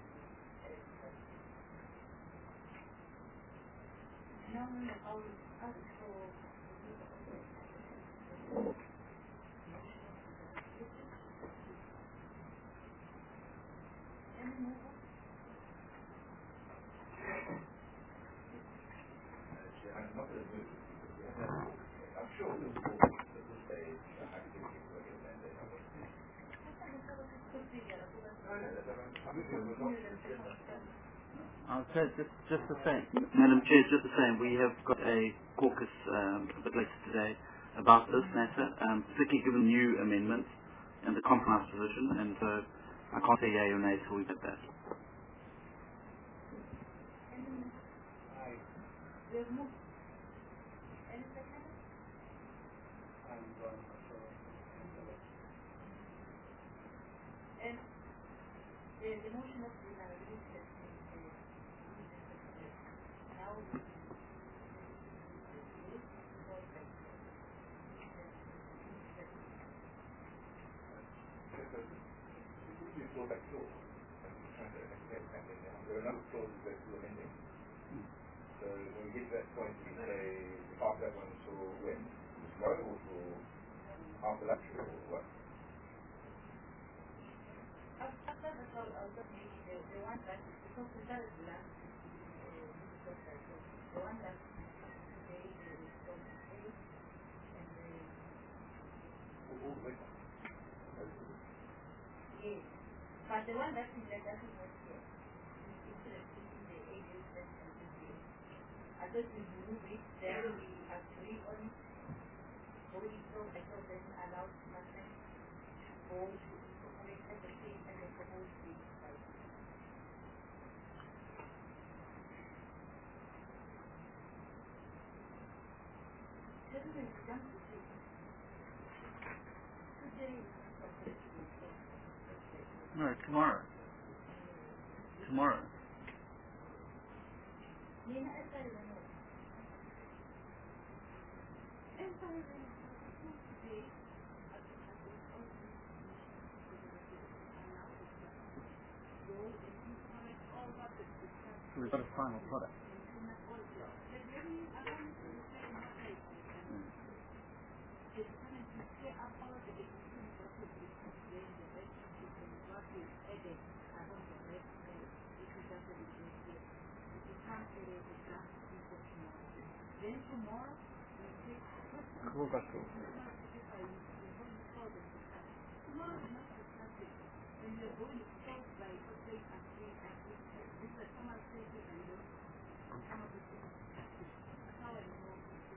Now, I'll ask for any more? I'm not going to move. I'm sure we'll move at this stage. I think it's recommended. I'll say just, just the same. Madam Chair, just the same. We have got a caucus um, a bit later today about this matter, um, particularly given new amendments and the compromise position, and so I can't say yay or nay till we get that. There's more. Any second? And the, the motion of the resolution is now number of clauses we're still amending. So when we get to that point, we say, after that one shall when? Tomorrow or till after that or what? After the call, also maybe the, the one that, because the that is last, the one that today there is from eight and the... All the way. Yes, but the one that is like that is not here. Instead of taking the eight days less than this year. I thought we remove it, then we agree on it. Only so I thought then allow nothing or to incorporate at the same as the proposed date. Doesn't make sense to see. Today is not something to be so. No, tomorrow. Tomorrow. Nina, I don't know. And so today, So we've got a final product. Then tomorrow, Cool, that's cool. tomorrow is not discussing. When you're going to solve by okay, and three, and three, this is a common thing, and you don't come up with it. That's how I know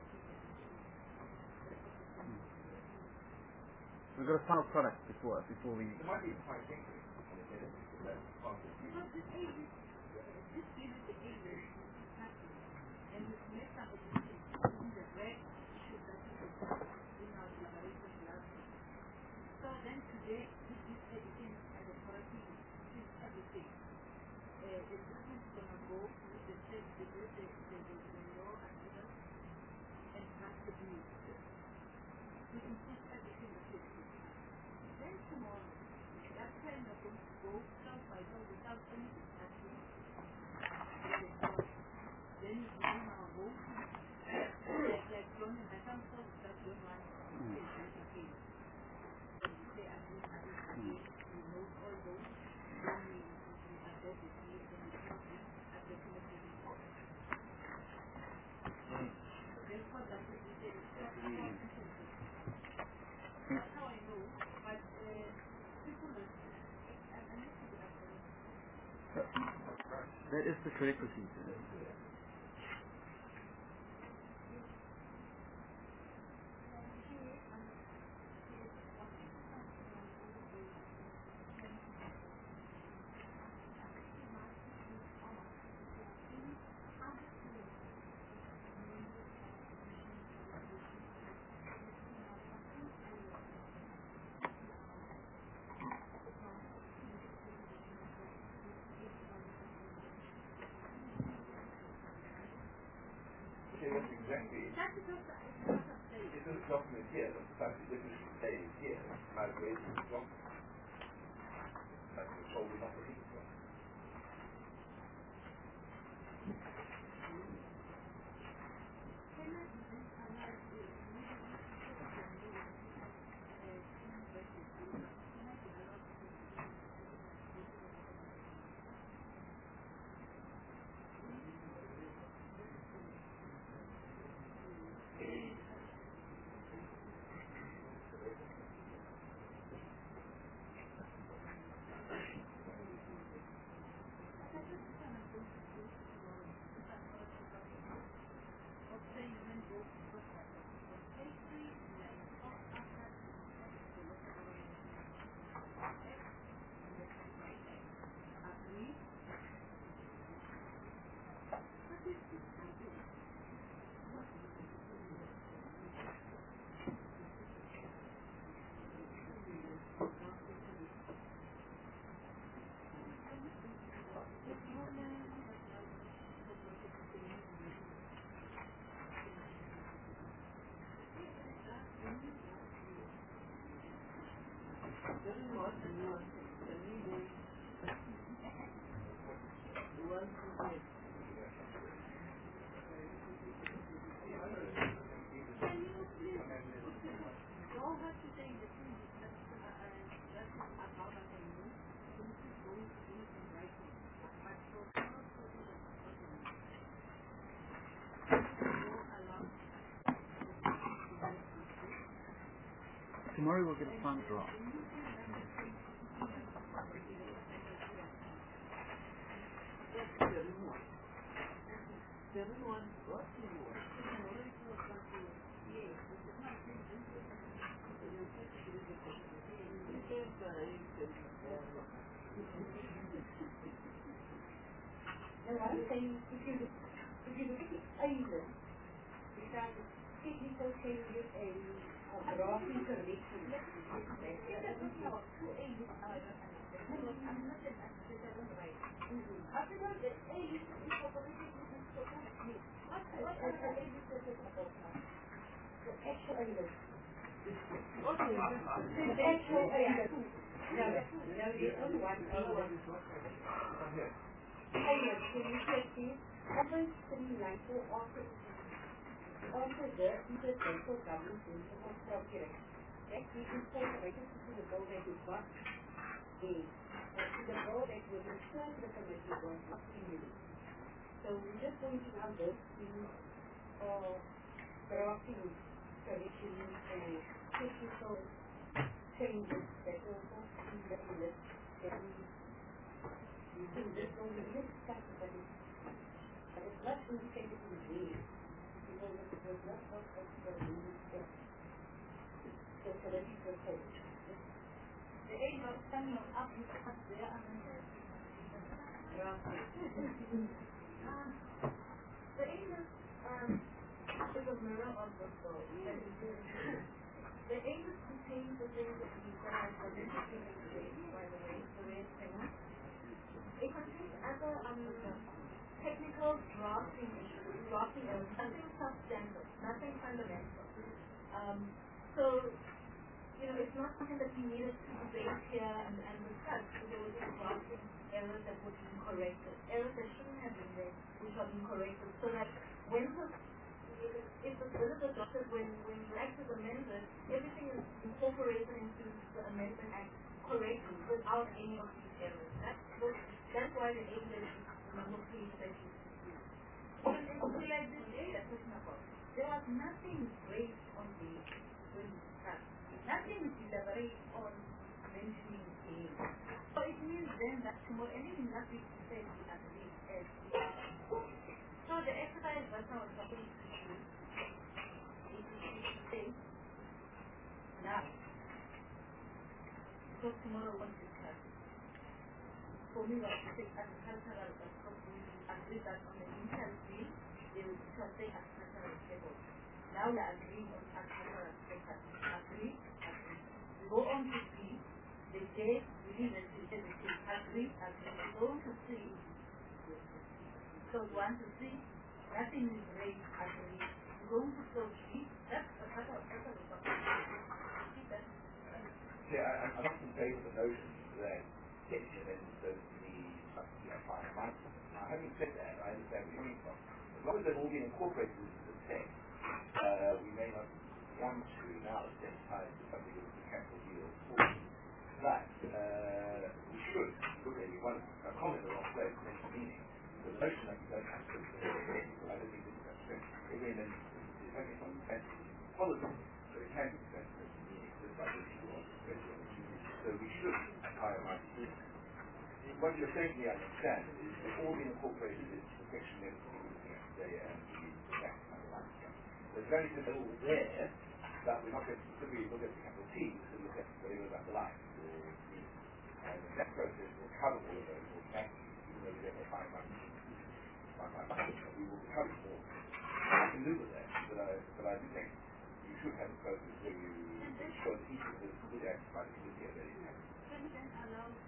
We've got a final product before before we. There might be a time thinking on the minute, but that's part of the because this age is, this gives the age is discussing. And this makes up a decision. This is a red issue that is in our deliberation last week. So then today, this is everything as a corrective, this is everything. Uh, the government is going to go with the state, the the the the the law and others, and pass the bill. We can put everything that is good. Then tomorrow, that time we're going to go stop by door without any discussion. Then you begin our vote. Like like John and I can't solve that John one say that again. Then we say again, again, again. We note all those. Then we we address the case. Then we put it at the committee report. Therefore, that is the say that's how I know. But uh, people will. I I need to be after. That is the correct procedure. Okay, that's exactly. That's because I cannot say. If this document here, the fact that this is stays here, might raise the document. That's the whole not the document. tomorrow we'll get a final draft. Now what I'm saying, if you look, if you look at the island, because technical changes a drafting correction. Two ages are I'm not an accident, right? After all, the age is incorporated in the social. What the age is about now? The actual island. Okay, the actual island. Now, now the other one is Island, can you check this? Number three nine four also also there is a central government principle of property rights. That we incorporated into the bill that we got a to the bill that was returned to the committee was not renewed. So we're just going to now go to uh drafting corrections and technical changes that will also be in the list that we we do this one, we just discuss it, but it's but it's not indicated in the way because it was not what was the rule step. So so that is the code. The age of coming up is up there and then the age of um is a mirror of the soul. The age contains the things that we have the age, by the way, the way it's saying. It contains other um, technical drafting issues, drafting errors, nothing substantive, nothing fundamental. Um, so, you know, it's not something that we needed to debate here and, and discuss, because there was just drafting errors that were being corrected, errors that shouldn't have been there, which are being corrected, so that when the if the bill is adopted, when, when the act is amended, everything is incorporated into the Amendment Act correctly, without any of these errors. That's, that's why the aim is number three that you see. Even in something like this day that's talking about, there was nothing raised on the when we start. Nothing is elaborate on mentioning age. So it means then that tomorrow anything that we say we have to leave as so the exercise that I was supposed to do is to say now. So tomorrow we want to discuss. For me, what to say agricultural and agree that on the initial field, they will say agricultural stable. Now we are agreeing on agricultural stable. Agree, agree. We go on to see the day we leave it to the agree, agree. We go on to see. So one to three, nothing is raised agree. We go on to so three, that's a part of that's a lot. Yeah, I, I'm often faced with the notion that getting it in does need something to apply a mind. Now, having said that, I understand where you're coming from. As long as they've all been incorporated into the text, uh, we may not want to now at the same time do something with the capital D or forty. But uh, we should look at it. One a comment the wrong place, mention meaning. The notion that you don't have to put it in, I don't think this is that strict. Agreement is having some defensive policy, but it can be defensive meaning just by the issue of so we should apply a right to what you're saying to me, I understand, is they've all been incorporated into the section that we're looking at today and the tax and the right structure. So it's very simple there that we're not going to specifically look at the capital T, we're going to look at whatever that line or the and the next process will cover all of those automatically, even though we don't apply much by my mind, we will cover it all. I can live with that, but I but I do think you should have a process where you show that each of the good acts by the committee are very important.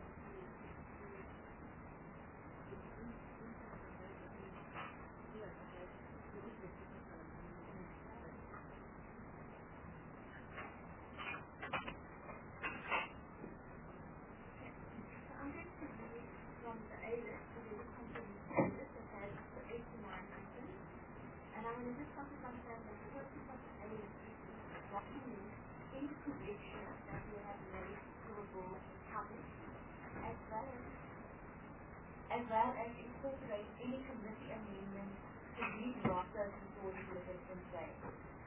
As well as incorporate any committee amendments to these drafters and forward to the in play. So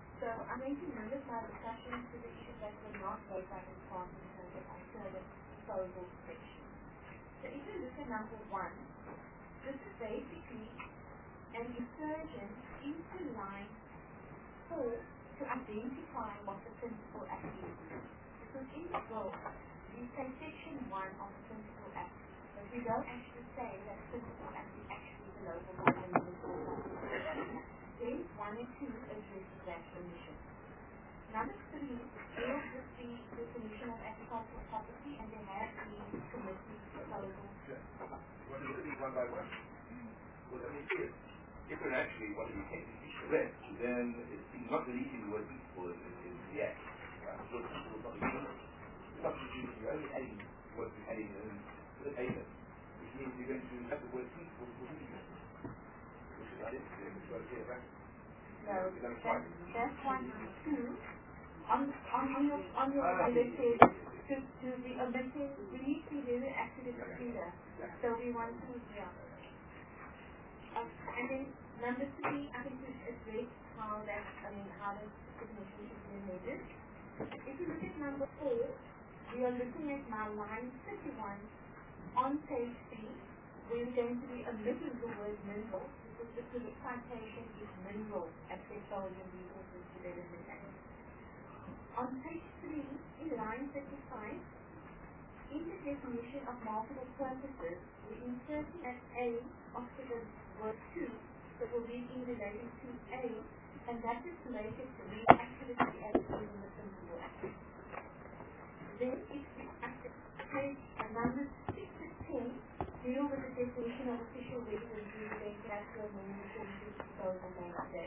I'm going to limit my discussion to the issues that were not raised by this part in terms of alternative disposal protection. So if you look at number one, this is basically an insertion into line four to identify what the principal act is. Because in the book, we say section one of the principal act, but we don't actually say that the principal act is actually the local government. Then one and two addresses that omission. Number three deals with the definition of agricultural property, and they have the committee proposal. What do you think one by one? Well, I mean, if, if we're actually what we take to be correct, then it's not deleting the word peaceful in, in the act. Uh, so it's not the substitute, you're only adding what we're adding in to the payment, which means you're going to have the word peaceful for peaceful. Which is identical, which was here, right? No, that's, that's one and two. On, on, on your, on your uh, omitted, to, to the omitted, we need to do the accident procedure. So we want to, yeah. Um, and then number three, I think we should address how that, I mean, how the definition should be amended. If you look at number four, we are looking at now line thirty-one on page three, where we're going to be omitting the word mineral, because the correct citation is mineral at Petroleum Resources Development Act. On page three, in line thirty-five, in the definition of multiple purposes, we insert at A after the word to, that will be in relation to A, and that is related to the activity as in the principal act. Then if we page number six to ten deal with the definition of official residence using natural movement to disposal made today.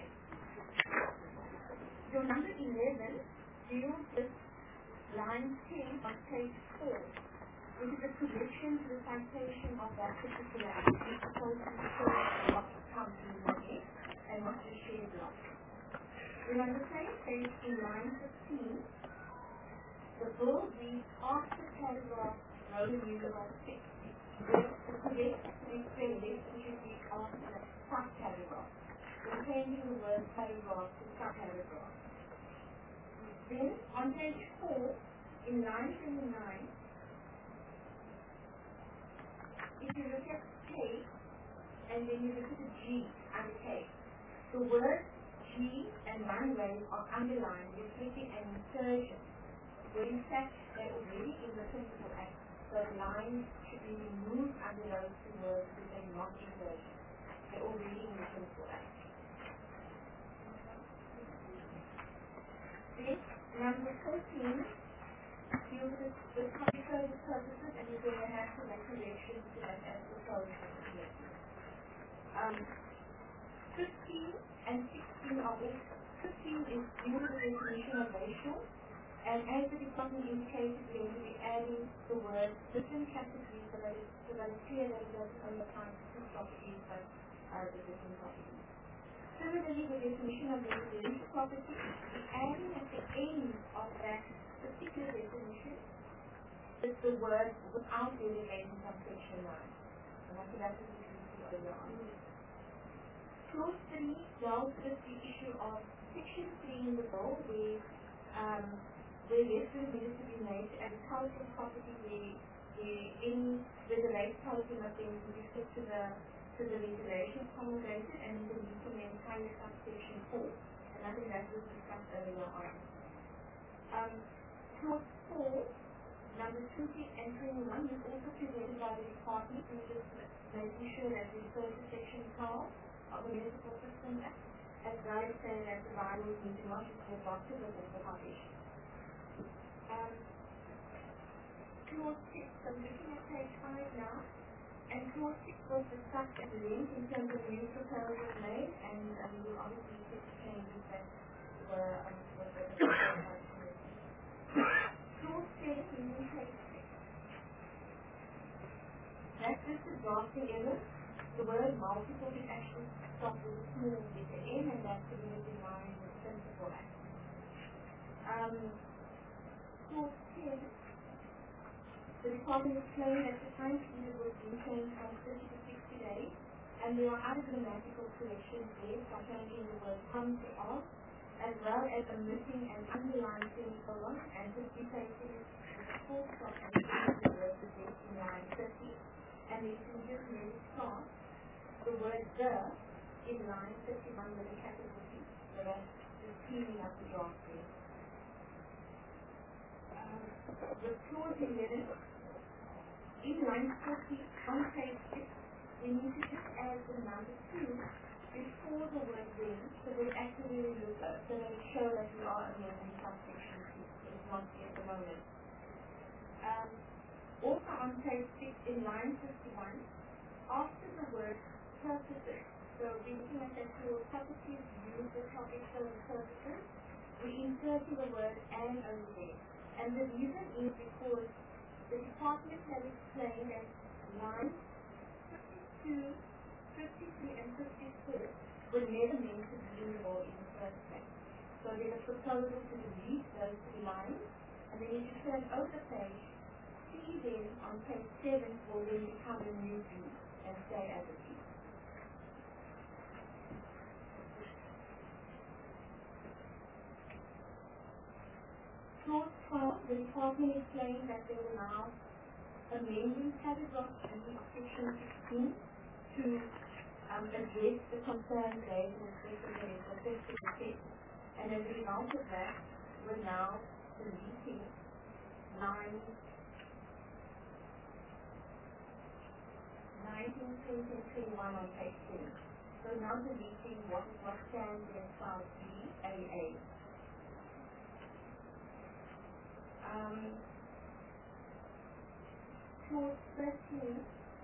Your number eleven deals with line ten on page four, which is a correction to the citation of that particular act, which is supposed to show what counts in money and what is shared loss. Then on the same page in line fifteen, the bill reads after paragraph Roman numeral six. The correct explain this should be after the subparagraph, changing the word paragraph to subparagraph. Then on page four, in line twenty-nine, if you look at K, and then you look at the G under K, the word G and runway are underlined, reflecting an insertion, where in fact they're already in the principal act, so the lines should be removed under those two words because they're not insertion. They're already in the principal act. Then, number fourteen, deals with the public service purposes, and you're going to have to make corrections to that as proposed. Um, fifteen and sixteen are all, fifteen is due to the definition of racial, and as the department indicated, we're going to be adding the word different categories so that it's, so that it's clear that it doesn't only apply to two properties, but uh, the different properties. Similarly, the definition of residential property, we're adding at the end of that particular definition is the word without delegating from section nine. And I think that's what we can see earlier on. Clause three deals with the issue of section three in the bill, where um, where reference needs to be made to agricultural property, where, where any regulatory policy must be restricted to the to the regulations promulgated, and in the meeting the entire subsection four. And I think that was discussed earlier on. Um, clause four, number twenty and twenty-one, is also presented by the department, and just making sure that we refer to section twelve of the Municipal System Act, as well as saying that the bylaws need to not be adopted with the publication. Um, clause six, I'm looking at page five now, and clause six was discussed at length in terms of new proposals made, and um, we'll obviously get the changes that were um, were clause seven, in page six. That's just a drafting error. The word multiple is actually stopped with a small letter M, and that's to be in line with the principal act. Um, clause ten, the department explained that the time period was being changed from thirty to sixty days, and there are other grammatical corrections there by changing the word come to on, as well as omitting an underlined semicolon and just replacing it with a full stop at the end of the word possessed in line thirty. And then you can just maybe start the word the in line thirty-one with a capital T. So that's just cleaning up the draft there. Um, with clause eleven, in line forty, on page six, we need to just add the number two before the word when, so that it actually looks up, so that it shows that we are amending subsection two. It's not at the moment. Um, also on page six, in line fifty-one, after the word purposes, so we're looking at that clause, properties used for topic showing purposes, we inserted the word and over there. And the reason is because the department has explained that lines fifty-two, fifty-three, and fifty-four were never meant to be in the law in the first place. So there's a proposal to delete those three lines, and then if you turn over the page, C then on page seven will then become a new B and stay as a B. Clause twelve, the department explained that they will now amending paragraph G of section sixteen to um, address the concerns raised in respect of the legislative and as a result of that, we're now deleting line nineteen, twenty, and twenty-one on page ten. So now deleting what is what stands in clause B, A A. Um, clause thirteen.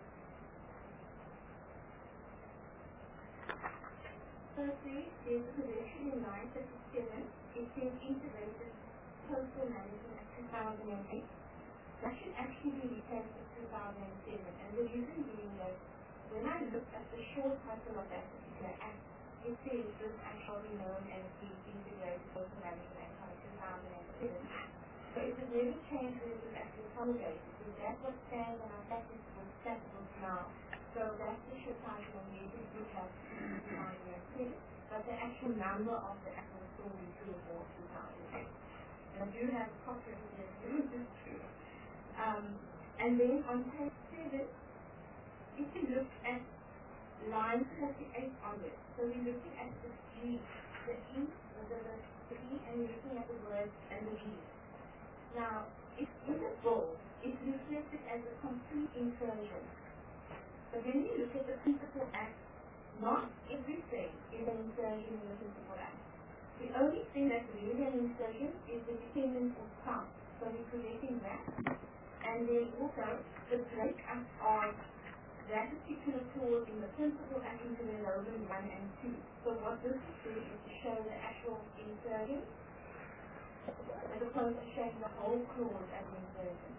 Firstly, there's a correction in line thirty-seven. It says integrated postal management at two thousand eight. That should actually be replaced with two thousand seven. And the reason being that when I looked at the short title of that particular act, it says this actually known as the integrated postal management act of two thousand seven. So it was never changed when it was actually promulgated. So that's what stands on our practice book, stat books now. So that's the short title and the it would have two thousand six, but the actual number of the act will still be two or two thousand eight. And I do have copies of this, which is true. Um, and then on page seven, if you look at line forty-eight on it, so we're looking at the G, the E, the, the, the E, and we're looking at the words and the G. Now, if in the bold, it's reflected as a complete insertion. But when you look at the Principal Act, not everything is an insertion in the Principal Act. The only thing that's really an insertion is the dependence of spouse. So we're creating that. And then also the breakup of that particular clause in the Principal Act into the Roman one and two. So what this is doing is to show the actual insertion as opposed to showing the whole clause as an insertion.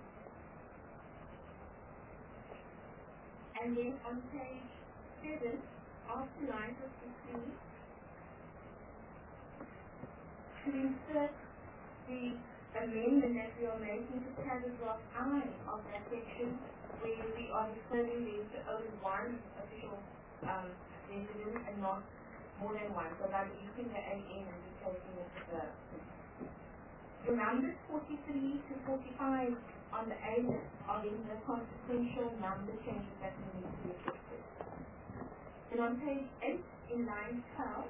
And then on page seven, after line fifty-three, to insert the amendment that we are making to paragraph I of that section, where we are referring to only one official um, resident and not more than one. So by using the A N and replacing it with the The numbers forty-three to forty-five on the A list are in the consequential number changes that we need to be affected. Then on page eight in line twelve,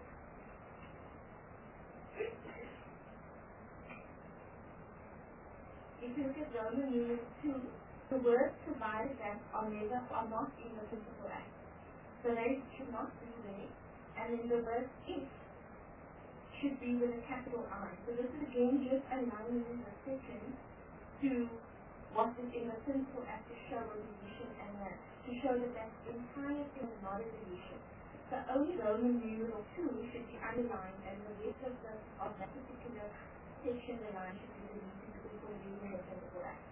if you look at Roman numeral two, the words provided that are never are not in the Principal Act. So they should not be there. And then the word if should be with a capital I. So this is again just allowing you the second to what is in the Principal Act to show a deletion and that, to show that that entire thing is not a deletion. So only Roman numeral two should be underlined and the rest of, the, of that particular section the line should be deleted before leaving the Principal Act.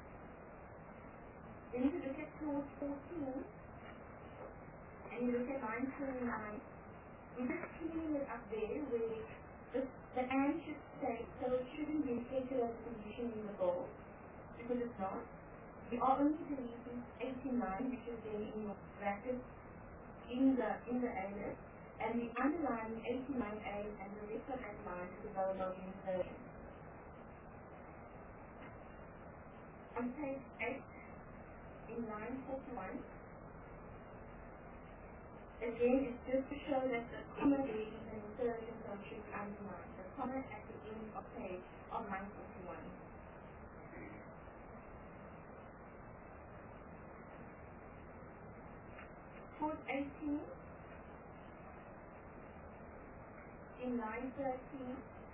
Then if you look at clause fourteen and you look at line twenty-nine, we're just cleaning it up there where the, the and should say, so it shouldn't be stated as a condition in the goal, because it's not. We are only deleting eighty-nine, which is then in your brackets in the in the A list, and the underlying eighty-nine A and the rest of that line is available in version. On page eight, in line forty-one, again, it's just to show that the comma there is an insertion from should be underlined. The comma at the end of page of line forty-one. Clause eighteen, in line thirteen,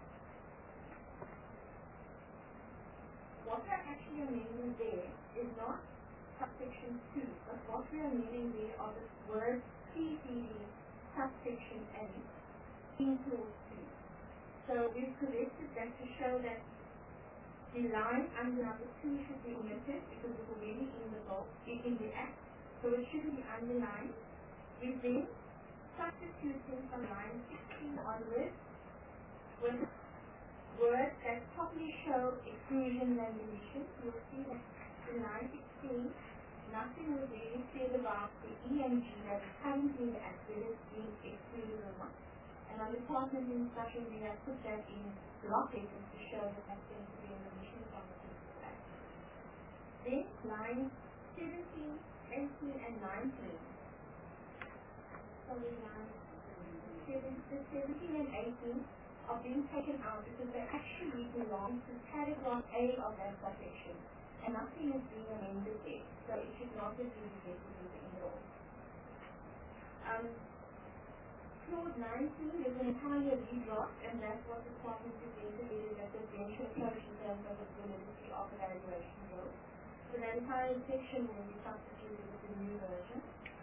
what we're actually amending there is not subsection two, but what we're amending there are the words preceding subsection A in clause two. So we've corrected that to show that the line under number two should be omitted because it's already in the box, in the act, so it shouldn't be underlined. We then substituting from line sixteen onwards with words that properly show exclusion and deletion. You'll see that in line sixteen, nothing was really said about the E and G that is currently in the act, whether it's being excluded or not. And on department instruction, we have put that in block letters to show that that's going to be a deletion from the principal act. Then lines seventeen, eighteen, and nineteen. Sorry, lines seventeen and eighteen are being taken out because they actually belong to paragraph A of that subsection, and nothing is being amended there, so it should not have been rejected in the enroll. Um, clause nineteen is an entire redraft, and that's what the department is indicated that the eventual approach in terms of the validity of evaluation goes. So that entire section will be substituted with the new version.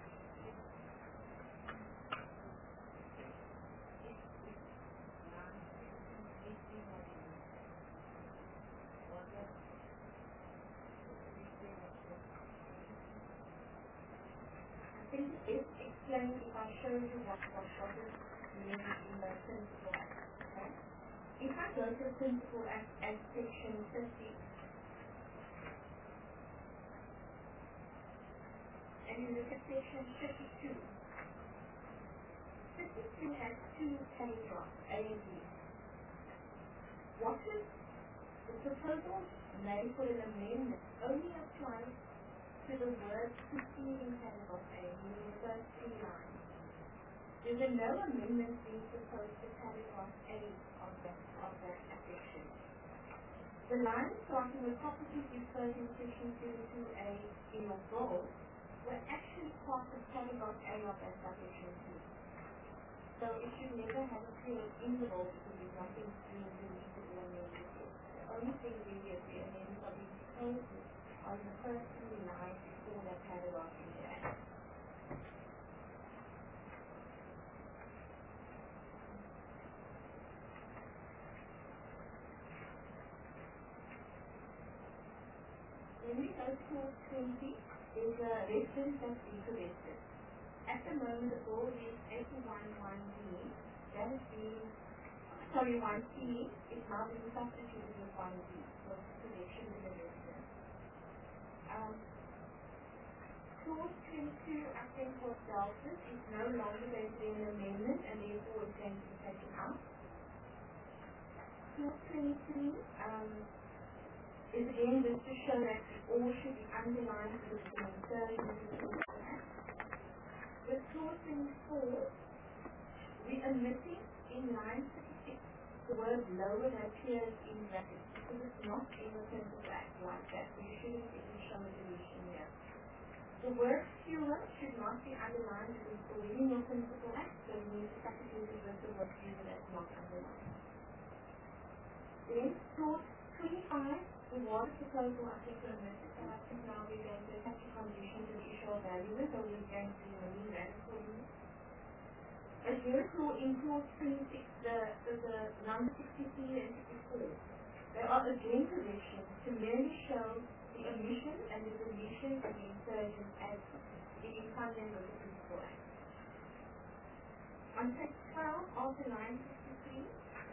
I think it is explained if I show you what what what is meaning in the principal act. Okay? If I go to the principal act as section fifty, and you look at section fifty-two, fifty-two has two paragraphs, A and B. What is the proposal made for an amendment only applies to the words preceding paragraph A, meaning the first three lines. There were no amendments being proposed to paragraph A of that, of that section. The lines starting with properties referred in section seventy-two A in your goal were actually part of paragraph A of that subsection too. So it should never have appeared in the goal because there's nothing being deleted or amended. The only thing really is the amendments are being proposed on the first three lines before that paragraph in the act. When we go to clause twenty, there's a reference that's been corrected. At the moment, the goal is eighty-one one B. That is being, sorry, one C is now being substituted with one B. So it's correction in the reference. Um, clause twenty-two, I think what dealt with is no longer going to be an amendment and therefore it's going to be taken out. Clause twenty-three um, is again just to show that all should be underlined with the insertion of the principal act. With clause twenty-four, we are omitting in line thirty-six the word lower that appears in brackets because it's not in the principal act like that, so you shouldn't even show a deletion here. The word fewer should not be underlined because it's already in your principal act, so you need to substitute it with the word fewer that's not underlined. Then clause twenty-five, the water proposal I think we omitted, so I think now we're going to attach a condition to the issue of value, so we're going to remove that accordingly. As you recall, in clause twenty-six, the, the, the number sixty-three and sixty-four, there are again corrections to merely show the omission and the deletion and the insertion as being tandem with the principal act. On page twelve, after line sixty-three,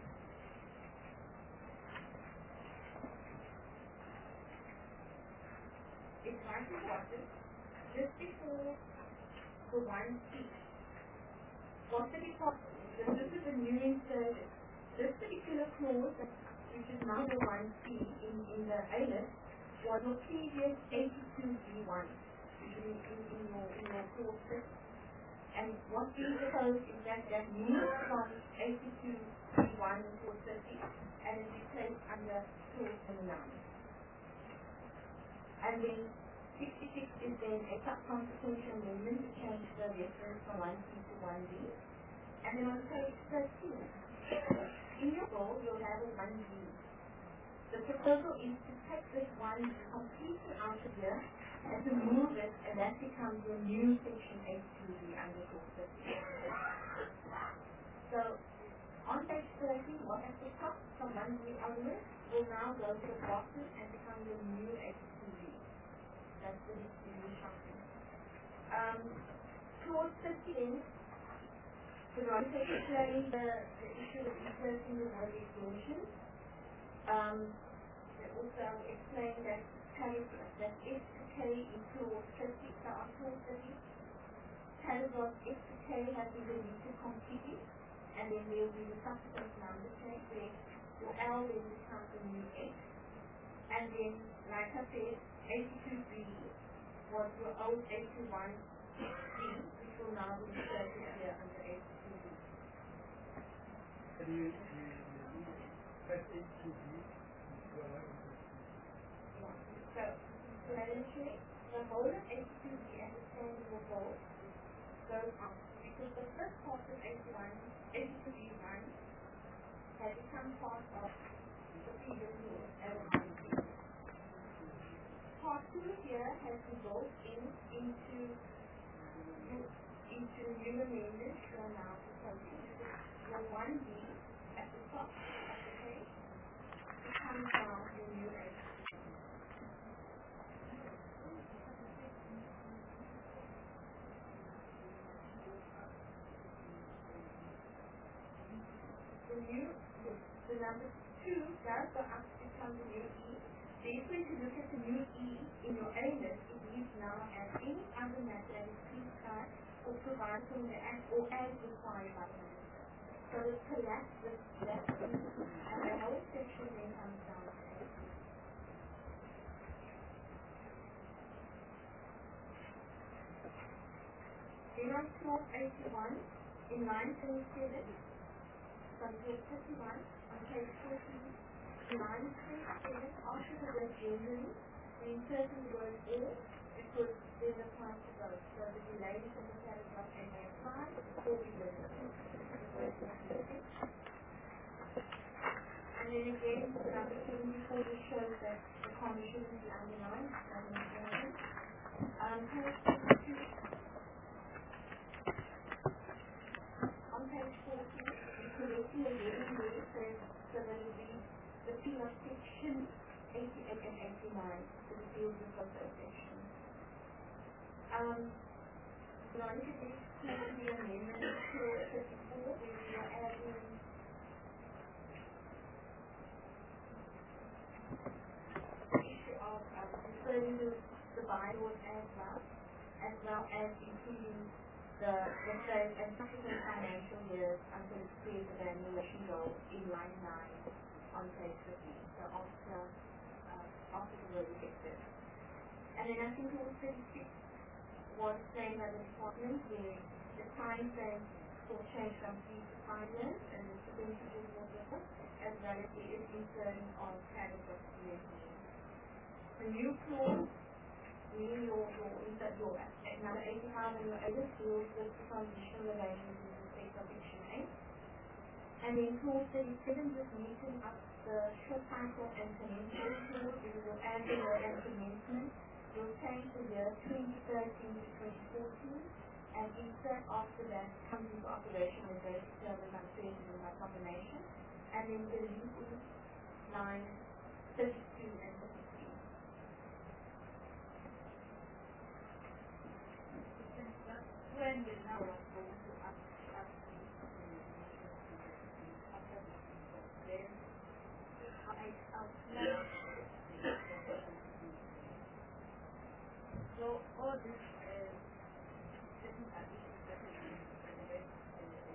it's right at the bottom, just before the one C. What the department, this is a new insertion. This particular clause, which is number one C in, in the A list, was your previous eighty-two B one, which is in, in, in your, in your clause six. And what we propose is that that moves from eighty-two B one in clause thirty and is replaced under clause twenty-nine. And then sixty-six is then a sub-consequential amendment to change the reference from one C to one B. And then on page thirteen, in your goal, you'll have a one B. The proposal is to take this one completely out of here and to move it, and that becomes your new section eighty-two B under clause thirty. So, on page thirty, what at the top from one B onwards will now go to the bottom and become your new eighty-two B. That's the new something. Um, clause thirteen, Veronica explained the, the issue of inserting the word exclusion. Um, they also explained that paragraph, that S to K in clause thirty, so on clause thirty, paragraph S to K has been deleted completely, and then there will be the subsequent number change where your L then becomes a new X. And then, like I said, eighty-two B was your old eighty-one B, which will now be inserted here under eighty-two B. Can you press eighty-two B? So, planetary, the whole of eighty-two B as a standard goal goes up because the first part of eighty-one, eighty-two B one has become part of the previous rule as a one B. Part two here has been built in into into new amendments that are now proposing. Your one B at the top of the page becomes now your new eight. The new, the, the number two does go up to become the new E. Therefore, if you look at the new E in your A list, it reads now as any other matter that is prescribed or provided from the Act or as required by the Minister. So it collapses that E, and the whole section then comes down to A. Then on clause eighty-one, in line twenty-seven, from page thirty-one, on page fourteen, line twenty-seven, after the word generally, we insert the word all, because there's a time to go. So the delay is in the paragraph and may apply, or be limited. And then again, number seventy-four just shows that the commission is the underlined, doesn't matter. Um, page forty-two, on page fourteen, correcting the heading where it says, so that it will be the P of section eighty-eight and eighty-nine, so it deals with both those sections. Um, Veronica did explain the amendment to thirty-four, where we are adding the issue of um, referring to the bylaws as well, as well as including the, the third and subsequent financial years until it creates a valuation goal in line nine on page fifteen. So after, uh, after the word effective. And then I think clause thirty-six was saying by the department where the time frame will change from three to five years and the percentages will differ, as well as the inserting of paragraph C S E. The new clause, meaning your, your, insert your, at number eighty-five and your other deals with the conditional relations in respect of section eight. And then clause thirty-seven just meeting up the short cycle and commencement clause, because you'll add the word and commencement. You'll change the year twenty thirteen to twenty fourteen, and insert after that comes into operation with date determined by creation by combination, and then delete lines thirty-two and thirty-three. When we now are going to up up then I outline. So all this uh, certain additions that have been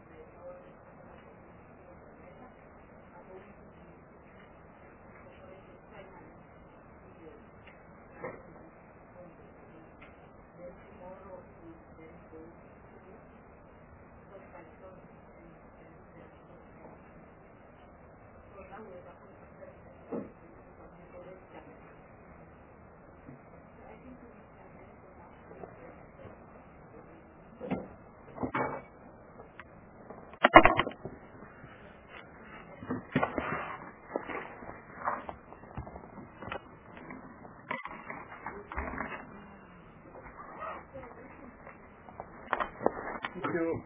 Thank you.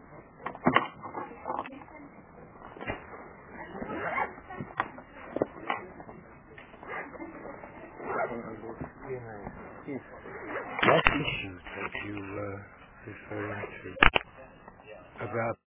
Yes. What issues that you uh, referring to about